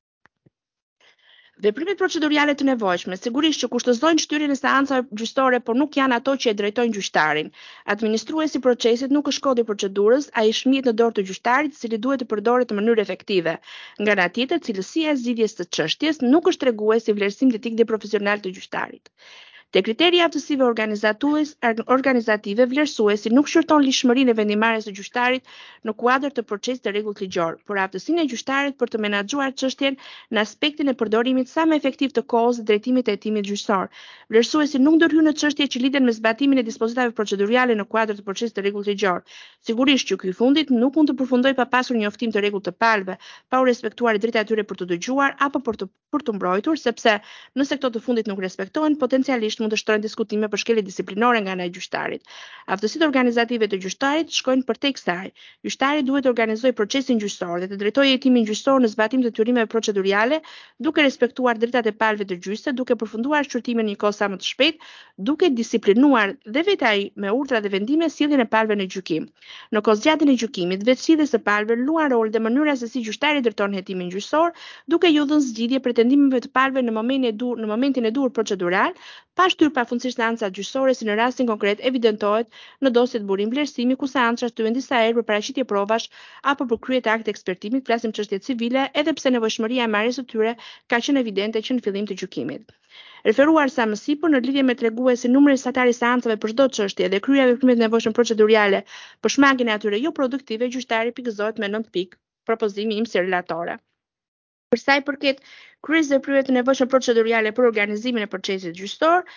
Veprimet procedurale të nevojshme sigurisht që kushtozojnë shtyrjen e seancave gjyqësore, por nuk janë ato që e drejtojnë gjyqtarin. Administruesi i procesit nuk është kodi i procedurës, ai është mjet në dorë të gjyqtarit, i cili duhet të përdoret në mënyrë efektive. Nga ana tjetër, cilësia e zgjidhjes së çështjes nuk është tregues i vlerësimit etik dhe profesional të gjyqtarit. Te kriteri i aftësive organizative, vlerësuesi nuk shqyrton lishmërinë e vendimarrjes së gjyqtarit në kuadër të procesit të rregullt ligjor, por aftësinë e gjyqtarit për të menaxhuar çështjen në aspektin e përdorimit sa më efektiv të kohës dhe drejtimit të hetimit gjyqësor. Vlerësuesi nuk ndërhyn në çështje që lidhen me zbatimin e dispozitave procedurale në kuadër të procesit të rregullt ligjor. Sigurisht që ky i fundit nuk mund të përfundojë pa pasur një njoftim të rregullt të palëve, pa u respektuar drejtat e tyre për të dëgjuar apo për të mbrojtur, sepse nëse këto të fundit nuk respektohen, potencialisht mund të shtrojnë diskutime për shkelje disiplinore nga ana e gjyqtarit. Aftësitë organizative të gjyqtarit shkojnë përtej kësaj. Gjyqtari duhet të organizojë procesin gjyqësor dhe të drejtojë hetimin gjyqësor në zbatim të detyrimeve procedurale, duke respektuar drejtat e palëve të gjyqësve, duke përfunduar shqyrtimin në një kohë sa më të shpejtë, duke disiplinuar dhe vetë ai me urdhra dhe vendime sjelljen e palëve në gjykim. Në kozgjatjen e gjykimit, vetë sjelljes së palëve luan rol dhe mënyra se si gjyqtari drejton hetimin gjyqësor, duke ju dhënë zgjidhje pretendimeve të palëve në momentin e duhur procedural, pa shtyr pafundësisht seancat gjyqësore si në rastin konkret evidentohet në dosjet burim vlerësimi ku seanca shtyhen disa herë për paraqitje provash apo për krye të aktit ekspertimit, flasim çështje civile, edhe pse nevojshmëria e marrjes së tyre ka qenë evidente që në fillim të gjykimit. Referuar sa më sipër në lidhje me treguesin numri mesatar i seancave për çdo çështje dhe kryerja e veprimeve të nevojshme procedurale për shmangjen e atyre jo produktive, gjyqtari pikëzohet me 9 pikë, propozimi im si relatore. Për sa i përket kryerjes së veprimeve të nevojshme procedurale për organizimin e procesit gjyqësor,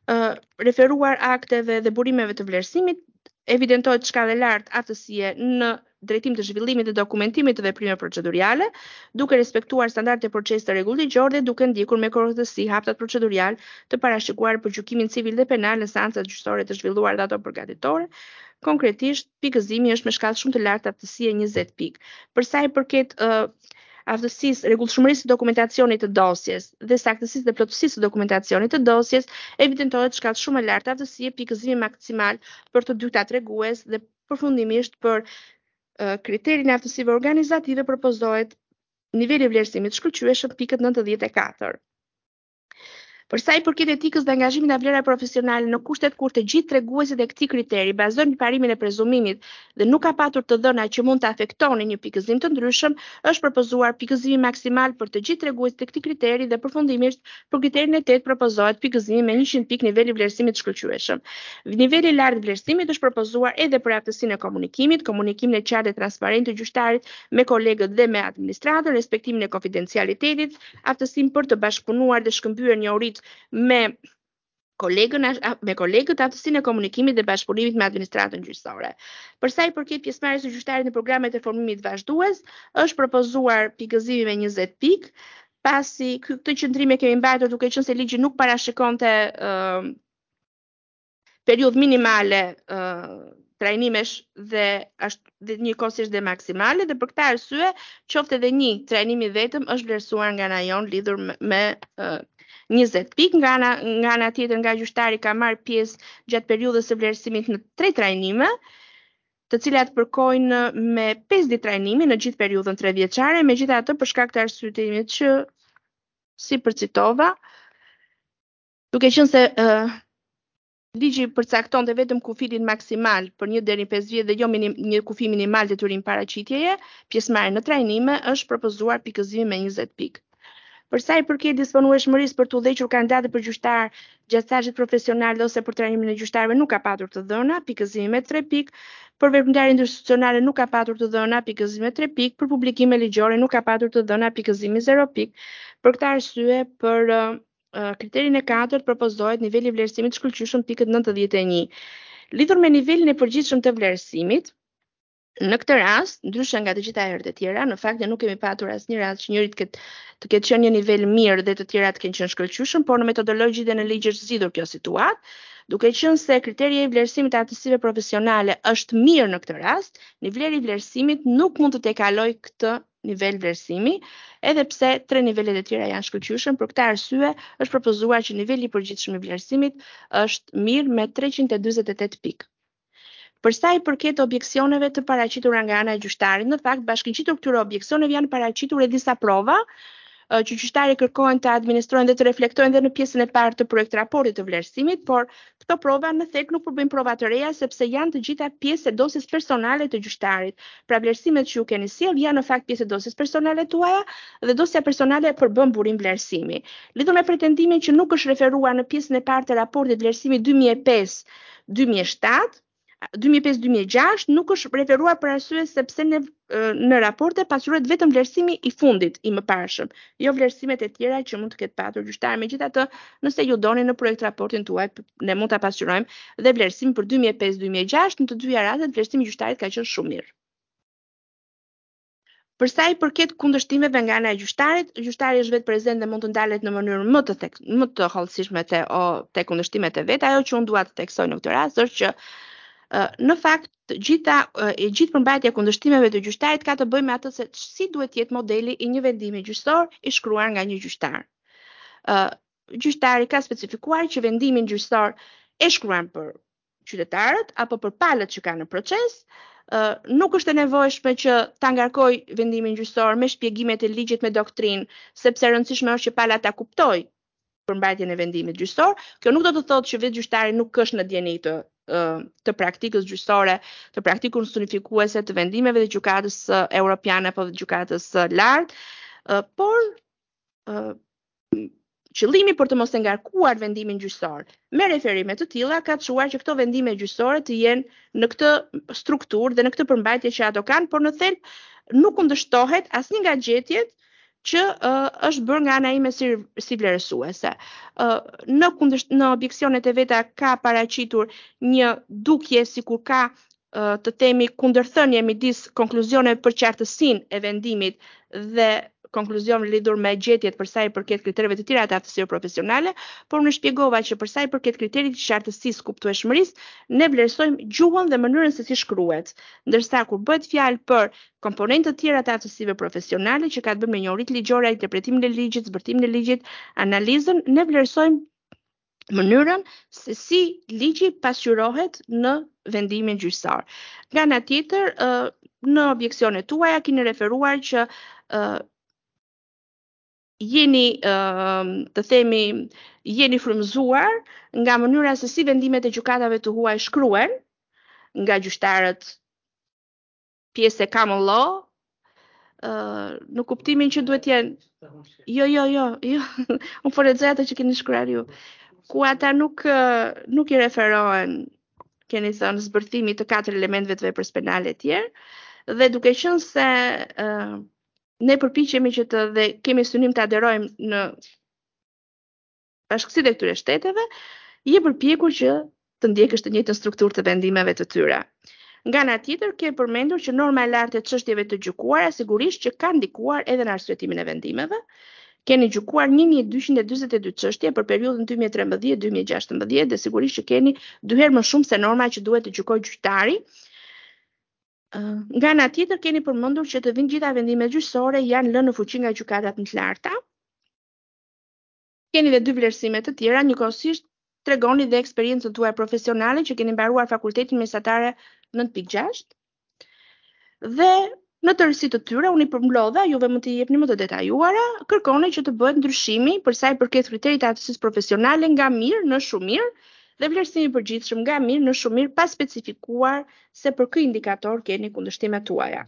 referuar akteve dhe burimeve të vlerësimit, evidentohet shkallë e lartë aftësie në drejtim të zhvillimit dhe dokumentimit të veprimeve procedurale, duke respektuar standardet e procesit të rregull ligjor dhe duke ndjekur me korrektësi haptat procedurale të parashikuar për gjykimin civil dhe penal në seancat gjyqësore të zhvilluara dhe ato përgatitore. Konkretisht, pikëzimi është me shkallë shumë të lartë aftësie 20 pikë. Për sa i përket aftësisë, rregullshmërisë të dokumentacionit të dosjes dhe saktësisë dhe plotësisë të dokumentacionit të dosjes, evidentohet shkallë shumë e lartë aftësie, pikëzimi maksimal për të dyta tregues dhe përfundimisht për kriterin e aftësive organizative propozohet niveli i vlerësimit shkëlqyeshëm pikët 94. Për sa i përket etikës dhe angazhimit nga vlera profesionale në kushtet kur të gjithë treguesit e këtij kriteri bazohen në parimin e prezumimit dhe nuk ka patur të dhëna që mund të afektonin një pikëzim të ndryshëm, është propozuar pikëzimi maksimal për të gjithë treguesit e këtij kriteri dhe përfundimisht për kriterin e 8 propozohet pikëzimi me 100 pikë niveli i vlerësimit shkëlqyeshëm. Niveli i lartë i vlerësimit është propozuar edhe për aftësinë e komunikimit, komunikimin e qartë dhe transparentë të gjyqtarit me kolegët dhe me administratën, respektimin e konfidencialitetit, aftësinë për të bashkëpunuar dhe shkëmbyer njohuritë me kolegët, aftësinë e komunikimit dhe bashkëpunimit me administratën gjyqësore. Për sa i përket pjesëmarrjes së gjyqtarit në programet e formimit vazhdues, është propozuar pikëzimi me 20 pikë, pasi këtë qëndrim e kemi mbajtur duke qenë se ligji nuk parashikonte periudhë minimale trajnimesh dhe njëkohësisht dhe maksimale, dhe për këtë arsye qoftë edhe një trajnim i vetëm është vlerësuar nga ana jon lidhur me 20 pikë, nga ana tjetër nga gjyqtari ka marrë pjesë gjatë periudhës së vlerësimit në 3 trajnime, të cilat përkojnë me 5 ditë trajnimi në gjithë periudhën 3 vjeçare, megjithatë për shkak të arsyetimit që si përcitova, duke qenë se ligji përcaktonte vetëm kufirin maksimal për 1 deri në 5 vjet dhe jo një kufi minimal detyrim paraqitjeje, pjesëmarrja në trajnime është propozuar pikëzimi me 20 pikë. Për sa i përket disponueshmërisë për të udhëhequr kandidatë për gjyqtar gjatë stazhit profesional ose për trajnimin e gjyqtarëve nuk ka patur të dhëna, pikëzimi me 3 pikë, për veprimtarë institucionale nuk ka patur të dhëna, pikëzimi me 3 pikë, për publikime ligjore nuk ka patur të dhëna, pikëzimi 0 pikë. Për këtë arsye, për kriterin e 4 propozohet niveli i vlerësimit shkëlqyeshëm pikët 91. Lidhur me nivelin e përgjithshëm të vlerësimit, në këtë rast, ndryshe nga të gjitha herët e tjera, në fakt ne nuk kemi patur asnjë rast që njëri të ketë qenë një nivel mirë dhe të tjerat të kenë qenë shkëlqyeshëm, por në metodologji dhe në ligj është zgjidhur kjo situatë, duke qenë se kriteria e vlerësimit të aftësive profesionale është mirë në këtë rast, niveli i vlerësimit nuk mund të tekalojë këtë nivel vlerësimi, edhe pse 3 nivelet e tjera janë shkëlqyeshëm. Për këtë arsye është propozuar që niveli i përgjithshëm i vlerësimit është mirë me 348 pikë. Për sa i përket objeksioneve të paraqitura nga ana e gjyqtarit, në fakt bashkëngjitur këtyre objeksioneve janë paraqitur edhe disa prova që gjyqtari kërkojnë të administrojnë dhe të reflektojnë dhe në pjesën e parë të projekt raportit të vlerësimit, por këto prova në thelb nuk përbëjnë prova të reja sepse janë të gjitha pjesë e dosjes personale të gjyqtarit. Pra vlerësimet që ju keni sjell janë në fakt pjesë e dosjes personale tuaja dhe dosja personale përbën burim vlerësimi. Lidhur me pretendimin që nuk është referuar në pjesën e parë të raportit vlerësimit 2005-2007, 2005-2006 nuk është referuar për arsye sepse në raporte pasqyrohet vetëm vlerësimi i fundit i mëparshëm, jo vlerësimet e tjera që mund të ketë patur gjyqtari. Megjithatë, nëse ju doni në projekt raportin tuaj, ne mund ta pasqyrojmë dhe vlerësimin për 2005-2006, në të dyja rastet vlerësimi i gjyqtarit ka qenë shumë mirë. Për sa i përket kundërshtimeve nga ana e gjyqtarit, gjyqtari është vetë prezent dhe mund të ndalet në mënyrë më të hollësishme te kundërshtimet e vet. Ajo që unë dua të theksoj në këtë rast është që në fakt gjithë përmbajtja e kundërshtimeve të gjyqtarit ka të bëjë me atë se si duhet të jetë modeli i një vendimi gjyqësor i shkruar nga një gjyqtar. Gjyqtari ka specifikuar që vendimin gjyqësor e shkruar për qytetarët apo për palët që kanë në proces, nuk është e nevojshme që ta ngarkoj vendimin gjyqësor me shpjegimet e ligjit me doktrinë, sepse e rëndësishme është që pala ta kuptoj përmbajtjen e vendimit gjyqësor. Kjo nuk do të thotë që vetë gjyqtari nuk është në dieni të praktikës gjyqësore, të praktikës unifikuese të vendimeve të gjykatës europiane apo të gjykatës së lartë, por qëllimi për të mos e ngarkuar vendimin gjyqësor me referime të tilla ka të çuar që këto vendime gjyqësore të jenë në këtë strukturë dhe në këtë përmbajtje që ato kanë, por në thelb nuk kundërshtohet asnjë nga gjetjet që është bërë nga ana ime si vlerësuese. Në objeksionet e veta ka paraqitur një dukje sikur ka të themi kundërthënie midis konkluzioneve për qartësinë e vendimit dhe konkluzion lidhur me gjetjet për sa i përket kriterieve të tjera të aftësisë profesionale, por unë shpjegova që për sa i përket kriterit të qartësisë kuptueshmërisë, ne vlerësojmë gjuhën dhe mënyrën se si shkruhet, ndërsa kur bëhet fjalë për komponentë të tjera të aftësive profesionale që ka të bëjë me njohuritë ligjore, interpretimin e ligjit, zbërtimin e ligjit, analizën, ne vlerësojmë mënyrën se si ligji pasqyrohet në vendimin gjyqësor. Nga ana tjetër, në objeksionet tuaja keni referuar që jeni të themi jeni frymëzuar nga mënyra se si vendimet e gjykatave të huaj shkruhen nga gjyqtarët pjesë e common law, në kuptimin që duhet jenë jo, unë po lexoj ato që keni shkruar ju, ku ata nuk i referohen, keni thënë, zbërthimit të 4 elementeve të veprës penale e tjerë, dhe duke qenë se ne përpiqemi që dhe kemi synim të aderojmë në bashkësitë e këtyre shteteve, je përpjekur që të ndjekësh të njëjtën strukturë të vendimeve të tyre. Nga ana tjetër, ke përmendur që norma e lartë e çështjeve të gjykuara sigurisht që ka ndikuar edhe në arsyetimin e vendimeve. Keni gjykuar 1242 çështje për periudhën 2013-2016 dhe sigurisht që keni 2 herë më shumë se norma që duhet të gjykojë gjyqtari. Nga ana tjetër, keni përmendur që të vinë gjitha vendimet gjyqësore janë lënë në fuqi nga gjykatat më të larta. Keni dhe 2 vlerësime të tjera, njëkohësisht tregoni dhe eksperiencën tuaj profesionale që keni mbaruar fakultetin mesatare 9.6. Dhe në tërësi të tyre, unë i përmblodha, juve mund t'i jepni më të detajuara, kërkoni që të bëhet ndryshimi për sa i përket kriterit të aftësisë profesionale nga mirë në shumë mirë dhe vlerësimi përgjithshëm nga mirë në shumë mirë pa specifikuar se për ky indikator keni kundërshtimet tuaja.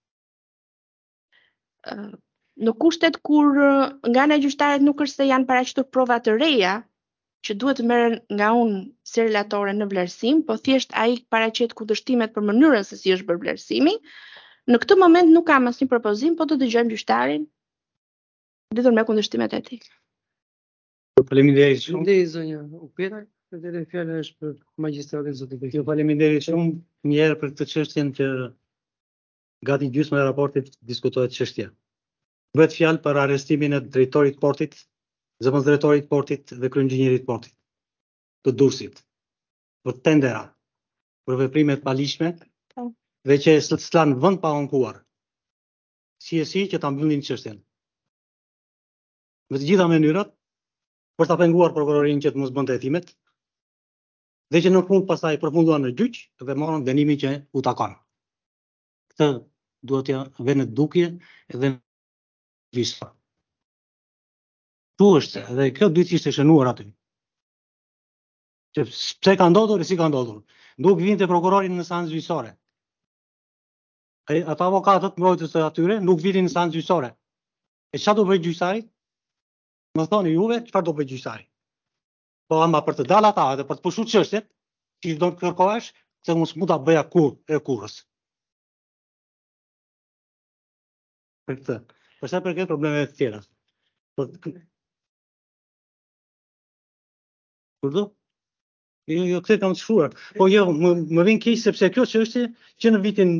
Në kushtet kur nga ana e gjyqtarit nuk është se janë paraqitur prova të reja që duhet të merren nga unë si relatore në vlerësim, po thjesht ai paraqet kundërshtimet për mënyrën se si është bërë vlerësimi. Në këtë moment nuk kam asnjë propozim, po të dëgjojmë gjyqtarin lidhur me kundërshtimet e tij. Faleminderit shumë. Faleminderit zonja Upeta, edhe fjala është për magjistratin zotin Bekir. Ju faleminderit shumë një herë për këtë çështjen që gati gjysma e raportit diskutohet çështja. Bëhet fjalë për arrestimin e drejtorit portit, zëvendësdrejtorit portit dhe kryeinxhinierit portit të Durrësit për tendera, për veprimet paligjshme dhe që s'lan vend pa ankuar. Si që ta mbyllin çështjen. Me të gjitha mënyrat për ta penguar prokurorinë që të mos bënte hetimet dhe që në fund pastaj përfunduan në gjyq dhe morën dënimin që u takon. Këtë duhet t'ja vënë në dukje edhe vishta. Tu është, dhe kjo duhet ishte shënuar aty. Që pse ka ndodhur e si ka ndodhur. Nuk vinte prokurori në instancë gjyqësore. Ata avokatët mbrojtës të atyre nuk vinin në instancë gjyqësore. E çfarë do bëj gjyqtari? Më thoni juve çfarë do bëj gjyqtari. Po ama për të dalë ata dhe për të pushuar çështjet, ti do të kërkohesh se mos mund ta bëja kurrës. Për këtë. Për sa përket problemeve të tjera. Kurdo? Jo, këtë kam të shkruar. Po jo, më vjen keq sepse kjo çështje që në vitin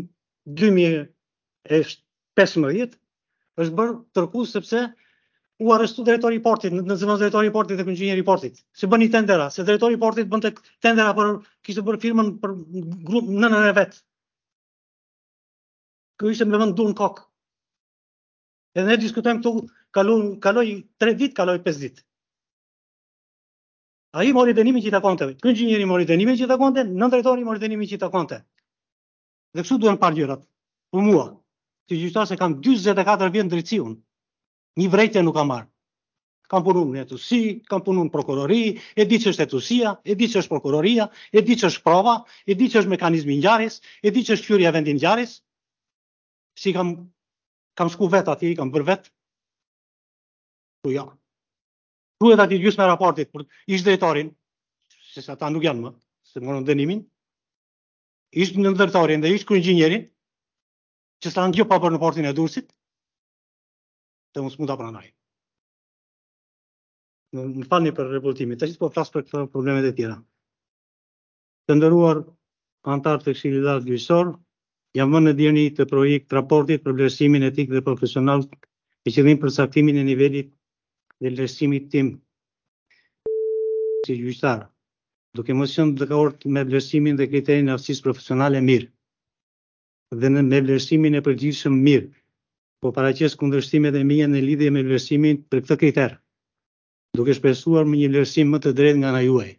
2015 është bërë tërkus sepse u arrestu drejtori i portit, në zëvendës drejtori i portit dhe kryeinxhinieri i portit. Se bëni tendera, se drejtori i portit bënte tendera kishte bërë firmën për grup nënën e vet. Ky ishte me vend dur në kokë. Edhe ne diskutojmë këtu, kaloi 3 ditë, kaloi 5 ditë. Ai mori dënimin që i takonte. Kryeinxhinieri mori dënimin që i takonte, nën drejtori mori dënimin që i takonte. Dhe kështu duhen parë gjërat. Për mua, si gjyqtar se kam 44 vjet drejtësi unë. Një vrejtje nuk kam marrë. Kam punuar në etësi, kam punuar në prokurori, e di që është etësia, e di që është prokuroria, e di që është prova, e di që është mekanizmi i ngjarjes, e di që është hyrja e vendit ngjarjes. Si kam shku vet atje, kam bërë vet. Po ja. Duhet aty gjysma e raportit për ish drejtorin, se ata nuk janë më, se morën dënimin. Ish në drejtorin dhe ish kryeinxhinierin, që s'kan gjë pa bërë në portin e Durrësit. dhe unë s'mund ta pranoj. Më falni për revoltimin, tash po flas për këto problemet e tjera. Të nderuar anëtar të Këshillit Lartë Gjyqësor, jam vënë në dieni të projekt raportit për vlerësimin etik dhe profesional me qëllim përcaktimin e nivelit dhe vlerësimit tim si gjyqtar, duke mos qenë dakord me vlerësimin dhe kriterin e aftësisë profesionale mirë dhe me vlerësimin e përgjithshëm mirë, po paraqes kundërshtimet e mia në lidhje me vlerësimin për këtë kriter, duke shpresuar me një vlerësim më të drejtë nga ana juaj.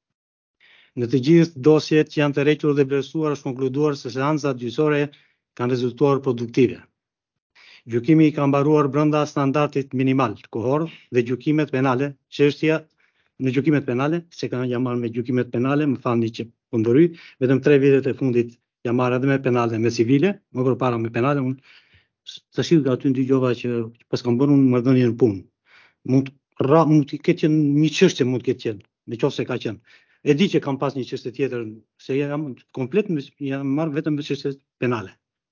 Në të gjithë dosjet që janë të rrequr dhe vlerësuar është konkluduar se seancat gjyqësore kanë rezultuar produktive. Gjykimi ka mbaruar brenda standardit minimal kohor dhe gjykimet penale, çështja në gjykimet penale, se kanë jam marrë me gjykimet penale, më falni që po ndryj, vetëm 3 vitet e fundit jam marrë edhe me penale, me civile, më përpara me penale, unë tash aty ndëgjova që pas kam bërë unë marrëdhënie në punë. Mund të ketë qenë një çështje, mund të ketë qenë, nëse ka qenë. E di që kam pas një çështje tjetër, se jam komplet jam marrë vetëm me çështje penale.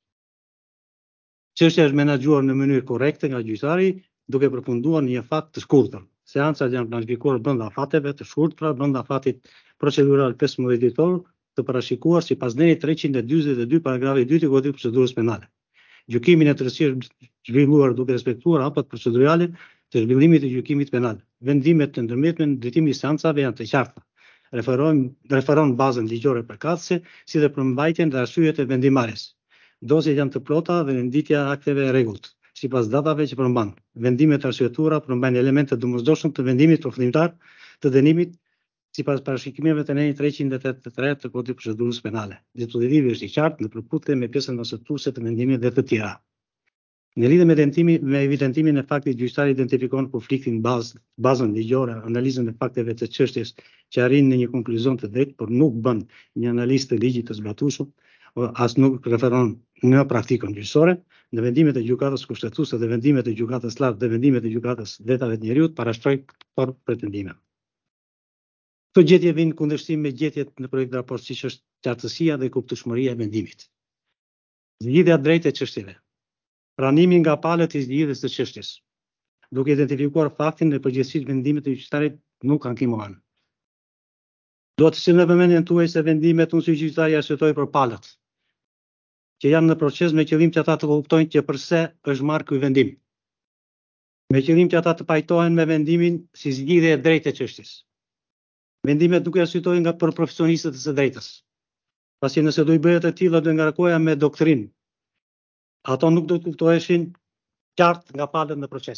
Çështja është menaxhuar në mënyrë korrekte nga gjyqtari, duke përfunduar në një fat të shkurtër. Seancat janë planifikuar brenda fateve të shkurtra, brenda fatit procedural 15 ditor, të parashikuar sipas dhënies 342 paragrafi 2 të Kodit Procedurës Penale. Gjykimin e tërësisht zhvilluar duke respektuar hapat procedurale të zhvillimit të gjykimit penal. Vendimet të ndërmjetme në drejtim i seancave janë të qarta. Referon bazën ligjore përkatëse, si dhe përmbajtjen dhe arsyet e vendimmarrjes. Dosjet janë të plota dhe renditja akteve e rregullt, sipas datave që përmban. Vendimet arsyetuara përmbajnë elemente të domosdoshme të vendimit përfundimtar të dënimit sipas parashikimeve të nenit 383 të Kodit Procedurës Penale. Dispositivi është i qartë në përputhje me pjesën kushtetuese të vendimit dhe të tjera. Në lidhje me evidentimin e faktit, gjyqtari identifikon konfliktin bazën ligjore, analizën e fakteve të çështjes që arrin në një konkluzion të drejtë, por nuk bën një analizë të ligjit të zbatueshëm, as nuk referon në praktikën gjyqësore, në vendimet e gjykatës kushtetuese dhe vendimet e gjykatës lartë dhe vendimet e gjykatës drejtave të njeriut parashtroj këto pretendime. Këto gjetje vijnë kundërshtim me gjetjet në projekt raport, siç është qartësia dhe kuptueshmëria e vendimit. Zgjidhja drejtë e çështjeve. Pranimi nga palët i zgjidhjes së çështjes, duke identifikuar faktin dhe përgjithësisht vendimet e gjyqtarit nuk ankimohen. Duhet të sjellë në vëmendjen tuaj se vendimet unë si gjyqtar arsyetoj për palët, që janë në proces me qëllim që ata të kuptojnë që përse është marrë ky vendim, me qëllim që ata të pajtohen me vendimin si zgjidhje e drejtë e çështjes. Vendimet nuk arsyetohen nga për profesionistët e së drejtës, pasi nëse do i bëhet të tilla do ngarkoja me doktrinë, ato nuk do të kuptoheshin qartë nga palët në proces.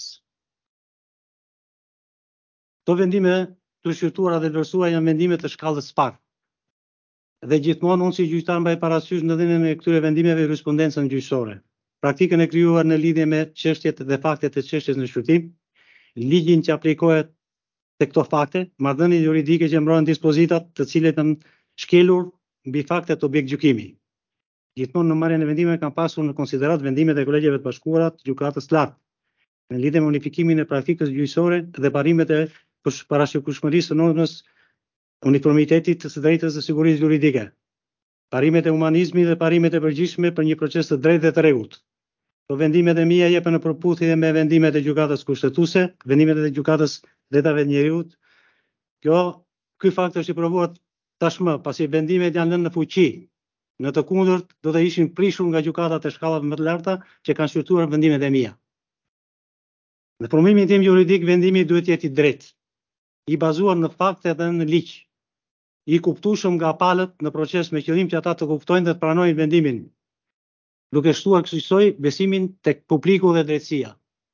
Këto vendime të shqyrtuara dhe vlerësuara janë vendime të shkallës së parë. Dhe gjithmonë unë si gjyqtar mbaj parasysh në dhënien e këtyre vendimeve jurisprudencën gjyqësore, praktikën e krijuar në lidhje me çështjet dhe faktet e çështjes në shqyrtim, ligjin që aplikohet te këto fakte, marrëdhëniet juridike që mbrohen dispozitat të cilet janë shkelur mbi faktet objekt gjykimi. Gjithmonë në marrjen e vendimeve kanë pasur në konsiderat vendimet e kolegjeve të bashkuara të gjykatës lartë, në lidhje me unifikimin e praktikës gjyqësore dhe parimet e parashikueshmërisë së normës uniformitetit të së drejtës dhe sigurisë juridike, parimet e humanizmit dhe parimet e përgjithshme për një proces të drejtë dhe të rregullt. Këto vendimet e mia jepen në përputhje me vendimet e gjykatës kushtetuese, vendimet e gjykatës drejtave të njeriut. Ky fakt është i provuar tashmë, pasi vendimet janë lënë në fuqi. Në të kundërt, do të ishin prishur nga gjykatat e shkallave më të larta që kanë shqyrtuar vendimet e mia. Në formimin tim juridik, vendimi duhet të jetë i drejtë, i bazuar në fakte dhe në ligj, i kuptueshëm nga palët në proces me qëllim që ata të kuptojnë dhe të pranojnë vendimin, duke shtuar kësaj besimin tek publiku dhe drejtësia.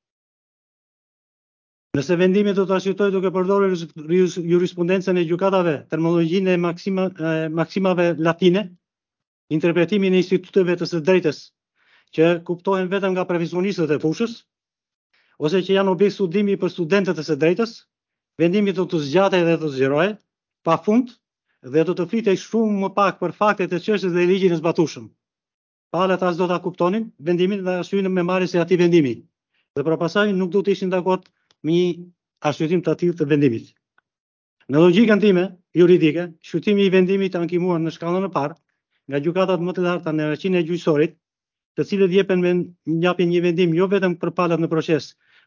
Nëse vendimi do të arsyetoj duke përdorur jurisprudencën e gjykatave, terminologjinë e maksimave latine, interpretimin e instituteve të së drejtës që kuptohen vetëm nga profesionistët e fushës, ose që janë objekt studimi për studentët e së drejtës, vendimi do të zgjatej dhe do të zgjerohej pafund dhe do të flitej shumë më pak për faktet e çështjes dhe ligjin e zbatueshëm. Palët as do ta kuptonin vendimin dhe arsyeën me marrjes së atij vendimi. Dhe përpasaj nuk do të ishin dakord me një arsyetim të tillë të vendimit. Në logjikën time juridike, shqyrtimi i vendimit ankimuar në shkallën e parë nga gjykatat më të larta në hierarkinë e gjyqësorit, të cilët japin një vendim jo vetëm për palët në proces,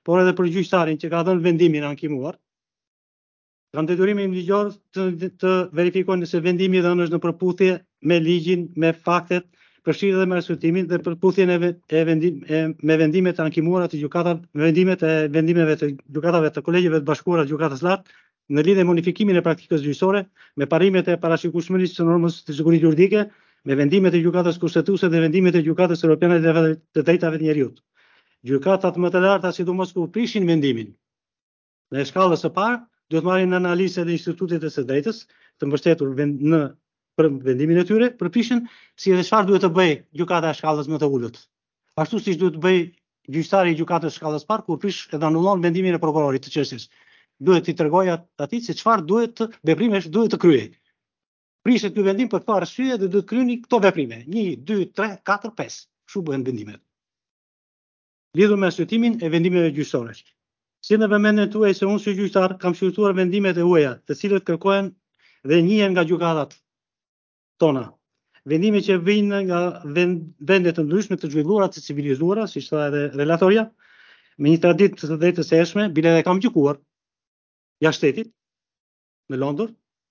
por edhe për gjyqtarin që ka dhënë vendimin ankimuar, kanë detyrimin ligjor të verifikojnë nëse vendimi i dhënë është në përputhje me ligjin, me faktet, përfshirë edhe me arsyetimin dhe përputhjen me vendimet e ankimuara të gjykatave, vendimeve të gjykatave të kolegjeve të bashkuara të gjykatës së lartë në lidhje me unifikimin e praktikës gjyqësore, me parimet e parashikueshmërisë së normës të sigurisë juridike, me vendimet e gjykatës kushtetuese dhe vendimet e gjykatës europiane të drejtave të njeriut. Gjykatat më të larta, sidomos kur prishin vendimin në shkallës së parë, duhet marrin në analizë edhe institutet e së drejtës të mbështetur për vendimin e tyre, përpishin si edhe çfarë duhet të bëjë gjykata e shkallës më të ulët. Ashtu siç duhet të bëjë gjyqtari i gjykatës shkallës parë kur prish edhe anullon vendimin e prokurorit të çështjes. Duhet t'i tregojë atij se çfarë veprimesh duhet të kryej. Prishet ky vendim për këtë arsye dhe duhet kryeni këto veprime. 1, 2, 3, 4, 5. Kështu bëhen vendimet. Lidhur me arsyetimin e vendimeve gjyqësore. Si në vëmendjen tuaj se unë si gjyqtar kam shqyrtuar vendimet e huaja, të cilët kërkohen dhe njihen nga gjykatat tona. Vendime që vijnë nga vende të ndryshme të zhvilluara, të civilizuara, siç tha edhe relatoria, me një traditë të drejtës së hershme, bile edhe kam gjykuar jashtë shtetit, në Londër.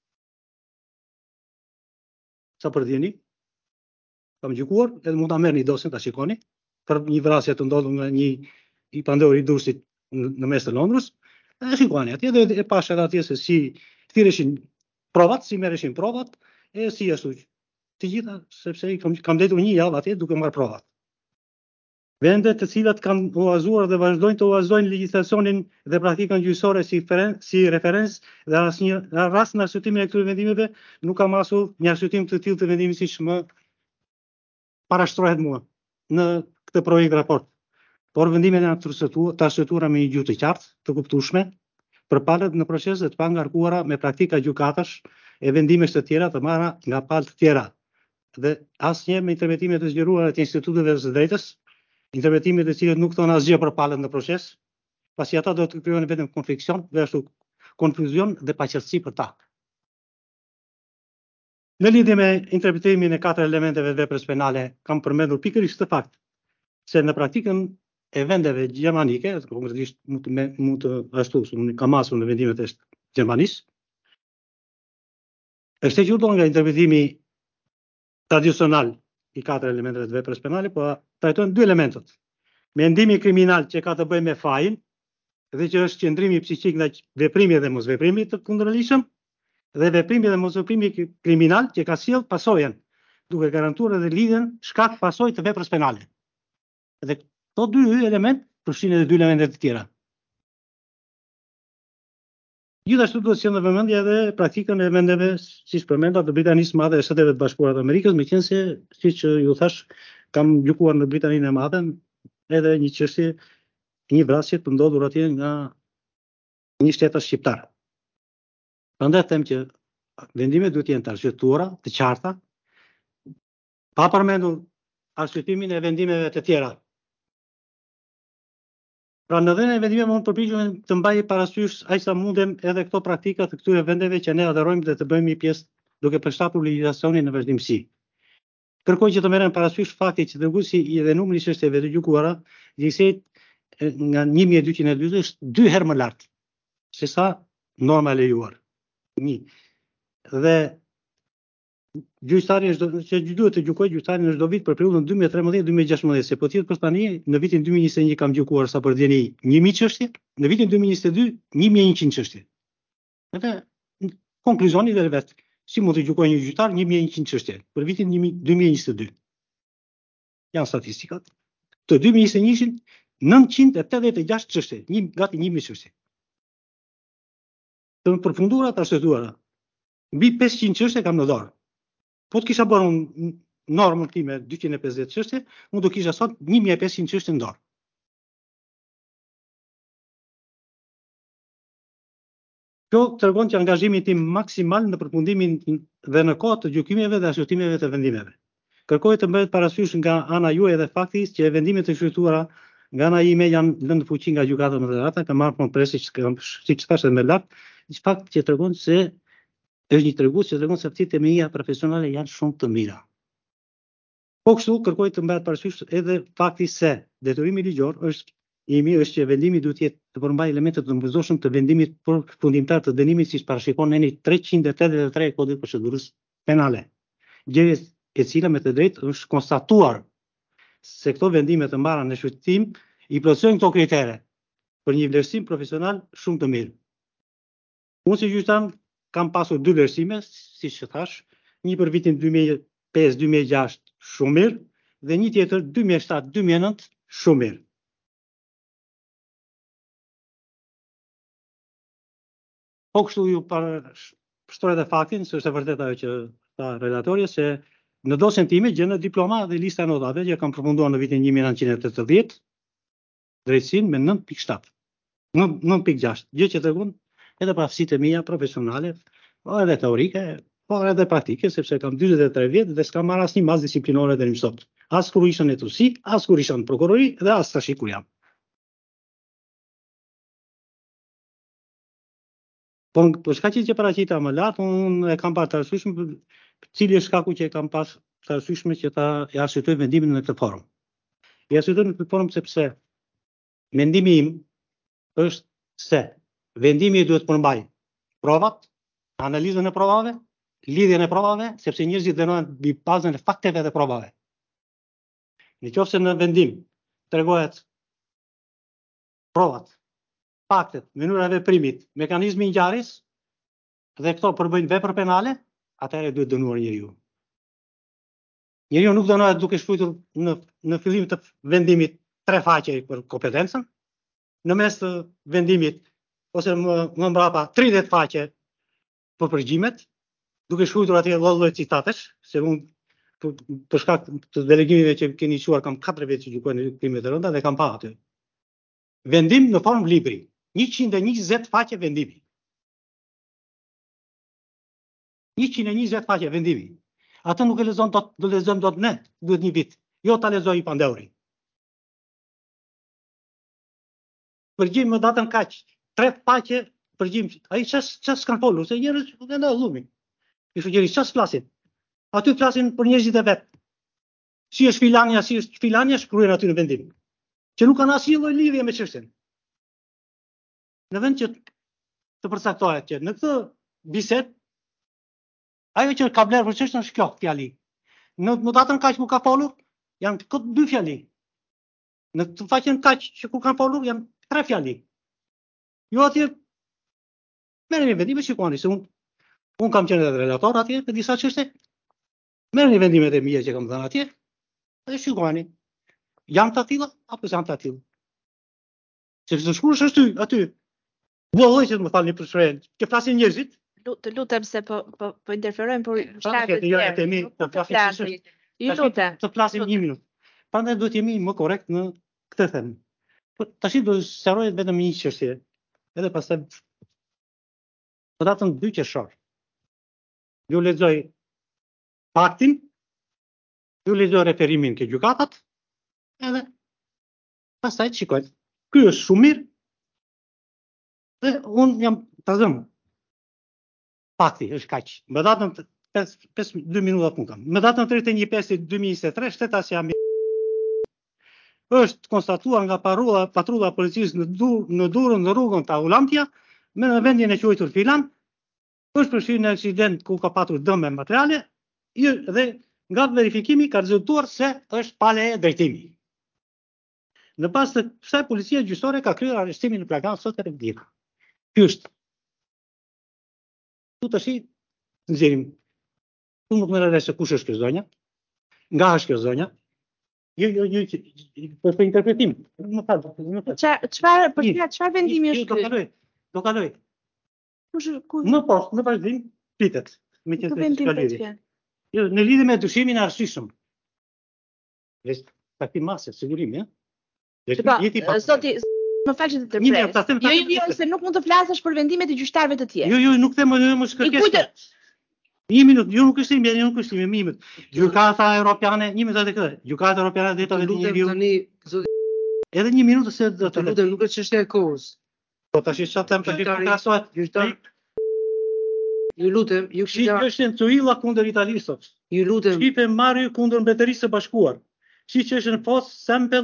Sa për djeni, kam gjykuar, edhe mund ta merrni dosjen ta shikoni, për një vrasje të ndodhur nga një i pandehur i Durrësit në mes të Londrës, e shikoni atje dhe e pash edhe atje se si thirreshin provat, si merreshin provat, e si ashtu të gjitha, sepse kam detur një javë atje duke marrë provat. Vendet të cilat kanë oazuar dhe vazhdojnë të oazojnë legjislacionin dhe praktikën gjyqësore si referencë dhe asnjë rast në arsyetimin e këtyre vendimeve nuk kam asur një arsyetim të tillë të vendimit siç më parashtrohet mua në këtë projekt raport. Por vendimet janë të arsyetuara me një gjuhë të qartë, të kuptueshme, përpalët në procese të pangarkuara me praktika gjykatash e vendimesh të tjera të marra nga palë të tjera. Dhe asnjë me interpretime të zgjeruara të instituteve të drejtës, interpretime të cilët nuk thonë asgjë për palët në proces, pasi ata do të krijojnë vetëm konfliksion dhe ashtu konfuzion dhe paqërtësi për ta. Në lidhje me interpretimin e 4 elementeve të veprës penale, kam përmendur pikërisht këtë fakt se në praktikën e vendeve gjermanike, konkretisht mund të ashtu, kam asur në vendimet e Gjermanisë, është e qudhur nga interpretimi tradicional i 4 elementeve të veprës penale, po trajtojnë 2 elementet. Mendimi kriminal që ka të bëjë me fajin dhe që është qëndrimi psiqik ndaj veprimit dhe mosveprimit të kundërligjshëm, dhe veprimi dhe mosveprimi kriminal që ka sjell pasojën, duke garantuar edhe lidhjen shkak pasojë të veprës penale. Dhe këto 2 element përfshin edhe 2 elemente të tjera. Gjithashtu duhet të sjellë në vëmendje edhe praktikën e vendeve, siç përmenda, të Britanisë së Madhe dhe Shtetet Bashkuara të Amerikës, meqense siç ju thash, kam gjykuar në Britaninë e Madhe edhe një çështje, një vrasje të ndodhur atje nga një shtetas shqiptar. Prandaj them që vendimet duhet të jenë të arsyetuara, të qarta, pa përmendur arsyetimin e vendimeve të tjera. Pra në dhënien e vendimeve mund të përpiqem të mbaj parasysh aq sa mundem edhe këto praktika të këtyre vendeve që ne adhurojmë dhe të bëhemi pjesë duke përshtatur legjislacionin në vazhdimsi. Kërkoj që të merren parasysh fakti që treguesi i dhe numri i çështjeve të gjykuara gjithsej nga 1240 është 2 herë më lart se sa norma e lejuar. Dhe gjyqtari që duhet të gjykojë gjyqtarin në çdo vit për periudhën 2013-2016, se po thjet për tani në vitin 2021 kam gjykuar sa për djeni 1000 çështje, në vitin 2022 1100 çështje. Edhe konkluzoni dhe vetë si mund të gjykojë një gjyqtar 1100 çështje për vitin 2022. Janë statistikat. Të 2021-shin 986 çështje, gati 1000 çështje. Të përfunduara të arsyetuara. Mbi 500 çështje kam në dorë. Po të kisha bërë normën time 250 çështje, unë do kisha sot 1500 çështje në dorë. Kjo tregon që angazhimi tim maksimal në përfundimin dhe në kohë të gjykimeve dhe arsyetimeve të vendimeve. Kërkoj të mbet parasysh nga ana juaj edhe fakti që vendimet e shqyrtuara nga ana ime janë lënë në fuqi nga gjykata më të larta, kam marrë presi siç thash edhe më lart, një fakt që tregon se është një tregues që tregon se aptitjet e mia profesionale janë shumë të mira. Po kështu kërkoj të mbet parasysh edhe fakti se detyrimi ligjor është imi është që vendimi duhet jetë të përmbajë elementet të mbështetshëm të vendimit përfundimtar të dënimit siç parashikon neni 383 e Kodit Procedurës Penale. Gjëja e cila me të drejtë është konstatuar se këto vendime të marra në shqyrtim i plotësojnë këto kritere për një vlerësim profesional shumë të mirë. Unë si gjyqtar kam pasur 2 vlerësime, siç e thash, një për vitin 2005-2006 shumë mirë dhe një tjetër 2007-2009 shumë mirë. Po kështu ju përshtroj edhe faktin, se është e vërtetë ajo që tha relatori, se në dosjen time gjen diploma dhe lista e notave që kam përfunduar në vitin 1980, drejtësinë me 9.7, 9.6, gjë që tregon edhe pafësitë e mia profesionale, po edhe teorike, po edhe praktike, sepse kam 43 vjet dhe s'kam marrë asnjë masë disiplinore deri më sot. As kur isha në ETUSI, as kur isha në prokurori dhe as tash kur jam. Po për shkaqet që paraqita më lart, unë e kam pasur të arsyeshme cili është shkaku që e kam pas të arsyeshme që ta arsyetoj vendimin në këtë formë. I arsyetoj në këtë formë sepse mendimi im është se vendimi duhet përmbaj provat, analizën e provave, lidhjen e provave, sepse njerëzit dënohen mbi bazën e fakteve dhe provave. Nëse në vendim tregohet provat, faktet, mënyra e veprimit, mekanizmi i ngjarjes dhe këto përbëjnë vepër penale, atëherë duhet dënuar njeriu. Njeriu nuk dënohet duke shkruar në fillim të vendimit 3 faqe për kompetencën, në mes të vendimit ose më mbrapa 30 faqe për përgjimet, duke shkruar atje lloj citatesh, se unë për shkak të delegimeve që keni quar kam 4 vjet që gjykoj në krimet e rënda dhe kam pa aty. Vendim në formë libri, 120 faqe vendimi. 120 faqe vendimi. Atë nuk e lexon dot, do lexojmë dot ne, duhet një vit. Jo ta lexoj i pandeuri. Përgjim më datën kaq, 3 faqe përgjim. Ai ç'ës kanë folur, se njerëz nuk e ndan llumin. I shoqërisë ç'ës flasin? Aty flasin për njerëzit e vet. Si është filania, shkruajnë aty në vendim. Që nuk kanë asnjë lloj lidhje me çështjen. Në vend që të përcaktohet që në këtë bisedë ajo që ka vlerë për çështën është kjo fjali. Në datën kaq ku ka folur, janë këto 2 fjali. Në të faqen kaq që ku kanë folur janë 3 fjali. Jo atje merrni vendime, shikoni se unë kam qenë edhe relator atje për disa çështje. Merrni vendimet e mia që kam dhënë atje dhe shikoni. Janë të tilla apo janë të tilla? Sepse shkruash është aty. Vulloj që të më falni për shprehjen, që flasin njerëzit. Të lutem se po interferojmë por shkaqe të tjera. Ju lutem. Të flasim 1 minutë. Prandaj duhet jemi më korrekt në këtë them. Po tash do të sqaroj vetëm një çështje. Edhe pastaj për datën 2 qershor. Ju lexoj faktin, ju lexoj referimin ke gjykatat, edhe pastaj shikoj. Ky është shumë mirë. Dhe unë jam ta them. Fakti është kaq. Më datën 2 minuta pun kam. Më datën 31/5/2023 shtetas jam është konstatuar nga patrulla e policisë në Durrën në rrugën Taulantia, me në vendin e quajtur Filan, është përfshirë në aksident ku ka patur dëme materiale dhe nga verifikimi ka rezultuar se është pale e drejtimi. Në bazë të kësaj policia gjyqësore ka kryer arrestimin në flagrant sot e vdekje. Ky është. Tu tash nxjerrim. Unë nuk më rreth se kush është kjo zonja. Nga është kjo zonja? Jo, për interpretim. Çfarë vendimi është ky? Do kaloj. Kush? Më poshtë, në vazhdim, pritet. Me që të jo, në lidhje me dyshimin e arsyeshëm. Vesh taktim masë, sigurisht, Zoti, më fal që të tërpres. Jo, se nuk mund të flasësh për vendimet e gjyqtarëve të tjerë. Jo, nuk them më shkërkes. 1 minutë, ju nuk është ime, nuk është ime, 1 minutë. Gjykata Europiane, 1 minutë atë këtë. Gjykata Europiane dhe të lutem tani, zoti. Edhe 1 minutë se do të lutem, nuk është çështja e kohës. Po tash çfarë them për krahasohet gjyqtar. Ju lutem, ju është Cuilla kundër Italisot. Ju lutem. Shqipe marrë kundër Mbretërisë së Bashkuar. Që është në post sample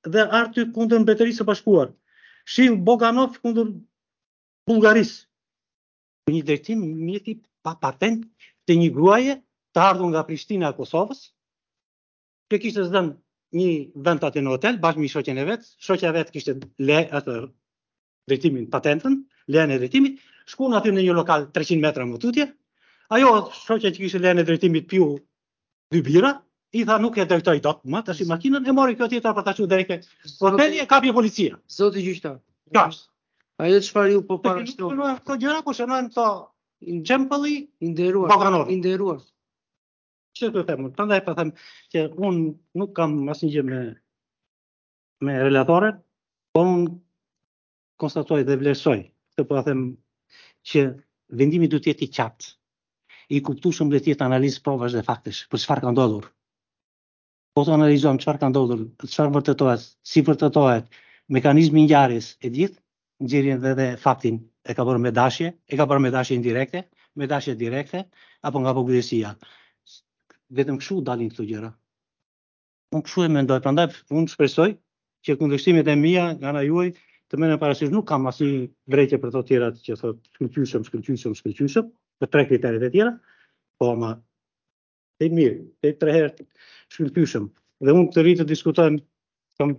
dhe Arty kundër Mbretërisë së Bashkuar. Shill Boganov kundër Bullgarisë. Një drejtim mjeti pa patent të një gruaje të ardhur nga Prishtina e Kosovës, që kishte dhënë një vend aty në hotel bashkë me shoqen e vet. Shoqja e vet kishte atë drejtimin, patentën, lejen e drejtimit, shkuan aty në një lokal 300 metra më tutje. Ajo shoqja që kishte lejen e drejtimit piu 2 bira, i tha nuk e drejtoj dot më, tash makinën e mori kjo tjetër për ta çuar drejtë. Hoteli e kapi policia. Zoti gjyqtar. Kjo është. Ajo çfarë ju po parashtroni? Këto gjëra po shënojnë këto Gjempëlli, I nderuar, Bogdanov. I nderuar. Që të them, prandaj po them që unë nuk kam asnjë gjë me relatoren, por unë konstatoj dhe vlerësoj, këtë po them që vendimi duhet të jetë i qartë, i kuptueshëm dhe të jetë analizë provash dhe faktesh për çfarë ka ndodhur. Po të analizojmë çfarë ka ndodhur, çfarë vërtetohet, si vërtetohet, mekanizmi i ngjarjes e gjithë, nxjerrin dhe faktin e ka bërë me dashje indirekte, me dashje direkte, apo nga pogësia. Vetëm kështu dalin këto gjëra. Unë kështu e mendoj, prandaj unë shpresoj që kundërshtimet e mia nga ana juaj të merren parasysh. Nuk kam asnjë drejtje për to tjerat që thotë shkëlqyeshëm, për 3 kriteret e tjera, po ama e mirë, 3 herë shkëlqyeshëm. Dhe unë të rritë të diskutojmë kam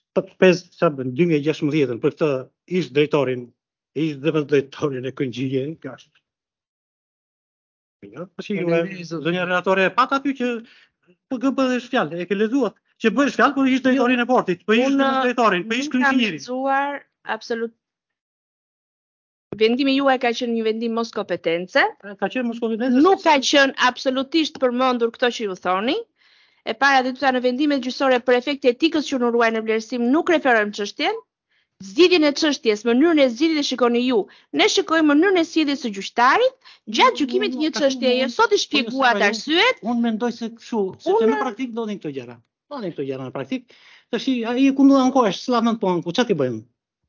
2016 për këtë ish drejtorin e Këngjije, kështu. Zonja relatore pat aty që për bëhesh fjalë, e ke lexuar që bëhesh fjalë për ish drejtorin e portit, për ish drejtorin, për ish kryqënjerin. Kam absolut. Vendimi juaj ka qenë një vendim mos kompetence. Ka qenë mos kompetence. Nuk ka qenë absolutisht përmendur këto që ju thoni. E para dhe dyta në vendimet gjyqësore për efekte etikës që në ruajnë në vlerësim nuk referojmë çështjen. Zgjidhjen e çështjes, mënyrën e zgjidhjes shikoni ju. Ne shikojmë mënyrën e zgjidhjes së gjyqtarit gjatë gjykimit të një çështjeje. Sot i shpjeguat arsyet. Unë mendoj se kështu, sepse në praktik ndodhin këto gjëra. Ndodhin këto gjëra në praktik. Tash ai ku ndodhen kohësh, slavën po, çfarë ti bëjmë?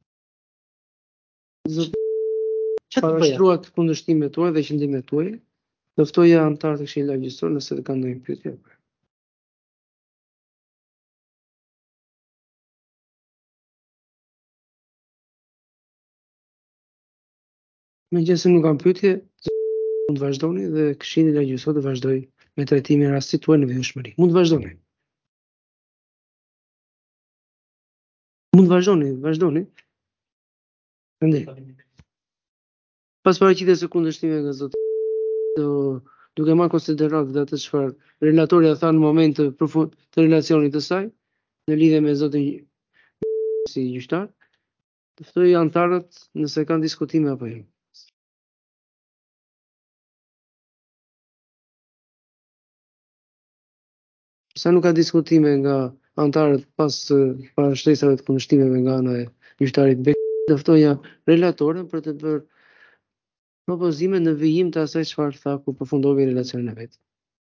Parashtruat kundërshtimet tuaja dhe qëndimet tuaja. Ftoja anëtarët e Këshillit Legjistor nëse kanë ndonjë pyetje. Megjithëse nuk kam pyetje, mund të vazhdoni dhe Këshilli Legjistor të vazhdoj me trajtimin e rastit tuaj në vjedhshmëri. Mund të vazhdoni. Vazhdoni. Ende. Pas paraqitjes së kundërshtimeve nga zoti, duke marrë konsiderat dhe atë çfarë relatoria tha në moment të relacionit të saj, në lidhje me zotin si gjyqtar, të ftoj anëtarët nëse kanë diskutime apo jo. Sa nuk ka diskutime nga anëtarët pas parashtresave të kundërshtimeve nga ana e gjyqtarit Bek, të ftoja relatoren për të bërë propozime në vijim të asaj çfarë tha kur përfundoi relacionin e vet.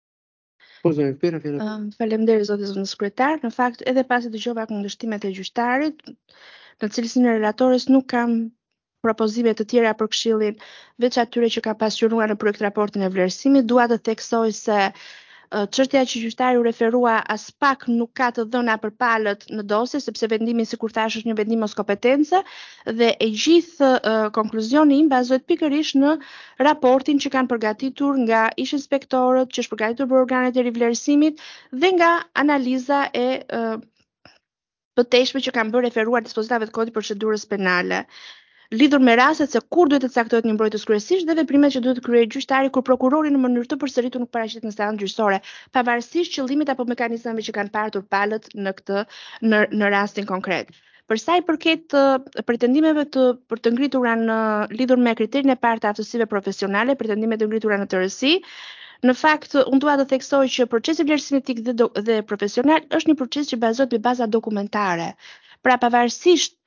Faleminderit zoti sekretar. Në fakt edhe pasi dëgjova kundërshtimet e gjyqtarit, në cilësinë e relatores nuk kam propozime të tjera për Këshillin, veç atyre që ka pasqyruar në projekt raportin e vlerësimit. Dua të theksoj se çështja që gjyqtari u referua as pak nuk ka të dhëna për palët në dosje, sepse vendimi, sikur thash, është një vendim mos kompetence dhe e gjithë konkluzioni im bazohet pikërisht në raportin që kanë përgatitur nga ish inspektorët, që është përgatitur për organet e rivlerësimit dhe nga analiza e pëtejshme që kanë bërë referuar dispozitave të kodit procedurës penale. Lidhur me rastet se kur duhet të caktohet një mbrojtës kryesisht dhe veprimet që duhet të kryejë gjyqtari kur prokurori në mënyrë të përsëritur nuk paraqitet në seancë gjyqësore, pavarësisht qëllimit apo mekanizmave që kanë partur palët në rastin konkret. Për sa i përket pretendimeve për të ngritura në lidhur me kriterin e parë të aftësive profesionale, pretendime të ngritura në tërësi, në fakt unë dua të theksoj që procesi i vlerësimit etik dhe profesional është një proces që bazohet mbi baza dokumentare. Pra pavarësisht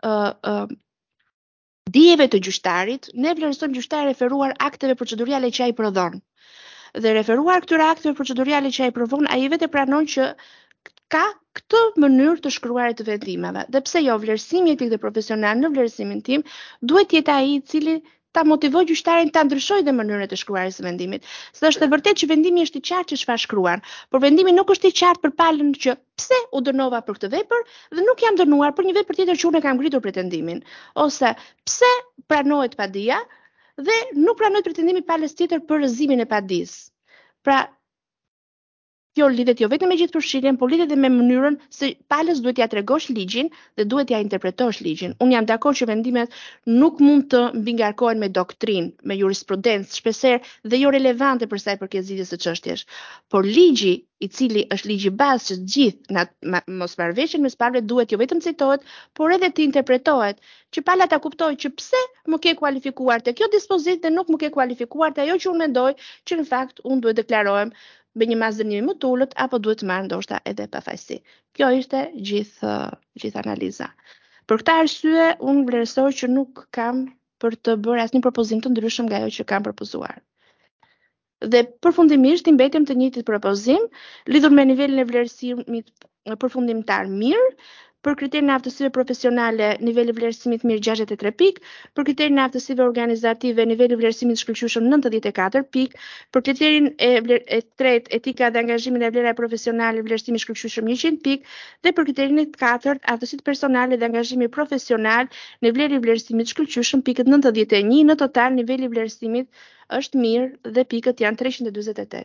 dijeve të gjyqtarit, ne vlerësojmë gjyqtari referuar akteve proceduriale që ai prodhon. Dhe referuar këtyre akteve proceduriale që ai prodhon, ai vetë pranon që ka këtë mënyrë të shkruarit të vendimeve. Dhe pse jo, vlerësimi etik dhe profesional në vlerësimin tim duhet jetë ai i cili ta motivoj gjyqtarin ta ndryshojë dhe mënyrën e të shkruarit së vendimit. Se është e vërtetë që vendimi është i qartë që çfarë shkruan, por vendimi nuk është i qartë për palën që pse u dënova për këtë vepër dhe nuk jam dënuar për një vepër tjetër që unë kam ngritur pretendimin, ose pse pranohet padia dhe nuk pranohet pretendimi palës tjetër për rrëzimin e padisë. Pra, kjo lidhet jo vetëm me gjithë përfshirjen, por lidhet edhe me mënyrën se palës duhet t'ia tregosh ligjin dhe duhet t'ia interpretosh ligjin. Unë jam dakord që vendimet nuk mund të mbingarkohen me doktrinë, me jurisprudencë, shpeshherë dhe jo relevante për sa i përket zgjidhjes së çështjesh. Por ligji, i cili është ligji bazë që gjithë mosmarrveshjen mes palëve duhet jo vetëm citohet, por edhe të interpretohet, që pala ta kuptojë që pse më ke kualifikuar te kjo dispozitë dhe nuk më ke kualifikuar te ajo që unë mendoj që në fakt unë duhet deklarohem me një masë më të ulët apo duhet të marr ndoshta edhe pafajësi. Kjo ishte gjithë analiza. Për këtë arsye unë vlerësoj që nuk kam për të bërë asnjë propozim të ndryshëm nga ajo që kam propozuar. Dhe përfundimisht i mbetëm të njëjtit propozim lidhur me nivelin e vlerësimit përfundimtar mirë, për kriterin e aftësive profesionale, niveli i vlerësimit mirë 63 pikë, për kriterin e aftësive organizative, niveli i vlerësimit shkëlqyeshëm 94 pikë, për kriterin e tretë, etika dhe angazhimin e vlera profesionale, vlerësimi shkëlqyeshëm 100 pikë, dhe për kriterin e katërt, aftësitë personale dhe angazhimi profesional, niveli i vlerësimit shkëlqyeshëm pikët 91, në total niveli i vlerësimit është mirë dhe pikët janë 348.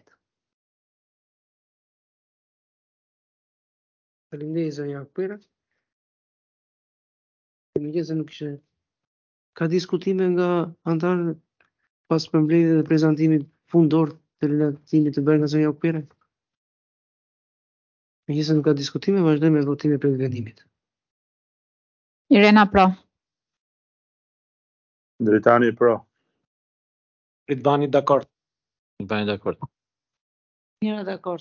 Faleminderit zonja Akpera. Se nuk ishte. Ka diskutime nga antarët pas përmbledhjes dhe prezantimit fundor të relatimit të bërë nga zonja Akpera? Megjithëse nuk ka diskutime, vazhdojmë me votimin për vendimit. Irena pro. Dritani pro. Ridvani dakord. Ridvani dakord. Mira dakord.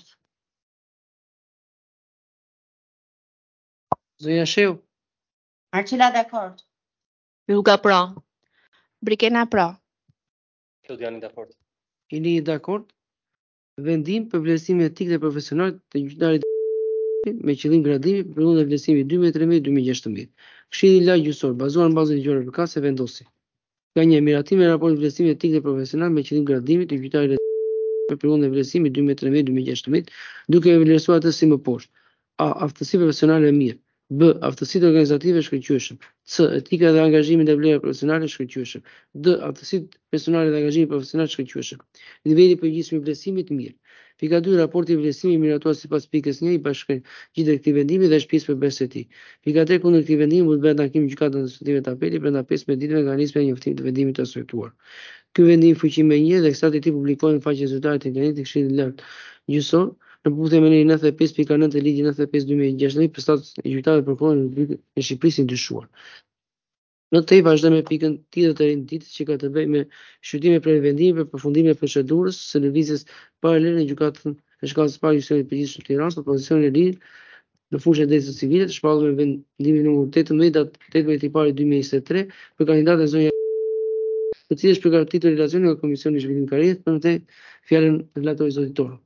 Zonja Sheu. Marcela dakord. Luka pro. Brikena pro. Claudiani dakord. Ili dakord. Vendim për vlerësimin etik dhe profesional të gjyqtarit me qëllim gradimi për periudhën e vlerësimit 2013-2016. Këshilli i Lartë Gjyqësor, bazuar në bazën ligjore përkatëse vendosi ka një miratim e raportit vlerësimit etik dhe profesional me qëllim gradimi të gjyqtarit për periudhën e vlerësimit 2013-2016, duke vlerësuar atë si më poshtë: A. Aftësi profesionale e mirë. B. Aftësitë organizative shkëlqyeshëm. C. Etika dhe angazhimi dhe vlera profesionale shkëlqyeshëm. D. Aftësitë personale dhe angazhimi profesional shkëlqyeshëm. Niveli i përgjithshëm i vlerësimit mirë. Pika 2. Raporti i vlerësimit miratuar sipas pikës 1 i bashkëngjitur gjithë këtij vendimi dhe shtëpisë për besë së tij. Pika 3. Kundër këtij vendimi mund të bëhet takim gjykatës administrative të apelit brenda 15 ditëve nga nismja e njoftimit të vendimit të arsyetuar. Ky vendim fuqi më 1 dhe ekstrakti i tij publikohen në faqen zyrtare të internetit të Këshillit të Lartë Gjyqësor në përputhje me lejen 95.9 të ligjit 95/2016 për status e gjyqtarëve të prokurorit në Shqipërisë ndryshuar. Në të vazhdojmë me pikën tjetër të renditës që ka të bëjë me shqyrtimin për vendimin për përfundimin e procedurës së lëvizjes paralele në gjykatën e shkallës së parë gjyqësorit të përgjithshëm të Tiranës për pozicionin e lirë në fushën e drejtësisë civile të shpallur me vendimin numër 18 datë 18/1/2023 për kandidatën zonja të cilës përgatitur relacioni nga Komisioni i Zhvillimit Karrierës për të fjalën relatorit zotit Toro.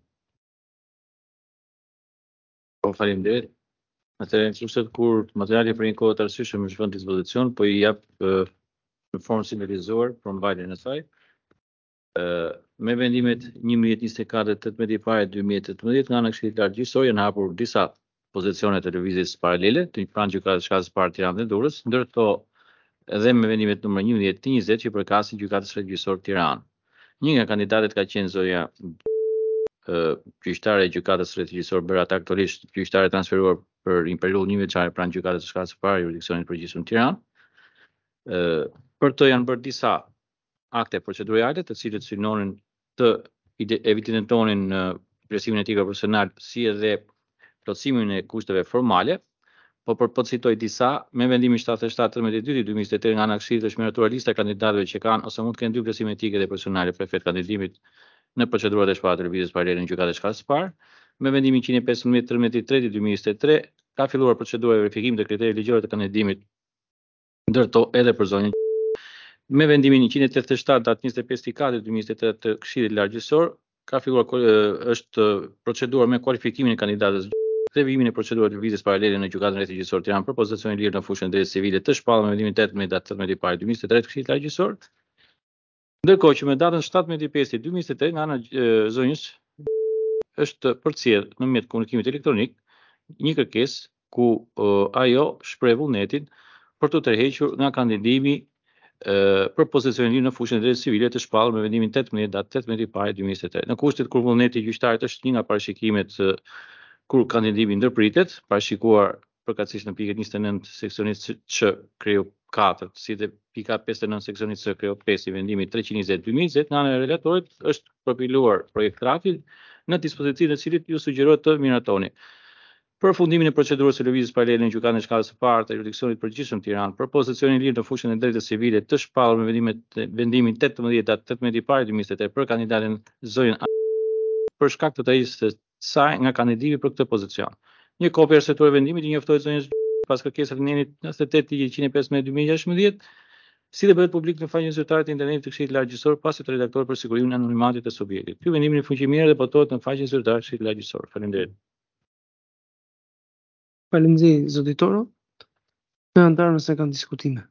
Po faleminderit. Atëherë nëse kur materiali për një kohë të arsyeshëm është vënë në dispozicion, po i jap në formë sinjalizuar për mbajtjen e saj. Me vendimet 1124 18/2018 nga ana e Këshillit të Lartë Gjyqësor janë hapur disa pozicione të lëvizjes paralele të pranë gjykatës shkallës së parë Tiranë dhe Durrës, ndërto edhe me vendimet numër 1120 që përkasin gjykatës së Gjyqësor Tiranë. Një nga kandidatet ka qenë zonja gjyqtare e gjykatës së Gjyqësor Berat, aktualisht gjyqtare transferuar për një periudhë 1 vjeçare pranë gjykatës së shkallës së parë jurisdiksionit përgjithshëm Tiranë. Për të janë bërë disa akte procedurale të cilët synonin të evidentonin vlerësimin etik profesional si edhe plotësimin e kushteve formale, po për të citoj disa, me vendimin 77/12/2023 nga ana e Këshillit është miratuar lista e kandidatëve që kanë ose mund të kenë dy vlerësime etike dhe profesionale për efekt kandidimit në procedurat e shpallura të lëvizjes paralele në gjykatën e shkallës së parë. Me vendimin 115/13/2023 ka filluar procedura e verifikimit të kriteret ligjore të kandidimit, ndërto edhe për zonjën. Me vendimin 187 datë 25/4/2023 të Këshillit të Lartë Gjyqësor ka filluar është procedura me kualifikimin e kandidatës dhe vijimin e procedurës të lëvizjes paralele në gjykatën e rrethit gjyqësor Tiranë për pozicionin e lirë në fushën e drejtësisë civile të shpallur me vendimin 18 datë 18/1/2023 të Këshillit të Lartë Gjyqësor. Ndërkohë që me datën 17/5/2023 nga ana e zonjës është përcjell nëmjet komunikimit elektronik një kërkesë ku ajo shpreh vullnetin për të tërhequr nga kandidimi për pozicionin e lirë në fushën e drejtës civile të shpallur me vendimin 18 datë 18/1/2023. Në kushtet kur vullneti i gjyqtarit është një nga parashikimet kur kandidimi ndërpritet, parashikuar përkatësisht në pikën 29 seksionit Ç kreu 4, si dhe pika 59 seksionit C kreu 5 i vendimit 320/2020, nga ana e relatorit është përpiluar projekt drafti në dispozitivin e cilit ju sugjerohet të miratoni. Për fundimin e procedurës së lëvizjes paralele në gjykatën e shkallës së parë të jurisdiksionit përgjithshëm Tiranë për pozicionin e lirë në fushën e drejtës civile të shpallur me vendimin 18 datë 18/1/2023 për kandidatin zonjën për shkak të tërheqjes së saj nga kandidimi për këtë pozicion. Një kopje e arsyetore e vendimit i njoftohet zonjës pas kërkesës së nenit 98 ligji 115/2016, si dhe bëhet publik në faqen zyrtare të internetit të Këshillit Largjësor pasi të redaktohet për sigurimin e anonimatit të subjektit. Ky vendim në fuqimirë dhe botohet në faqen zyrtare të Këshillit Largjësor. Faleminderit. Faleminderit zoti Toro. Në antarë nëse kanë diskutime.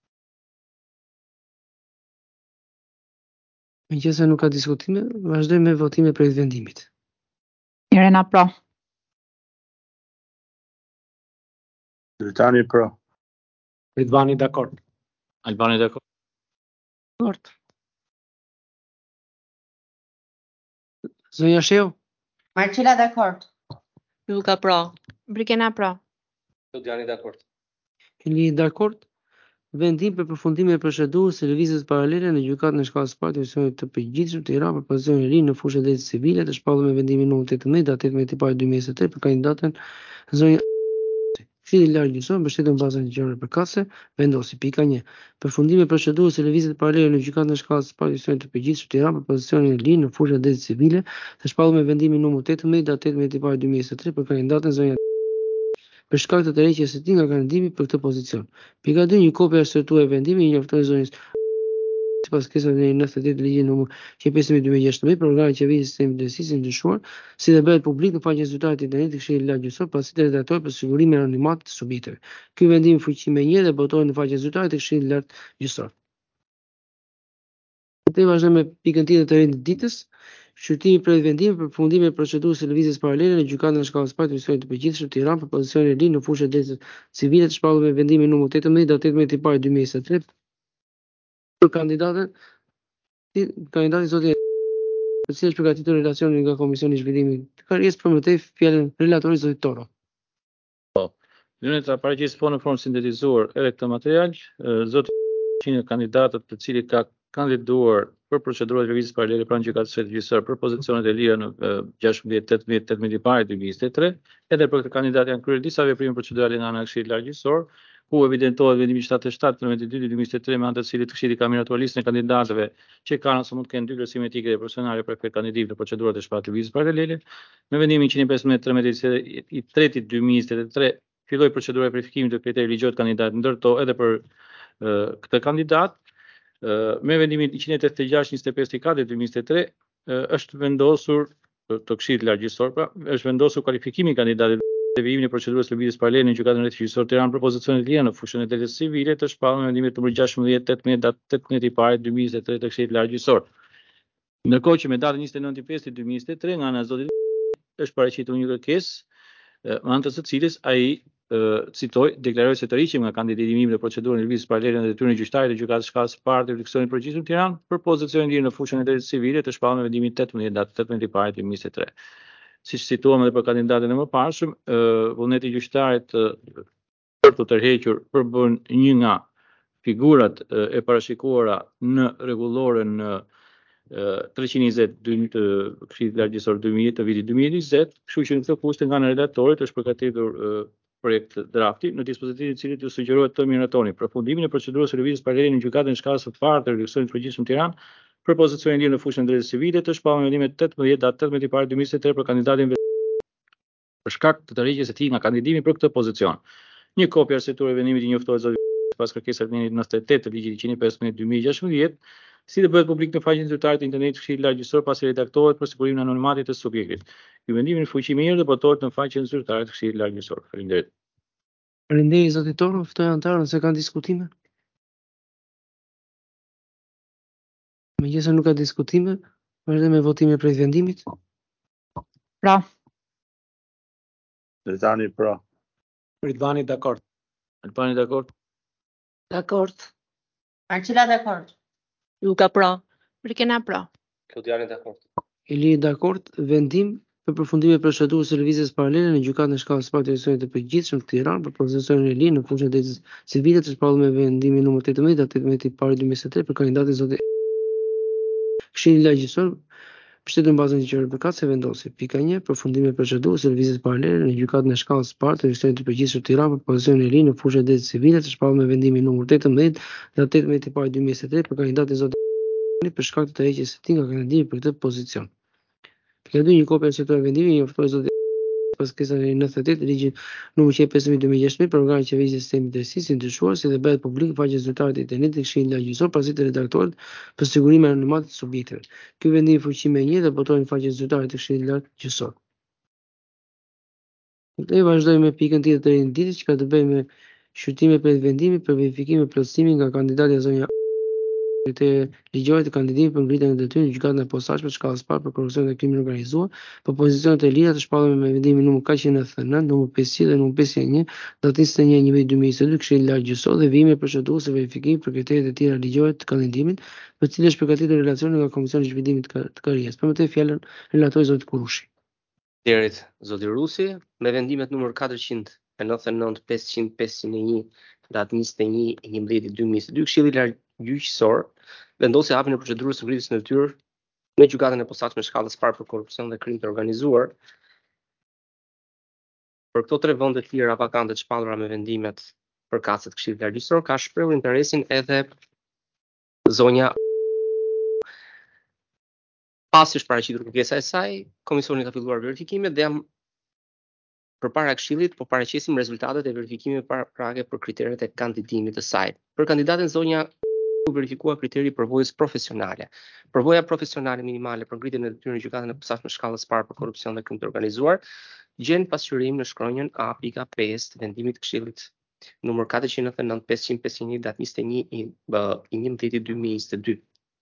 Meqense nuk ka diskutime, vazhdojmë me votime për vendimit. Irena pro. Dritani pro. Ridvani dakord. Albani dakord. Dakord. Zonja Sheu? Marcela dakord. Luka pro. Brikena pro. Djani dakord. Eli dakord. Vendim për përfundimin e procedurës së lëvizjes paralele në gjykatën e shkallës së parë të Jurisdiksionit të Përgjithshëm Tiranë për pozicionin e ri në fushën e drejtës civile të shpallur me vendimin numër 18 datë 18/1/2023 për kandidatën zonjë Këshilli Largjësor mbështetur në bazën ligjore përkatëse vendosi pika 1. Përfundimi i procedurës së lëvizjes paralele në gjykatën e shkallës së parë të Jurisdiksionit të Përgjithshëm Tiranë për pozicionin e ri në fushën e drejtës civile të shpallur me vendimin numër 18 datë 18/1/2023 për kandidatën zonjë për shkak të tërheqjes së tij nga kandidimi për këtë pozicion. Pika 2. Një kopje arsyetore e vendimit i njoftohet zonjës sipas kërkesës së 98 ligjit numër 115/2016 për organet e qeverisë së drejtësisë së ndryshuar, si dhe bëhet publik në faqen zyrtare të internetit të Këshillit Largjësor pasi të redaktohet për sigurimin e anonimatit të subjekteve. Ky vendim i fuqime 1 dhe botohet në faqen zyrtare të Këshillit Largjësor. Ne vazhdojmë me pikën tjetër të rendit ditës. Shqyrtimi për vendimin për përfundimin e procedurës së lëvizjes paralele në gjykatën e shkallës së parë të Jurisdiksionit të Përgjithshëm Tiranë për pozicionin e ri në fushën e drejtës civile të shpallur me vendimin numër 18 datë 18/1/2023 për kandidati zoti për cilë është përgatitur relacionin nga Komisioni i Zhvillimit të Karrierës, përmëtej fjalën relatorit zotit Toro. Në të paraqes po në formë sintetizuar edhe këtë material, zoti që kandidatët të cilët ka kandiduar për procedurën e lëvizjes paralele pranë gjykatës së Gjyqësor për pozicionet e lira në 16/18/18/2023, edhe për këtë kandidat janë kryer disa veprime procedurale nga ana e Këshillit Largjësor, ku evidentohet vendimi 77/22/2023 me anë të cilit Këshilli ka miratuar listën e kandidatëve që kanë ose mund të kenë dy vlerësime etike dhe profesionale për këtë kandidim në procedurat e shpatë lëvizjes paralele, me vendimin 115/13 i 3/2023 filloi procedura e verifikimit të kriteri ligjor të kandidatit ndërto edhe për këtë kandidat. Me vendimin 186/25/4/2023 është vendosur të Këshillit Largjësor, pra është vendosur kualifikimi i kandidatit dhe vijimin e procedurës lëvizjes paralele në gjykatën e Gjyqësor Tiranë për pozicionet lira në fushën e drejtës civile të shpallur me vendimin numër 16/18 datë 18/1/2023 të Këshillit Largjësor. Ndërkohë që me datën 29/5/2023 nga ana e zotit është paraqitur një kërkesë me anë të së cilës ai citoj, deklaroj se të rriqim nga kandidatimi në procedurën e lëvizjes paralele në detyrën e gjyqtarit të gjykatës së shkallës së parë të Jurisdiksionit të Përgjithshëm Tiranë për pozicionin lirë në fushën e drejtës civile të shpallur me vendimin 18 datë 18/1/2023. Siç cituam edhe për kandidatin e mëparshëm, vullneti i gjyqtarit për të tërhequr përbën një nga figurat e parashikuara në rregulloren 320 të Këshillit Largjësor 2000 të vitit 2020, kështu që në këtë kushte nga ana redaktorit është përgatitur projekt drafti në dispozitivin i cilit ju sugjerohet të miratoni përfundimin e procedurës së lëvizjes paralele në gjykatën e shkallës së parë të Jurisdiksionit të Përgjithshëm Tiranë për pozicionin lirë në fushën e drejtës civile të shpallur me vendimin 18 datë 18/1/2023 për kandidatin për shkak të tërheqjes së tij nga kandidimi për këtë pozicion. Një kopje arsyetore e vendimit i njoftohet zotit pas kërkesës së nenit 98 të ligjit 115/2016, si dhe bëhet publik në faqen zyrtare të internetit të Këshillit Largjësor pasi redaktohet për sigurimin e anonimatit të subjektit. Ky vendim në fuqi mirë dhe botohet në faqen zyrtare të Këshillit Largjësor. Faleminderit. Faleminderit zoti Toro, ftoj antarë nëse kanë diskutime. Megjithëse nuk ka diskutime, vazhdojmë me votimin për vendimit. Pra, Dritani pra. Ridvani dakord. Albani dakord? Dakord. Marcela dakord. Luka pra. Rikena pra. Klodiani dakord. Ili dakord, vendim për përfundimin e procedurës së lëvizjes paralele në gjykatën e shkallës së parë të Drejtorisë të Përgjithshme të Tiranë për pozicionin e Li në fushën e drejtës civile të shpallur me vendimin numër 18 datë 18 i parë 2023 për kandidatin zoti Këshilli Lagjësor mbështetur në bazën ligjore për se vendosi. Pika 1. Përfundimi i procedurës së lëvizjes paralele në gjykatën e shkallës së parë të Drejtorisë të Përgjithshme të Tiranë për pozicionin e Li në fushën e drejtës civile të shpallur me vendimin numër 18 datë 18 i parë 2023 për kandidatin zoti për shkak të tërheqjes së tij nga kandidimi për këtë pozicion. Pika 2. Një kopje e certuar vendimi i oftoi zoti pas kërkesës 98 ligjit numër 115/2016 për programin e qeverisë së sistemit të drejtësisë, ndryshuar si dhe bëhet publik në faqen zyrtare të internetit të Këshillit Lagjësor pasi të redaktohet për sigurimin e anonimatit të subjekteve. Ky vendim i fuqi me 1 dhe botohet në faqen zyrtare të Këshillit Lagjësor. Ne vazhdojmë me pikën tjetër të renditjes që ka të bëjë me shqyrtimin për vendimin për verifikim e plotësimit nga kandidatja zonja kritere ligjore të kandidimit për ngritjen e detyrës në gjykatën e posaçme shkallës parë për korrupsion dhe krimin organizuar për pozicionet e lira të shpallura me vendimin numër 499, numër 500 dhe numër 501, datë 21/11/2022 Këshilli Lagjësor dhe vijimi i procedurës së verifikimit për kriteret e tjera ligjore të kandidimit, për cilën është përgatitur relacioni nga Komisioni i Zhvillimit të Karrierës. Përmetej fjalën relatori zoti Kurushi. Derit zoti Rusi, me vendimet numër 499 500 501 datë 21/11/2022 Këshilli Lagjësor vendosi hapjen e procedurës së ngritjes në detyrë në gjykatën e posaçme shkallës parë për korrupsion dhe krim të organizuar për këto 3 vende të lira vakante të shpallura me vendimet përkatëse të Këshillit Lagjësor ka shprehur interesin edhe zonja. Pasi është paraqitur kërkesa e saj, komisioni ka filluar verifikimet dhe jam përpara Këshillit po paraqesim rezultatet e verifikimit parake për kriteret e kandidimit të saj. Për kandidaten zonja u verifikua kriteri përvojës profesionale. Përvoja profesionale minimale për ngritjen e detyrës në gjykatën e posaçme shkallës parë për korrupsion dhe krim të organizuar gjen pasqyrim në shkronjën A.5 të vendimit të Këshillit numër 499 500 501 datë 21/11/2022.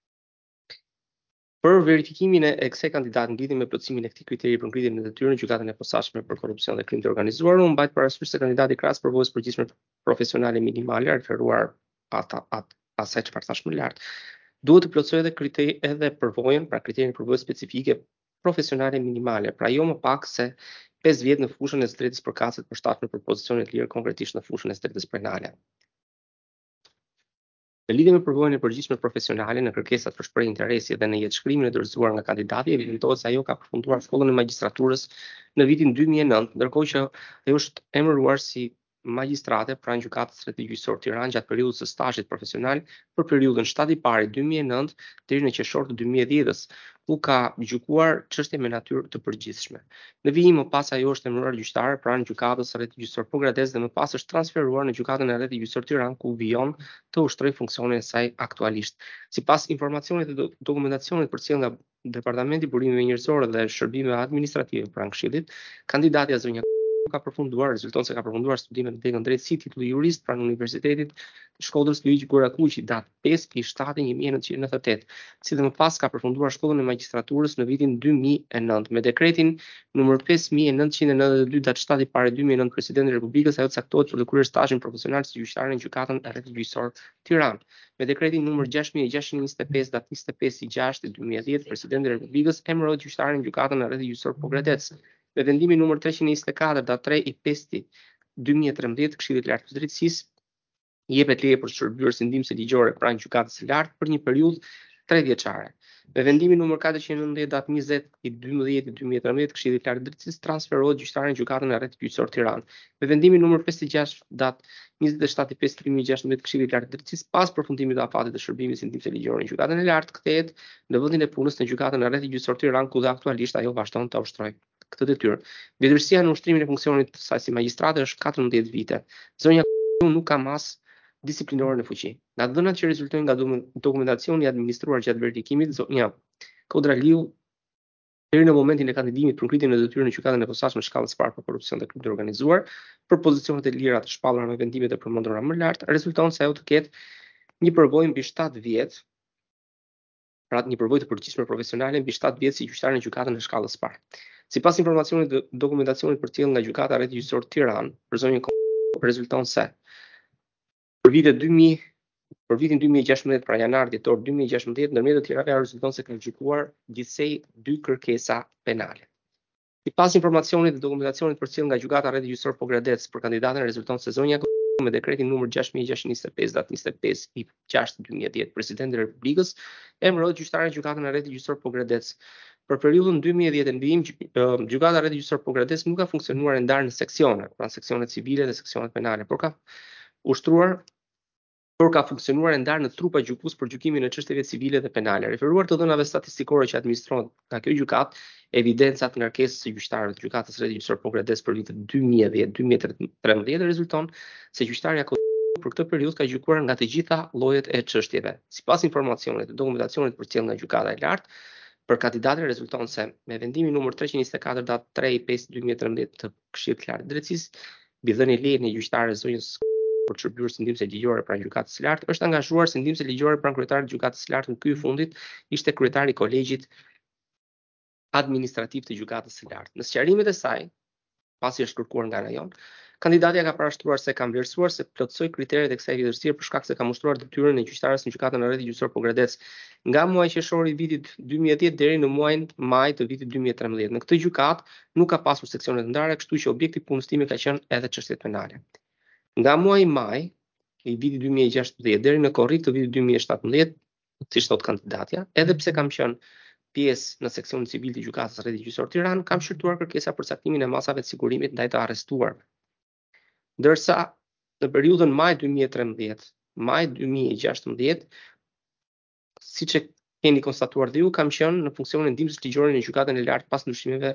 Për verifikimin e kësaj kandidat lidhur me plotësimin e këtij kriteri për ngritjen e detyrës në gjykatën e posaçme për korrupsion dhe krim të organizuar, u mbajt parasysh se kandidati krahas përvojës përgjithshme profesionale minimale referuar asaj çfarë thash më lart, duhet të plotësojë edhe përvojën, pra kriterin e përvojës specifike profesionale minimale, pra jo më pak se 5 vjet në fushën e drejtës përkatëse të përshtatshme për pozicione të lira, konkretisht në fushën e drejtës penale. Në lidhje me përvojën e përgjithshme profesionale në kërkesat për shprehje interesi dhe në jetëshkrimin e dorëzuar nga kandidati, evidentohet se ajo ka përfunduar shkollën e magjistraturës në vitin 2009, ndërkohë që ajo është emëruar si magjistrate pranë gjykatës së Gjyqësor Tiranë gjatë periudhës së stazhit profesional për periudhën 7 i parë 2009 deri në qershor të 2010-s, ku ka gjykuar çështje me natyrë të përgjithshme. Në vijim më pas ajo është emëruar gjyqtare pranë gjykatës së Gjyqësor Pogradec dhe më pas është transferuar në gjykatën e Gjyqësor Tiranë ku vijon të ushtrojë funksionin e saj aktualisht. Sipas informacionit të dokumentacionit përcjell nga Departamenti i Burimeve Njerëzore dhe Shërbimeve Administrative pranë Këshillit, kandidatja zonja ka përfunduar, rezulton se ka përfunduar studimet në degën drejtësi titulli jurist pranë Universitetit të Shkodrës Luigi Gorakuqi datë 5/7/1998, si dhe më pas ka përfunduar shkollën e magjistraturës në vitin 2009 me dekretin numër 5992 datë 7 i parë 2009 Presidenti i Republikës ajo caktohet për të kryer stazhin profesional si gjyqtare në gjykatën e Gjyqësor Tiranë. Me dekretin numër 6625 datë 25/6/2010 Presidenti i Republikës emërohet gjyqtare në gjykatën e Gjyqësor Pogradec. Me vendimin numër 324 datë 3/5/2013 Këshilli i Lartë të Drejtësisë jepet leje për të shërbyer si ndihmëse ligjore pranë gjykatës së lartë për një periudhë 3 vjeçare. Me vendimin numër 419 datë 20/12/2013 Këshilli i Lartë të Drejtësisë transferohet gjyqtare në gjykatën e Gjyqësor Tiranë. Me vendimin numër 56 datë 27/5/2016 Këshilli i Lartë të Drejtësisë pas përfundimit të afatit të shërbimit si ndihmëse ligjore në gjykatën e lartë kthehet në vendin e punës në gjykatën e Gjyqësor Tiranë ku dhe aktualisht ajo vazhdon të ushtrojë këtë detyrë. Vjetërsia në ushtrimin e funksionit të saj si magjistrate është 14 vite. Zonja nuk ka mas disiplinore në fuqi. Nga dhënat që rezultojnë nga dokumentacioni i administruar gjatë verifikimit, zonja Kodraliu deri në momentin e kandidimit për ngritjen e detyrës në gjykatën e posaçme shkallës parë për korrupsion dhe krim të organizuar, për pozicionet e lira të shpallura me vendimet e përmendura më lart, rezulton se ajo të ketë një përvojë mbi 7 vjet pra një përvojë të përgjithshme profesionale mbi 7 vjet si gjyqtar në gjykatën e shkallës së parë. Sipas informacionit të dokumentacionit përcjellur nga gjykata rreth gjyqësor Tiranë për zonën rezulton se për vitin 2016, pra janar dhjetor 2016, ndërmjet të tjerave rezulton se kanë gjykuar gjithsej 2 kërkesa penale. Sipas informacionit të dokumentacionit përcjellur nga gjykata rreth gjyqësor Pogradec për kandidatën rezulton se zonja me dekretin numër 6625 datë 25/6/2010 Presidenti i Republikës emërohet gjyqtar në gjykatën e rreth gjyqësor Pogradec. Për periudhën 2010 në vijim, gjykata rreth gjyqësor Pogradec nuk ka funksionuar e ndarë në seksione, pra seksionet civile dhe seksionet penale, por ka funksionuar e ndarë në trupa gjykues për gjykimin e çështjeve civile dhe penale. Referuar të dhënave statistikore që administrohen nga kjo gjykatë, evidencat nga kërkesës së gjyqtarëve të gjykatës rreth gjyqësor Pogradec për vitet 2010-2013 rezulton se gjyqtarja për këtë periudhë ka gjykuar nga të gjitha llojet e çështjeve. Sipas informacionit të dokumentacionit përcjellur nga gjykata e lartë, për kandidatin rezulton se me vendimin numër 324 datë 3/5/2013 të Këshillit të Lartë të Drejtësisë, mbi dhënien leje në gjyqtarë zonjës për shërbyer së ligjore pranë gjykatës së lartë, është angazhuar si ndihmëse ligjore pranë kryetarit të gjykatës së lartë, në ky i fundit ishte kryetari i kolegjit administrativ të gjykatës së lartë. Në sqarimet e saj, pasi është kërkuar nga rajon, kandidatja ka parashtruar se ka vlerësuar se plotësoi kriteret e kësaj vjetësie për shkak se ka mushtruar detyrën e gjyqtares në gjykatën e rreth gjyqësor Pogradec nga muaji qershor i vitit 2010 deri në muajin maj të vitit 2013. Në këtë gjykatë nuk ka pasur seksione të ndara, kështu që objekti i punës time ka qenë edhe çështjet penale. Nga muaji maj i vitit 2016 deri në korrik të vitit 2017, siç thot kandidatja, edhe pse kam qenë pjesë në seksionin civil të gjykatës rreth gjyqësor Tiranë, kam shërtuar kërkesa për caktimin e masave të sigurimit ndaj të arrestuarve. Ndërsa në periudhën maj 2013, maj 2016, siç e keni konstatuar dhe ju, kam qenë në funksionin e ndihmës ligjore në gjykatën e lartë pas ndryshimeve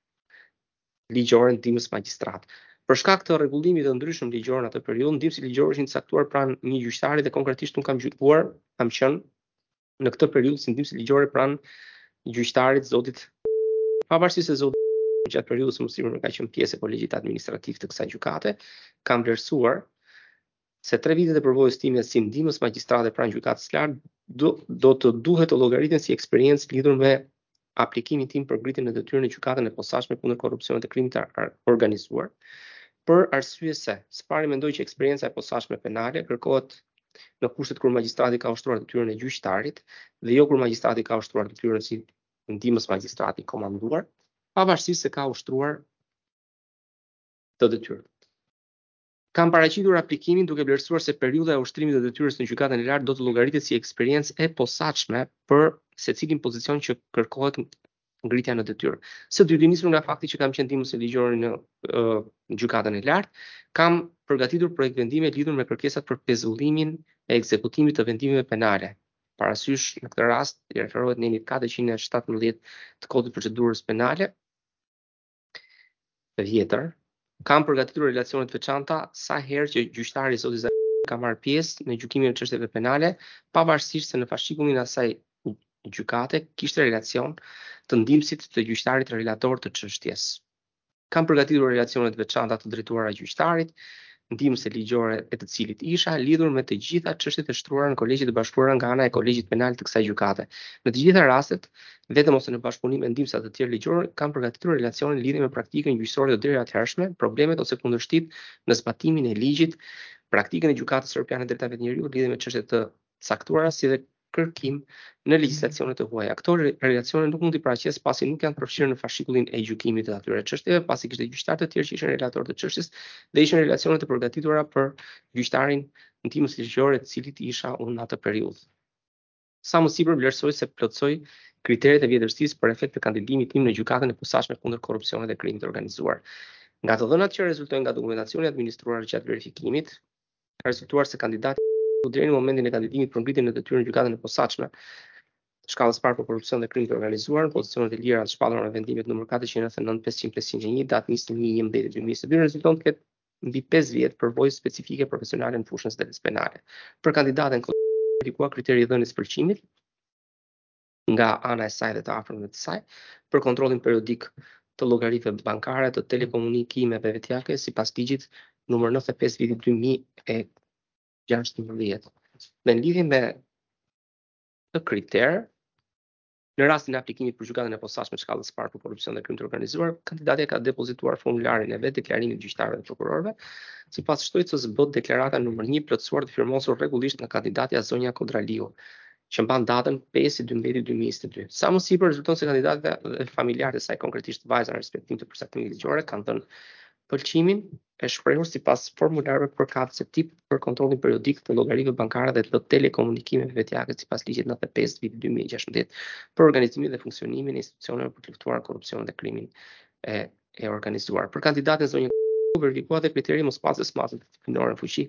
ligjore në ndihmës magjistrat. Për shkak të rregullimit të ndryshëm ligjor në atë periudhë, ndihmësi ligjor ishin caktuar pranë një gjyqtari dhe konkretisht unë kam qenë në këtë periudhë si ndihmësi ligjore pranë gjyqtarit zotit. Pavarësisht se zoti gjatë periudhës më sipër ka qenë pjesë e kolegjit administrativ të kësaj gjykate, kam vlerësuar se 3 vitet e përvojës time si ndihmës magjistrate pranë gjykatës së lartë do të duhet të llogariten si eksperiencë lidhur me aplikimin tim për ngritjen e detyrën në gjykatën e posaçme kundër korrupsionit të krimit të organizuar. Për arsye se pari mendoj që eksperienca e posaçme penale kërkohet në kushtet kur magjistrati ka ushtruar detyrën e gjyqtarit dhe jo kur magjistrati ka ushtruar detyrën si ndihmës magjistrati komanduar, pavarësisht se ka ushtruar të detyrën. Kam paraqitur aplikimin duke vlerësuar se periudha e ushtrimit të detyrës në gjykatën e lartë do të llogaritet si eksperiencë e posaçme për secilin pozicion që kërkohet ngritja në detyrë. Së dyti, nisur nga fakti që kam qenë ndihmës ligjore në gjykatën e lartë, kam përgatitur projekt vendime lidhur me kërkesat për pezullimin e ekzekutimit të vendimeve penale. Parasysh në këtë rast i referohet në 417 të kodit procedurës penale vjetër. Kam përgatitur relacione të veçanta sa herë që gjyqtari zoti Zaki ka marrë pjesë në gjykimin e çështjeve penale, pavarësisht se në fascikullin e asaj gjykate kishte relacion të ndihmësit të gjyqtarit relator të çështjes. Kam përgatitur relacione të veçanta të drejtuara gjyqtarit, ndihmëse ligjore e të cilit isha lidhur me të gjitha çështjet e shtruara në kolegjit të bashkuara nga ana e kolegjit penal të kësaj gjykate. Në të gjitha rastet, vetëm ose në bashkëpunim me ndihmësa të tjerë ligjore, kam përgatitur relacione lidhje me praktikën gjyqësore të deri atëhershme, problemet ose kundërshtit në zbatimin e ligjit, praktikën e gjykatës europiane të drejtave të njerëzit lidhje me çështje të caktuara si dhe kërkim në legjislacione të huaja. Këto relacione nuk mund t'i paraqes pasi nuk janë përfshirë në fascikullin e gjykimit të atyre çështjeve, pasi kishte gjyqtarë të tjerë që ishin relator të çështjes dhe ishin relacione të përgatitura për gjyqtarin ndihmës ligjore të cilit isha unë në atë periudhë. Sa më sipër vlerësoj se plotësoj kriteret e vjetërsisë për efekt të kandidimit tim në gjykatën e posaçme kundër korrupsionit dhe krimit të organizuar. Nga të dhënat që rezultojnë nga dokumentacioni administruar gjatë verifikimit, ka rezultuar se kandidati deri në momentin e kandidimit për ngritjen e detyrës në gjykatën e posaçme shkallës parë për korrupsion dhe krim të organizuar, pozicionet e lira të shpallura në vendimet numër 499/500/501 datë 21/11/2022 rezulton të ketë mbi 5 vjet përvojë specifike profesionale në fushën e drejtës penale. Për kandidatën verifikuar kriteri i dhënies përqimit nga ana e saj dhe të afërmëve të saj për kontrollin periodik të llogaritëve bankare, të telekomunikimeve vetjake sipas ligjit numër 95 vitit 2016. Në lidhje me këtë kriter, Në rastin e aplikimit për gjykatën e posaçme shkallës së parë për korrupsion dhe krim të organizuar, kandidati ka depozituar formularin e vet deklarimit gjyqtarëve dhe prokurorëve. Sipas shtojtës bot deklarata numër 1 plotësuar dhe firmosur rregullisht nga kandidatja Zonja Kodraliu, që mban datën 5/12/2022. Sa më sipër rezulton se kandidatja dhe familjarët e saj, konkretisht vajza në respektim të përcaktimit ligjore, kanë dhënë pëlqimin e shprehur sipas formularëve përkatëse tip për kontrollin periodik të llogarive bankare dhe të telekomunikimeve vetjake sipas ligjit 95 vitit 2016 për organizimin dhe funksionimin e institucioneve për të luftuar korrupsionin dhe krimin e organizuar. Për kandidatin zonjë verifikuat dhe kriteri mospasjes masës disciplinore në fuqi,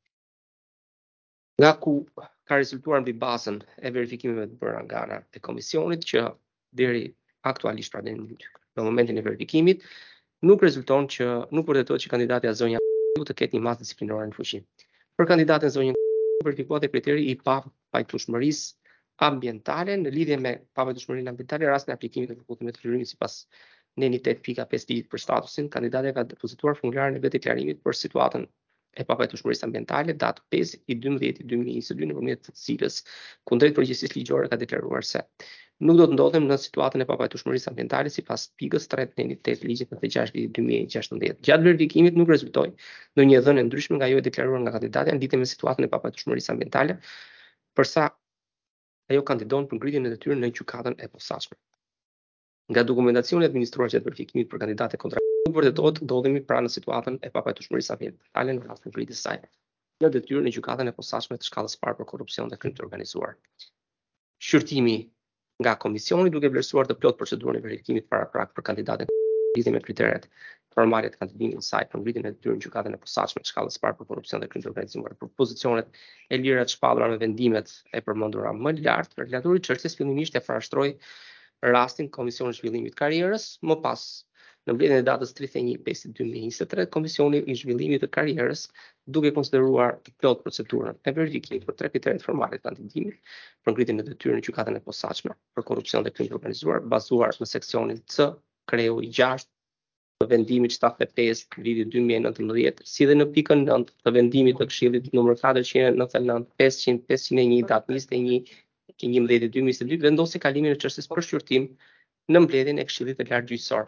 nga ku ka rezultuar mbi bazën e verifikimeve të bëra nga ana e komisionit që deri aktualisht pra deri në momentin e verifikimit nuk vërtetohet që kandidati zonja të ketë një masë disciplinore në fuqi. Për kandidatin zonjë verifikuat e kriteri i pavajtueshmërisë ambientale në lidhje me pavajtueshmërinë ambientale rastin e aplikimit të përkutimit të lirimit sipas neni 8.5 ligjit për statusin, kandidati ka depozituar formularin e vet deklarimit për situatën e pavajtueshmërisë ambientale datë 5/12/2022 nëpërmjet të cilës kundrejt përgjegjësisë ligjore ka deklaruar se nuk do të ndodhem në situatën e pavajtueshmërisë ambientale sipas pikës 3 të nenit 8 ligjit 96 vitit 2016. Gjatë verifikimit nuk rezultoi ndonjë dhënë ndryshme nga ajo e deklaruar nga kandidati në lidhje me situatën e pavajtueshmërisë ambientale, përsa ajo kandidon për ngritjen e detyrës në gjykatën e posaçme. Nga dokumentacioni administruar gjatë verifikimit për kandidatë kontra nuk vërtetohet të ndodhemi pranë në situatën e pavajtueshmërisë ambientale në rast të ngritjes së saj në detyrë në gjykatën e posaçme të shkallës së parë për korrupsion dhe krim të organizuar. Shqyrtimi nga komisioni duke vlerësuar të plot procedurën e verifikimit paraprak për kandidatën lidhje me kriteret formale të kandidimit të saj për ngritjen e detyrës në gjykatën e posaçme të shkallës së parë për korrupsion dhe krim të organizuar për pozicionet e lira të shpallura me vendimet e përmendura më lart, regulatori i çështjes fillimisht e parashtroi rastin Komisionit Zhvillimit Karrierës, më pas në mbledhjen e datës 31/5/2023, Komisioni i Zhvillimit të Karrierës, duke konsideruar të plot procedurën e verifikimit për 3 kriteret formale të kandidimit për ngritjen e detyrës në gjykatën e posaçme për korrupsion dhe krim të organizuar, bazuar në seksionin C, kreu i 6 të vendimit 75 vitit 2019, si dhe në pikën 9 të vendimit të Këshillit numër 499 500/501 datë 21/11/2022 vendosi kalimin e çështjes për shqyrtim në mbledhjen e Këshillit të Lartë Gjyqësor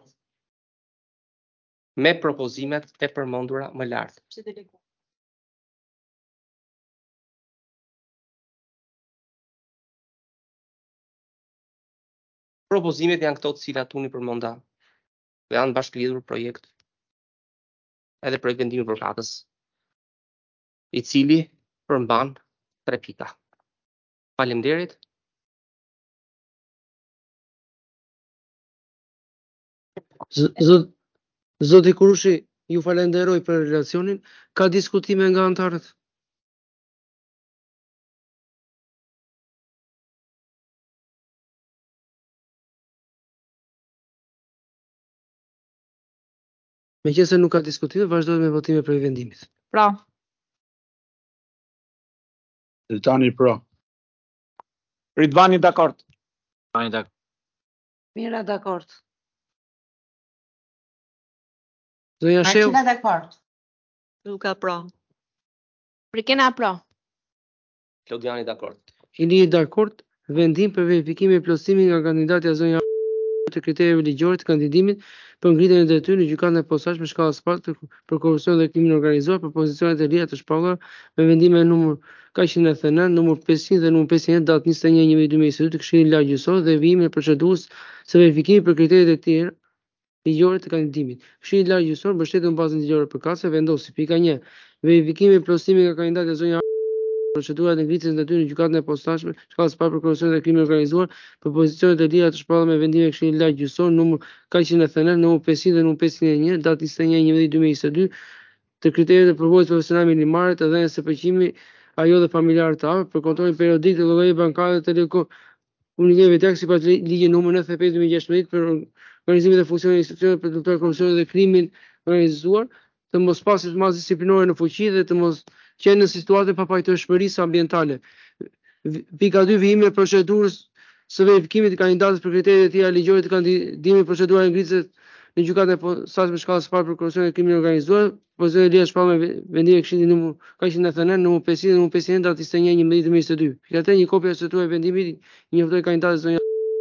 me propozimet e përmendura më lart. Propozimet janë këto të cilat unë i përmenda. Janë bashkëlidhur projekt edhe projekt vendimi përkatës, i cili përmban 3 pika. Faleminderit. Zoti Kurushi, ju falenderoj për relacionin. Ka diskutime nga anëtarët? Meqense nuk ka diskutime, vazhdojmë me votime për vendimit. Pra. Tani pra. Ridvani dakord. Mira dakord. Zonja Sheu. Marcela dakord. Luka pra. Prikena pra. Claudiani dakord. Ili dakord. Vendim për verifikimin e plotësimit nga kandidatja zonja të kritereve ligjore të kandidimit për ngritjen e detyrës në gjykatën e posaçme shkallës së parë për korrupsion dhe krimin organizuar për pozicionet e lira të shpallura me vendime numër K199, numër 500 dhe numër 501 datë 21/11/2022 të Këshillit Lartë Gjyqësor dhe vijimin e procedurës së verifikimit për kriteret e tjera ligjore të kandidimit. Këshilli i Lartë Gjyqësor mbështetur në bazën ligjore përkatëse vendosi pika 1 verifikimin e plotësimit nga kandidatja zonja procedurat e ngritjes në detyrë në gjykatën e posaçme shkallës së parë për korrupsion dhe krimin organizuar për pozicionet e lira të shpallura me vendime Këshillit Lartë Gjyqësor numër K199, numër 500 dhe numër 501 datë 21/11/2022 të kriteret e përvojës profesionale minimale të dhënës së përqimi ajo dhe familjarët të afërt për kontrollin periodik të llogarive bankare të telekomunikimeve vetjake sipas ligjit numër 95/2016 për organizimin dhe funksionin e institucioneve për të luftuar korrupsionin dhe krimin organizuar, të mospasjes masë disciplinore në fuqi dhe të mos qenë në situatë pavajtueshmërisë ambientale. Pika 2 vijimi e procedurës së verifikimit të kandidatës për kriteret e tjera ligjore të kandidimit procedura e ngritjes në gjykatën e posaçme shkallës së parë për korrupsion dhe krimin organizuar, pozicionet e lira shpallura me vendime Këshillit numër K199, numër 500 dhe numër 501 datë 21/11/2022. Pika 3 një kopje e strukturës së vendimit i njoftoi kandidatës zonja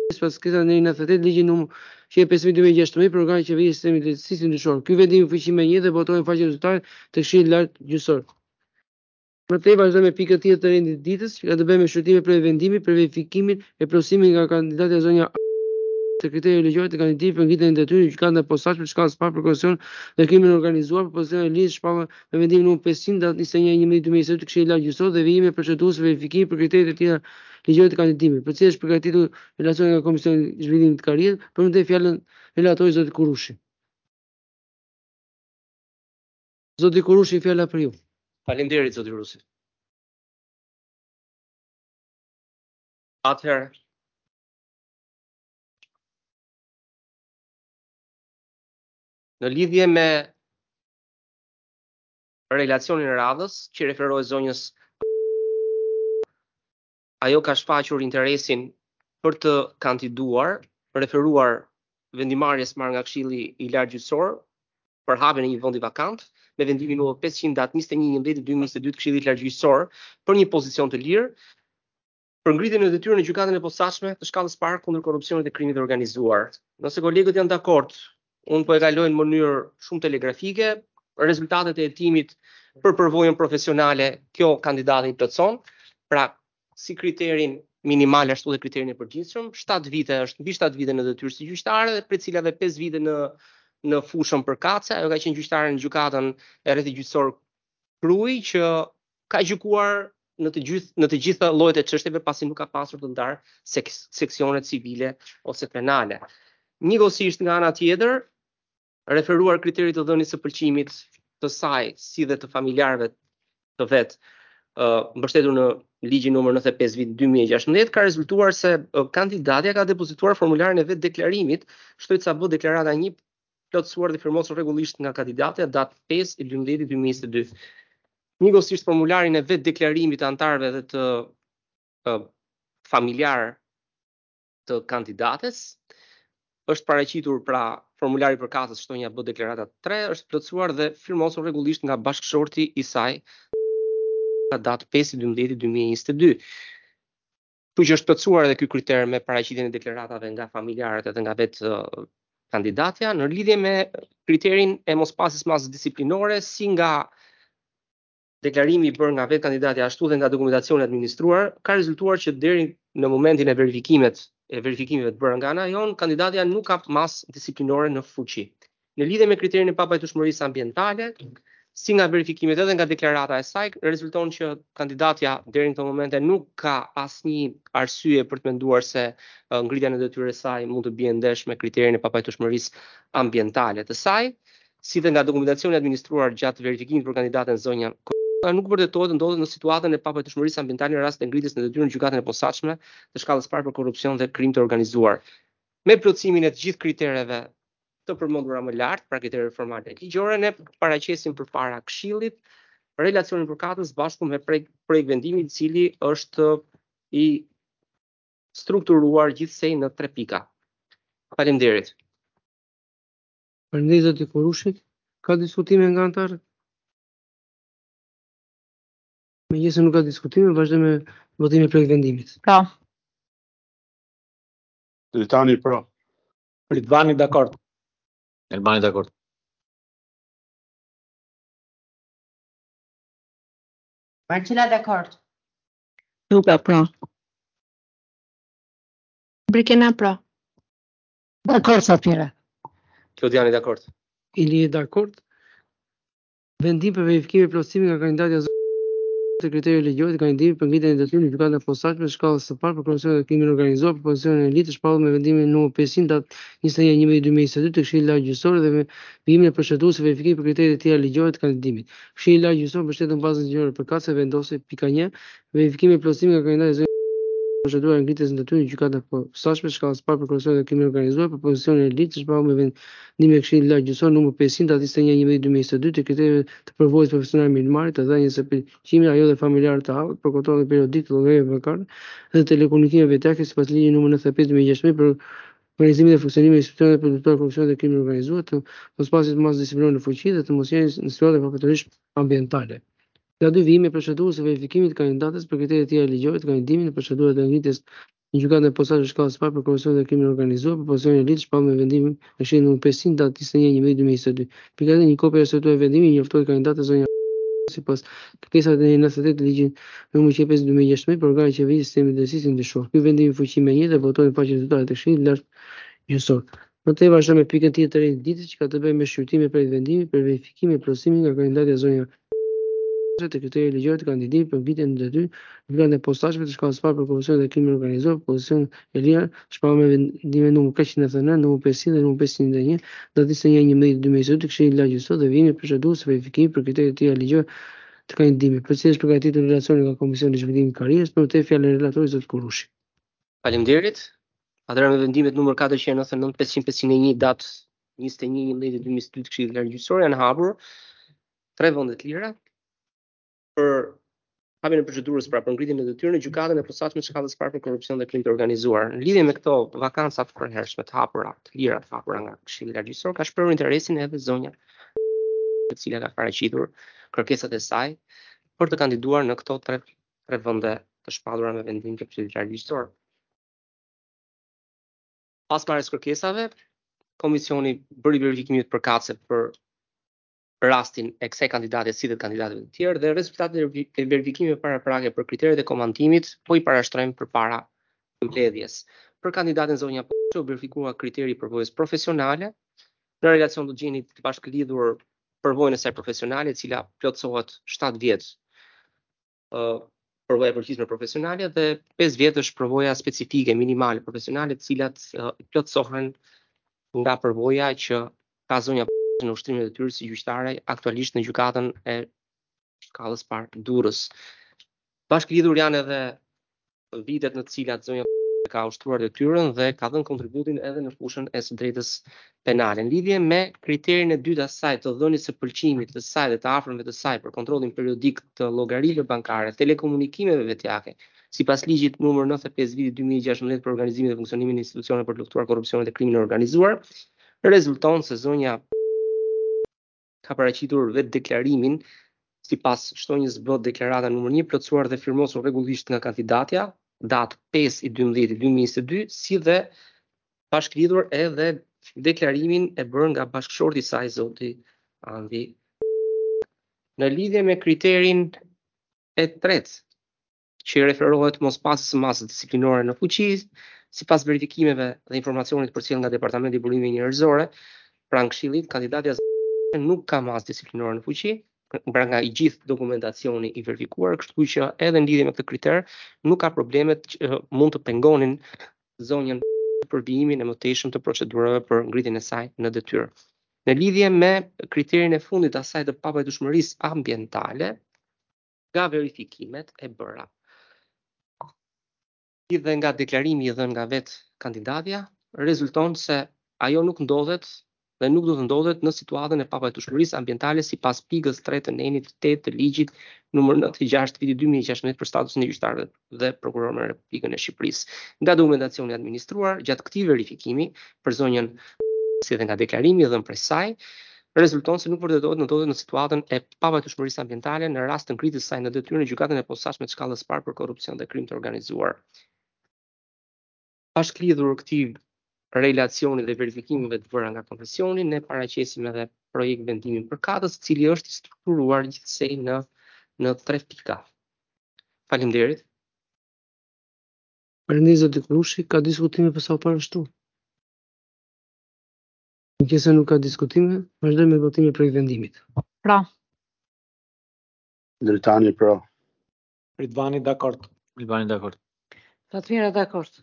pas kësaj në 98 ligji numër 15/2016 për organet e qeverisë sistemi të drejtësisë ndryshor. Ky vendim fuqi më 1 dhe votohet në faqen zyrtare të Këshillit Lart Gjyqësor. Përtej vazhdojmë me pikën tjetër të rendit të ditës, që ka të bëjë me shqyrtimin për vendimit për verifikimin e plotësimit nga kandidatja zonja të kriterit ligjor të kandidatit për ngritjen e detyrës në gjykatën e posaçme shkallës parë për korrupsion dhe krimin organizuar për pozicionin e lidhur shpallur me vendimin numër 500 datë 21/11/2022 të Këshillit Lart Gjyqësor dhe vijimin e procedurës së verifikimit për kriteret e tjera ligjore të kandidatimit, për cilë është përgatitur relacioni nga Komisioni i Zhvillimit të Karrierës, përmendej fjalën relatori zoti Kurushi. Zoti Kurushi, fjala për ju. Faleminderit zoti Rusi. Atëherë, në lidhje me relacionin e radhës që referohet zonjës, ajo ka shfaqur interesin për të kandiduar, referuar vendimarrjes marrë nga Këshilli i Lartë Gjyqësor për hapjen e një vendi vakant me vendimin numër 500 datë 21/11/2022 të Këshillit Lartë Gjyqësor për një pozicion të lirë për ngritjen e detyrës në gjykatën e posaçme të shkallës parë kundër korrupsionit dhe krimit të organizuar. Nëse kolegët janë dakord, unë po e kaloj në mënyrë shumë telegrafike rezultatet e hetimit për përvojën profesionale. Kjo kandidati i plotson, pra si kriterin minimal ashtu dhe kriterin e përgjithshëm, 7 vite është mbi 7 vite në detyrë si gjyqtare dhe për cilave 5 vite në fushën përkatëse. Ajo ka qenë gjyqtare në gjykatën e rrethit gjyqësor Krujë që ka gjykuar në të gjitha llojet e çështjeve pasi nuk ka pasur të ndarë seksionet civile ose penale. Njëkohësisht nga ana tjetër, referuar kriterit të dhënies së pëlqimit të saj si dhe të familjarëve të vet, mbështetur në ligjin numër 95 vit 2016, ka rezultuar se kandidatja ka depozituar formularin e vet deklarimit, shtoj ca bë deklarata 1 plotësuar dhe firmosur rregullisht nga kandidatja datë 5/12/2022. Njëkohësisht formularin e vet deklarimit të antarëve dhe të familjar të kandidates është paraqitur, pra formulari përkatës shtonja B deklarata 3 është plotësuar dhe firmosur rregullisht nga bashkëshorti i saj ka datë 5/12/2022. Kështu që është plotësuar edhe ky kriter me paraqitjen e deklaratave nga familjarët edhe nga vetë kandidatja në lidhje me kriterin e mospasjes masës disiplinore, si nga deklarimi i bërë nga vetë kandidatja ashtu dhe nga dokumentacioni administruar, ka rezultuar që deri në momentin e verifikimeve të bërë nga ana jon, kandidatja nuk ka masë disiplinore në fuqi. Në lidhje me kriterin e papajtueshmërisë ambientale, si nga verifikimet edhe nga deklarata e saj, rezulton që kandidatja deri në këtë moment nuk ka asnjë arsye për të menduar se ngritja në detyrën e saj mund të bie ndesh me kriterin e papajtueshmërisë ambientale të saj, si dhe nga dokumentacioni administruar gjatë verifikimit për kandidatën zonja nuk vërtetohet ndodhet në situatën e papajtueshmërisë ambientale në rast të ngritjes në detyrën në gjykatën e posaçme të shkallës parë për korrupsion dhe krim të organizuar. Me plotësimin e të gjithë kritereve të përmendura më lart, pra kriteret formale ligjore, ne paraqesim përpara Këshillit relacionin përkatës bashku me projekt vendimi i cili është i strukturuar gjithsej në 3 pika. Faleminderit. Faleminderit zoti Kurushi. Ka diskutime nga antarët? Megjithëse nuk ka diskutime, vazhdojmë me votimin e projekt vendimit. Pra. Dritani pro. Ridvani dakord. Elbani dakord. Marcela dakord. Luka pro. Brikena pro. Dakord Safira. Klodiani dakord. Ili dakord. Vendim për verifikim e plotësimit nga kandidatja të kriterit ligjor të kandidimit për ngritjen e detyrës në gjykatën e posaçme shkallës së parë për korrupsion dhe krimin organizuar për pozicionin e lidhur shpallur me vendimin numër 500 datë 21/11/2022 të Këshillit Lart Gjyqësor dhe me vijimin e procedurës së verifikimit për kriteret e tjera ligjore të kandidimit. Këshilli Lart Gjyqësor mbështet në bazën ligjore përkatëse vendosi pika 1 verifikimin e plotësimit nga kandidatja procedura e ngritjes në detyrë në gjykatën e posaçme shkallës parë për korrupsion dhe krimin organizuar për pozicionin e lidhur shpallur me vendimin e Këshillit Lart Gjyqësor numër 500 datë 21/11/2022 të kriterit të përvojës profesionale minimal të dhënies së pëlqimit ajo dhe familjarët të hapur për kontrollin periodik të llogarive bankare dhe telekomunikimeve veçake sipas ligjit numër 95/2016 për organizimin dhe funksionimin e institucioneve për luftuar korrupsionin dhe krimin organizuar, të mospasjes masë disiplinore në fuqi dhe të mos jeni në situata papajtueshmërisë ambientale. Nga 2 vijimi e procedurës së verifikimit të kandidatës për kriteret e tjera ligjore të kandidimit në procedurat e ngritjes Në gjykatën e posaçme shkallës së parë për korrupsion dhe krimin e organizuar, për pozicionin e lidhur shpall me vendimin e Këshillit nr. 500 datë 21/11/2022. Pika 3, një kopje e respektuar e vendimit i njoftoi kandidatë zonja sipas kërkesave të 98 të ligjit nr. 105/2016 për organet e qeverisë sistemi i drejtësisë i ndryshuar. Ky vendim i fuqi me njëjtë dhe votohet në faqen zyrtare të Këshillit lart gjyqësor. Mëtej vazhdon me pikën tjetër të ditës që ka të bëjë me shqyrtimin për vendimit për verifikimin e plotësimit nga kandidatja zonja të kriteri ligjor të kandidimit për ngritjen në detyrë në gjykatën e posaçme të shkallës së parë për korrupsion dhe krimin e organizuar, pozicion Elia shpall me vendimin numër 499, numër 500 dhe numër 501, datë 21/11/2022 Këshilli lart gjyqësor dhe vijimi procedurës së verifikimit për kriteret e tjera ligjore të kandidimit, për cilës përgatitur relacioni nga Komisioni i Zhvillimit të Karrierës, për të fjalën e relatorit zot Kurushi. Faleminderit. Atëherë me vendimet numër 499 500 501 datë 21/11/2022 Këshilli lart gjyqësor janë hapur 3 vende të lira për hapjen e procedurës pra për ngritjen e detyrës në gjykatën e posaçme të shkallës së parë për korrupsion dhe krim të organizuar. Në lidhje me këto vakanca të përhershme të hapura, të lira të hapura nga Këshilli lart gjyqësor, ka shprehur interesin edhe zonja e cila ka paraqitur kërkesat e saj për të kandiduar në këto tre vende të shpallura me vendim të Këshillit lart gjyqësor. Pas marrjes kërkesave, komisioni bëri verifikimin e përkatëse për rastin e kësaj kandidate si dhe kandidatëve të tjerë dhe rezultatet e verifikimit paraprake për kriteret e komandimit po i parashtrojmë përpara mbledhjes. Për kandidatën zonja Poço u verifikua kriteri i përvojës profesionale në relacion të gjeni të bashkëlidhur përvojën e saj profesionale, e cila plotësohet 7 vjet përvoja e përgjithshme profesionale dhe 5 vjet është përvoja specifike minimale profesionale, të cilat plotësohen nga përvoja që ka zonja në ushtrimin e detyrës si gjyqtare aktualisht në gjykatën e shkallës parë Durrës. Bashkëlidhur janë edhe vitet në të cilat zonja ka ushtruar detyrën dhe ka dhënë kontributin edhe në fushën e së drejtës penale. Në lidhje me kriterin e dytë asaj të dhënies së pëlqimit të saj dhe të afërmëve të saj për kontrollin periodik të llogarive bankare, telekomunikimeve vetjake, sipas ligjit numër 95 viti 2016 për organizimin dhe funksionimin e institucioneve për të luftuar korrupsionin dhe krimin e organizuar, rezulton se zonja ka paraqitur vetë deklarimin sipas shtonjës B deklarata numër 1 plotësuar dhe firmosur rregullisht nga kandidatja datë 5/12/2022, si dhe bashkëlidhur edhe deklarimin e bërë nga bashkëshorti i saj zoti Andi. Në lidhje me kriterin e tretë që referohet mospasjes së masës disiplinore në fuqi, sipas verifikimeve dhe informacionit përcjell nga Departamenti i Burimeve Njerëzore, pranë Këshillit, kandidatja nuk ka masë disiplinore në fuqi, pra nga i gjithë dokumentacioni i verifikuar, kështu që edhe në lidhje me këtë kriter nuk ka problemet që mund të pengonin zonjën për vijimin e mëtejshëm të procedurave për ngritjen e saj në detyrë. Në lidhje me kriterin e fundit asaj të papajtueshmërisë ambientale, nga verifikimet e bëra dhe nga deklarimi i dhënë nga vetë kandidatja, rezulton se ajo nuk ndodhet dhe nuk do të ndodhet në situatën e papajtueshmërisë ambientale sipas pikës 3 të nenit 8 të ligjit numër 96 viti 2016 për statusin e gjyqtarëve dhe prokurorëve në Republikën e Shqipërisë. Nga dokumentacioni administruar gjatë këtij verifikimi për zonjën si dhe nga deklarimi i dhënë prej saj, rezulton se nuk vërtetohet ndodhet në situatën e papajtueshmërisë ambientale në rast të ngritjes së saj në detyrë në gjykatën e posaçme të shkallës parë për korrupsion dhe krim të organizuar. Bashkëlidhur këtij relacioni dhe verifikimeve të bëra nga komisioni, ne paraqesim edhe projekt vendimi përkatës, i cili është i strukturuar gjithsej në 3 pika. Faleminderit. Faleminderit zoti Kurushi, ka diskutime për sa u parashtruar? Në qoftë se nuk ka diskutime, vazhdojmë me votimin për vendimit. Pra. Dritani pro. Ridvani dakord. Ridvani dakord. Fatmira dakord.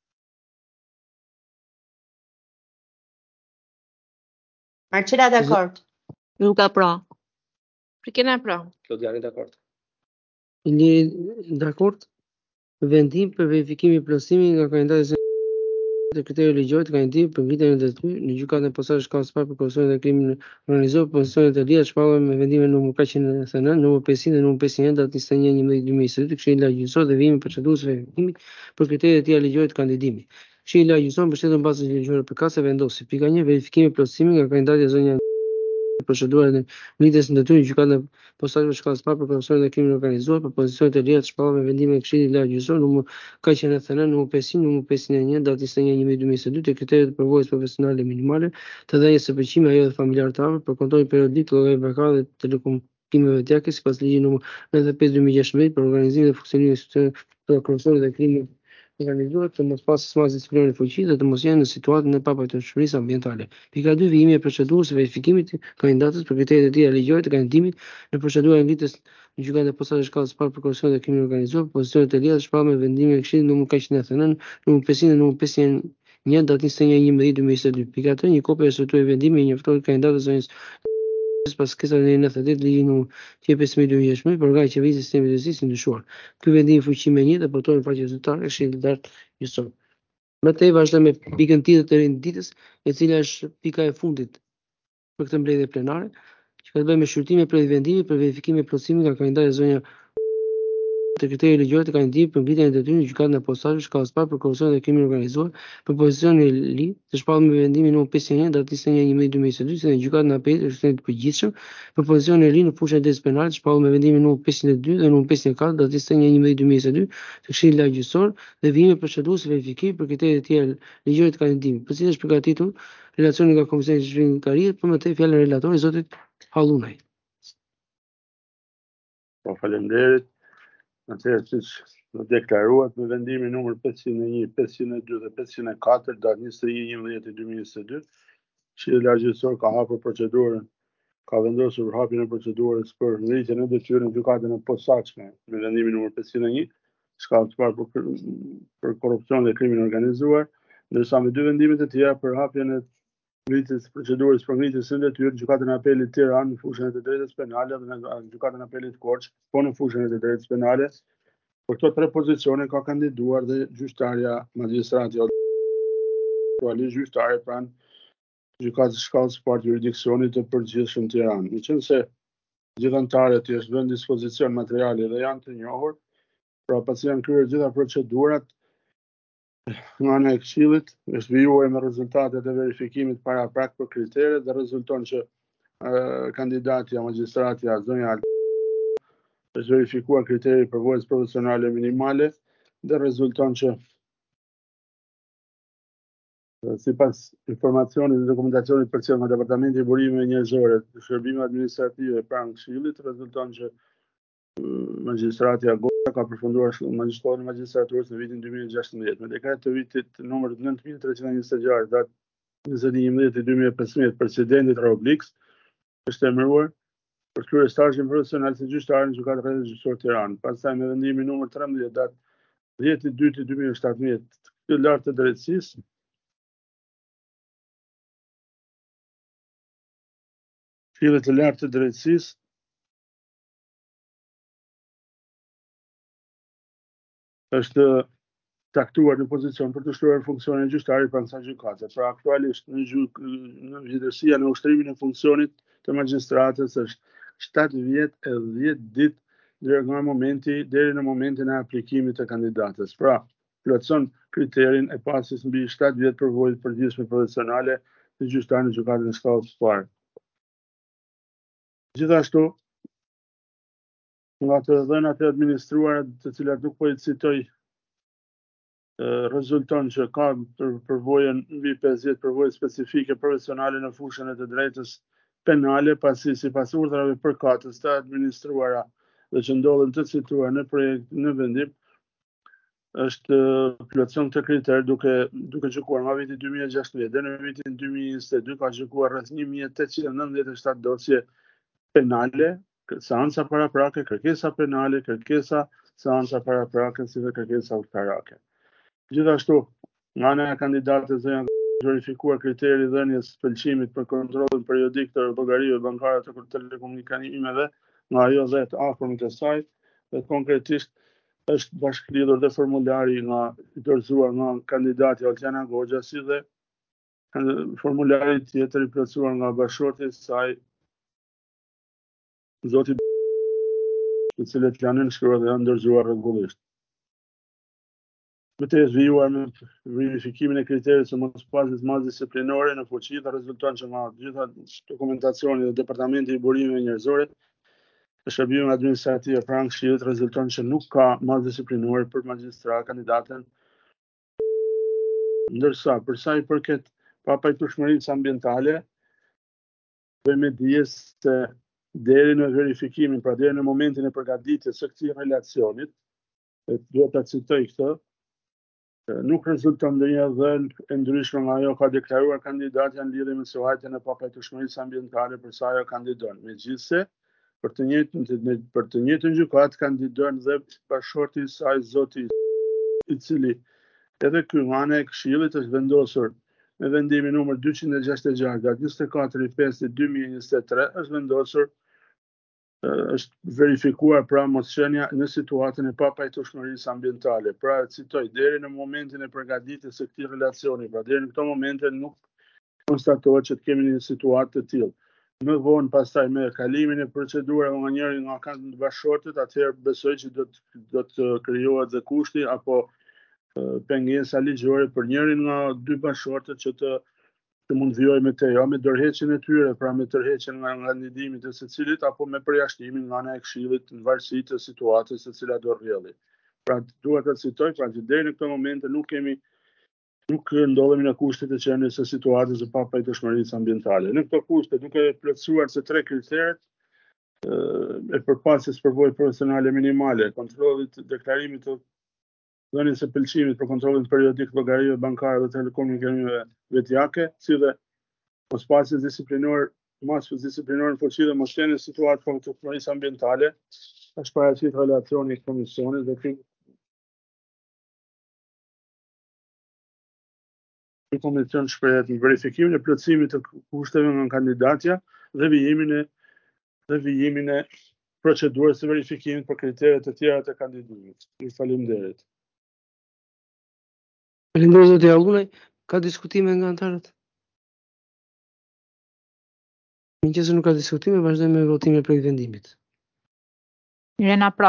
Marcela dakord. Luka pra. Prikena pra. Klodiani dakord. Iliri dakord. Vendim për verifikimin e plotësimit nga kandidatët të kriterit ligjor të kandidimit për ngritjen e detyrë në gjykatën e posaçme shkallës së parë për korrupsion dhe krimin e organizuar, pozicionet e lidhura shpallur me vendimin numër 499, numër 500 dhe numër 501 datë 21/11/2022 Këshilli lart gjyqësor dhe vijimi i procedurës së verifikimit për kriteret e tjera ligjore të kandidimit. Këshilli lart gjyqësor mbështetur në bazën ligjore përkatëse vendosi: pika 1 verifikimi i plotësimit nga kandidatja zonja procedurën e ngritjes në detyrë gjykata në postazhe shkallës parë për korrupsionin dhe krimin e organizuar për pozicionet e lira të shpallura me vendimin e Këshillit Lartë Gjyqësor numër KQNFN numër 500 numër 501 datë 21/1/2022 të kriteret e përvojës profesionale minimale të dhënies së përgjithshme ajo dhe familjar të afërt për kontrollin periodik të llogarive bankare dhe telekomunikimeve të jakës sipas ligjit numër 95/2016 për organizimin dhe funksionimin e institucioneve të korrupsionit dhe krimit organizuar të mos pasë mas disiplinarin e fuqisë dhe të mos jenë në situatën e papajtëshmërisë ambientale. Pika 2 vijimi e procedurës së verifikimit të kandidatës për kriteret e tjera ligjore të kandidimit në procedurën e ngritjes në gjykatën e posaçeve shkallës parë për korrupsionin dhe krimin organizuar, pozicionet e lira të shpallura me vendimin e Këshillit numër KQNFN numër 500 numër 501 datë 21/11/2022. Pika 3 një kopje e strukturës e vendimit e njoftohet kandidatës zonjës pas kërkesave në 98 ligji numër 15/2016 për organet e qeverisë dhe sistemit të drejtësisë ndryshuar. Ky vendim fuqi me një dhe botohet në faqe zyrtare e Këshillit Lartë Gjyqësor. Më tej vazhdojmë me pikën tjetër të rinë ditës, e cila është pika e fundit për këtë mbledhje plenare, që ka të bëjë me shqyrtimin e projektit vendimi për verifikimin e plotësimit nga kandidatja zonja të kriterit ligjor të kandidimit për ngritjen e detyrës në gjykatën e postazheve shkallës parë për korrupsionin dhe krimin organizuar për pozicionin e li të shpallur me vendimin numër 501 datë 21/11/2022 në gjykatën e apelit të shtetit të përgjithshëm për pozicionin e li në fushën e drejtës penale të shpallur me vendimin numër 502 dhe numër 504 datë 21/11/2022 të Këshillit Lartë Gjyqësor dhe vijimi i procedurës së verifikimit për kriteret e tjera ligjore të kandidimit, për cilën është përgatitur relacioni nga Komisioni i Zhvillimit për më tej fjalën relatorit zotit Hallunaj. Po, faleminderit. Atëherë, siç do deklaruat me vendimin numër 501, 502 dhe 504 datë 21/11/2022, Këshilli i Lartë Gjyqësor ka hapur procedurën, ka vendosur për hapjen e procedurës për ngritjen e detyrës në gjykatën e posaçme me vendimin numër 501, shkallë të parë për korrupsion dhe krimin organizuar, ndërsa me dy vendimet e tjera për hapjen e ngritjes procedurës për ngritjes së detyrës në gjykatën e apelit Tiranë në fushën e të drejtës penale dhe në gjykatën e apelit Korçë, po në fushën e të drejtës penale. Për këto tre pozicione ka kandiduar dhe gjyqtarja magjistrati aktualisht gjyqtare pranë gjykatës shkallës parë jurisdiksionit të përgjithshëm Tiranë. Meqense gjithë anëtarët i është vënë dispozicion materiale dhe janë të njohur, pra pasi janë kryer gjitha procedurat nga ana e Këshillit, është vijuar me rezultatet e verifikimit para prak për kriteret dhe rezulton që kandidatja magjistratja zonja është verifikuar kriteri përvojës profesionale minimale dhe rezulton që sipas informacionit dhe dokumentacionit përcjellë nga Departamenti i Burimeve Njerëzore të Shërbimeve Administrative pranë Këshillit, rezulton që magjistrati Agosta ka përfunduar magjistraturën e magjistraturës në vitin 2016 me dekret të vitit numër 9326 datë 21/11/2015 presidentit Roblix është emëruar për kryer stazhin profesional si gjyqtar në gjykatë rrethë gjyqësor Tiranë. Pastaj me vendimin numër 13 datë 10/2/2017 të lartë të drejtësisë Këshillit të lartë të drejtësisë është taktuar në pozicion për të shtruar funksionin e gjyqtarit pranë kësaj gjykate. Pra aktualisht në vjetërsia në ushtrimin e funksionit të magjistratës është 7 vjet e 10 ditë deri në momentin e aplikimit të kandidatës. Pra, plotëson kriterin e pasjes mbi 7 vjet përvojë të përgjithshme profesionale të gjyqtarit në gjykatën e shkallës së parë. Gjithashtu, nga të dhënat e administruara, të cilat nuk po i citoj, rezulton që ka përvojën mbi 50 përvojë specifike profesionale në fushën e të drejtës penale, pasi sipas urdhrave përkatës të administruara dhe që ndodhen të cituar në projekt në vendim, është plotëson këtë kriter duke gjykuar nga viti 2016 dhe në vitin 2022 ka gjykuar rreth 1897 dosje penale, seanca paraprake, kërkesa penale, kërkesa seanca paraprake si dhe kërkesa ushtarake. Gjithashtu, nga ana e kandidatës zonja verifikuar kriteri dhënies pëlqimit për kontrollin periodik të llogarive bankare të telekomunikimeve nga ajo dhe të afërmit e saj, dhe konkretisht është bashkëlidhur dhe formulari nga dorëzuar nga kandidatja Oltjana Goxha, si dhe formulari tjetër i plotësuar nga bashkëshorti i saj zoti, të cilët janë nënshkruar dhe janë dorëzuar rregullisht. me të vijuar me verifikimin e kriterit së mospasjes mas disiplinore në fuqi dhe rezulton që nga gjitha dokumentacioni dhe departamenti i burimeve njerëzore të shërbimeve administrative pranë Këshillit rezulton që nuk ka mas disiplinore për magjistrat kandidatën. Ndërsa për sa i përket papajtueshmërisë ambientale, me dijes se deri në verifikimin, pra deri në momentin e përgatitjes së këtij relacionit, duhet ta citoj këtë, nuk rezulton ndonjë dhënë e ndryshme nga ajo ka deklaruar kandidatja në lidhje me sehuajtjen e papajtueshmërisë ambientale për sa ajo kandidon. Megjithse, për të njëjtën gjykatë kandidon dhe bashkëshorti i saj zoti i cili edhe ky nga ana e Këshillit është vendosur me vendimin numër 266 nga 24/5/2023 është vendosur është verifikuar pra mosqenia në situatën e papajtueshmërisë ambientale. Pra citoj, deri në momentin e përgatitjes së këtij relacioni, pra deri në këto momente nuk konstatohet që të kemi një situatë të tillë. Më vonë pastaj me kalimin e procedurave nga njëri nga kanë bashkëshortet, atëherë besoj që do të krijohet dhe kushti apo pengesa ligjore për njërin nga dy bashkëshortet që të mund vijojë me të, jo me dorëheqjen e tyre, pra me tërheqjen nga kandidimi të secilit apo me përjashtimin nga ana e Këshillit në varësi të situatës së cila do rrjedhë. Pra dua ta citoj, pra që deri në këtë moment nuk ndodhemi në kushtet e qenies së situatës së papajtueshmërisë ambientale. Në këto kushte, duke plotësuar se 3 kriteret e përpasjes përvojë profesionale minimale, kontrollit deklarimit të dhënies së pëlqimit për kontrollin periodik të llogarive bankare dhe telekomunikimeve vetjake, si dhe mospasjes disiplinore, masës disiplinore në fuqi dhe mosqenjes situatë papajtueshmërisë ambientale, është paraqit relacioni i komisionit dhe ky komision shprehet në verifikimin e plotësimit të kushteve nga kandidatja dhe vijimin e procedurës së verifikimit për kriteret e tjera të kandidimit. Ju faleminderit. Faleminderit zoti Allunaj. Ka diskutime nga anëtarët? Nëse nuk ka diskutime, vazhdojmë me votimin e projektit vendimit. Irena pra.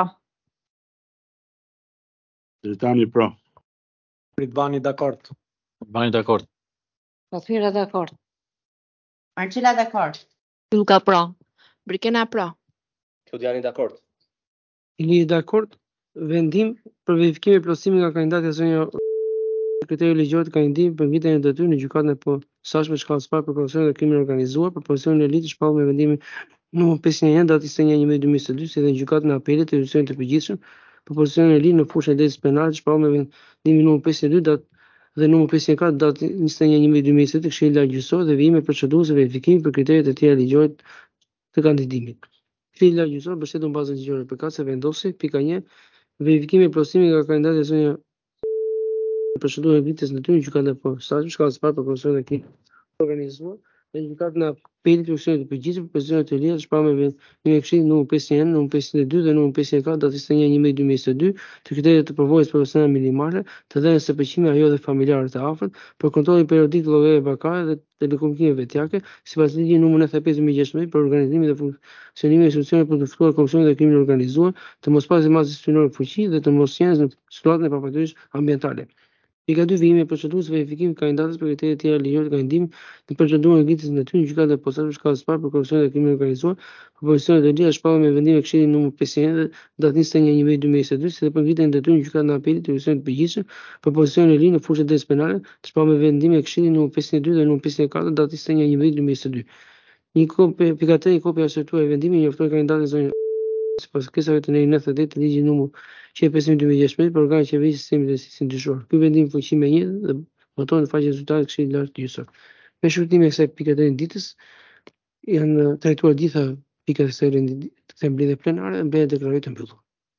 Dritani pra. Ridvani dakord. Bani dakord. Fatmira dakord. Marcela dakord. Luka pra. Brikena pra. Klodiani dakord. Ili dakord? Vendim për verifikim e plotësimit nga kandidatja zonja kriteri ligjor të kandidim për ngritjen e detyrë në gjykatën e posaçme shkallës së parë për korrupsionin dhe krimin organizuar për pozicionin e litit shpallur me vendimin numër 501 datë 21/11/2022 si dhe në gjykatën e apelit të jurisdiksionit të përgjithshëm për pozicionin e litit në fushën e lehtësisë penale shpallur me vendimin numër 502 datë dhe numër 504 datë 21/11/2022 të Këshillit Lartgjyqësor dhe vijim me procedurën e verifikimit për kriteret e tjera ligjore të kandidimit. Këshilli Lartgjyqësor mbështetur në bazën ligjore përkatëse vendosi pika 1 verifikimi e plotësimit nga kandidatja e zonja procedurën e ngritjes në detyrë në gjykatën e posaçme shkallës së parë për korrupsionin dhe krimin organizuar dhe në gjykatën e apelit të jurisdiksionit të përgjithshëm për pozicionet e lira shpallur me vendimin e Këshillit numër 501, numër 502 dhe numër 504 datë 21/11/2022 të kriteret të përvojës profesionale minimale të dhënies së pëlqimit ajo dhe familjarët e afërt për kontrollin periodik të llogarive bankare dhe telekomunikimeve vetjake sipas ligjit numër 95/2016 për organizimin dhe funksionimin e institucioneve për të ftuar korrupsionin dhe krimin organizuar, të mospasjes masë disiplinore në fuqi dhe të mosqenies në situatën e papajtueshmërisë ambientale. Pika 2 vijimi e procedurës verifikimit kandidatës për kriteret e tjera ligjore të kandidimit në procedurën e ngritjes në detyrë në gjykatën e posaçme shkallës së parë për korrupsionin dhe krimin organizuar për pozicionet e lira shpallur me vendimin e Këshillit numër 501 datë 21/11/2022 si dhe për ngritjen në detyrë në gjykatën e apelit të jurisdiksionit të përgjithshëm për pozicionin e lirë në fushën e lehtësisë penale të shpallur me vendimin e Këshillit numër 502 dhe numër 504 datë 21/11/2022. Një kopje pika 3 një kopje e arsyetuar e vendimit njoftoi kandidatën zonjë sipas kërkesave të nr. 98 të ligjit numër 105/2016 për organet e qeverisë sistemit të lehtësisë ndryshor. Ky vendim fuqi me 1 dhe votohet në faqen e zyrtarit të Këshillit Lartgjyqësor. Me shpërtimin e kësaj pike 3 ditës janë trajtuar gjitha pikat e kësaj mbledhje plenare dhe mbledhja deklarohet të mbyllur.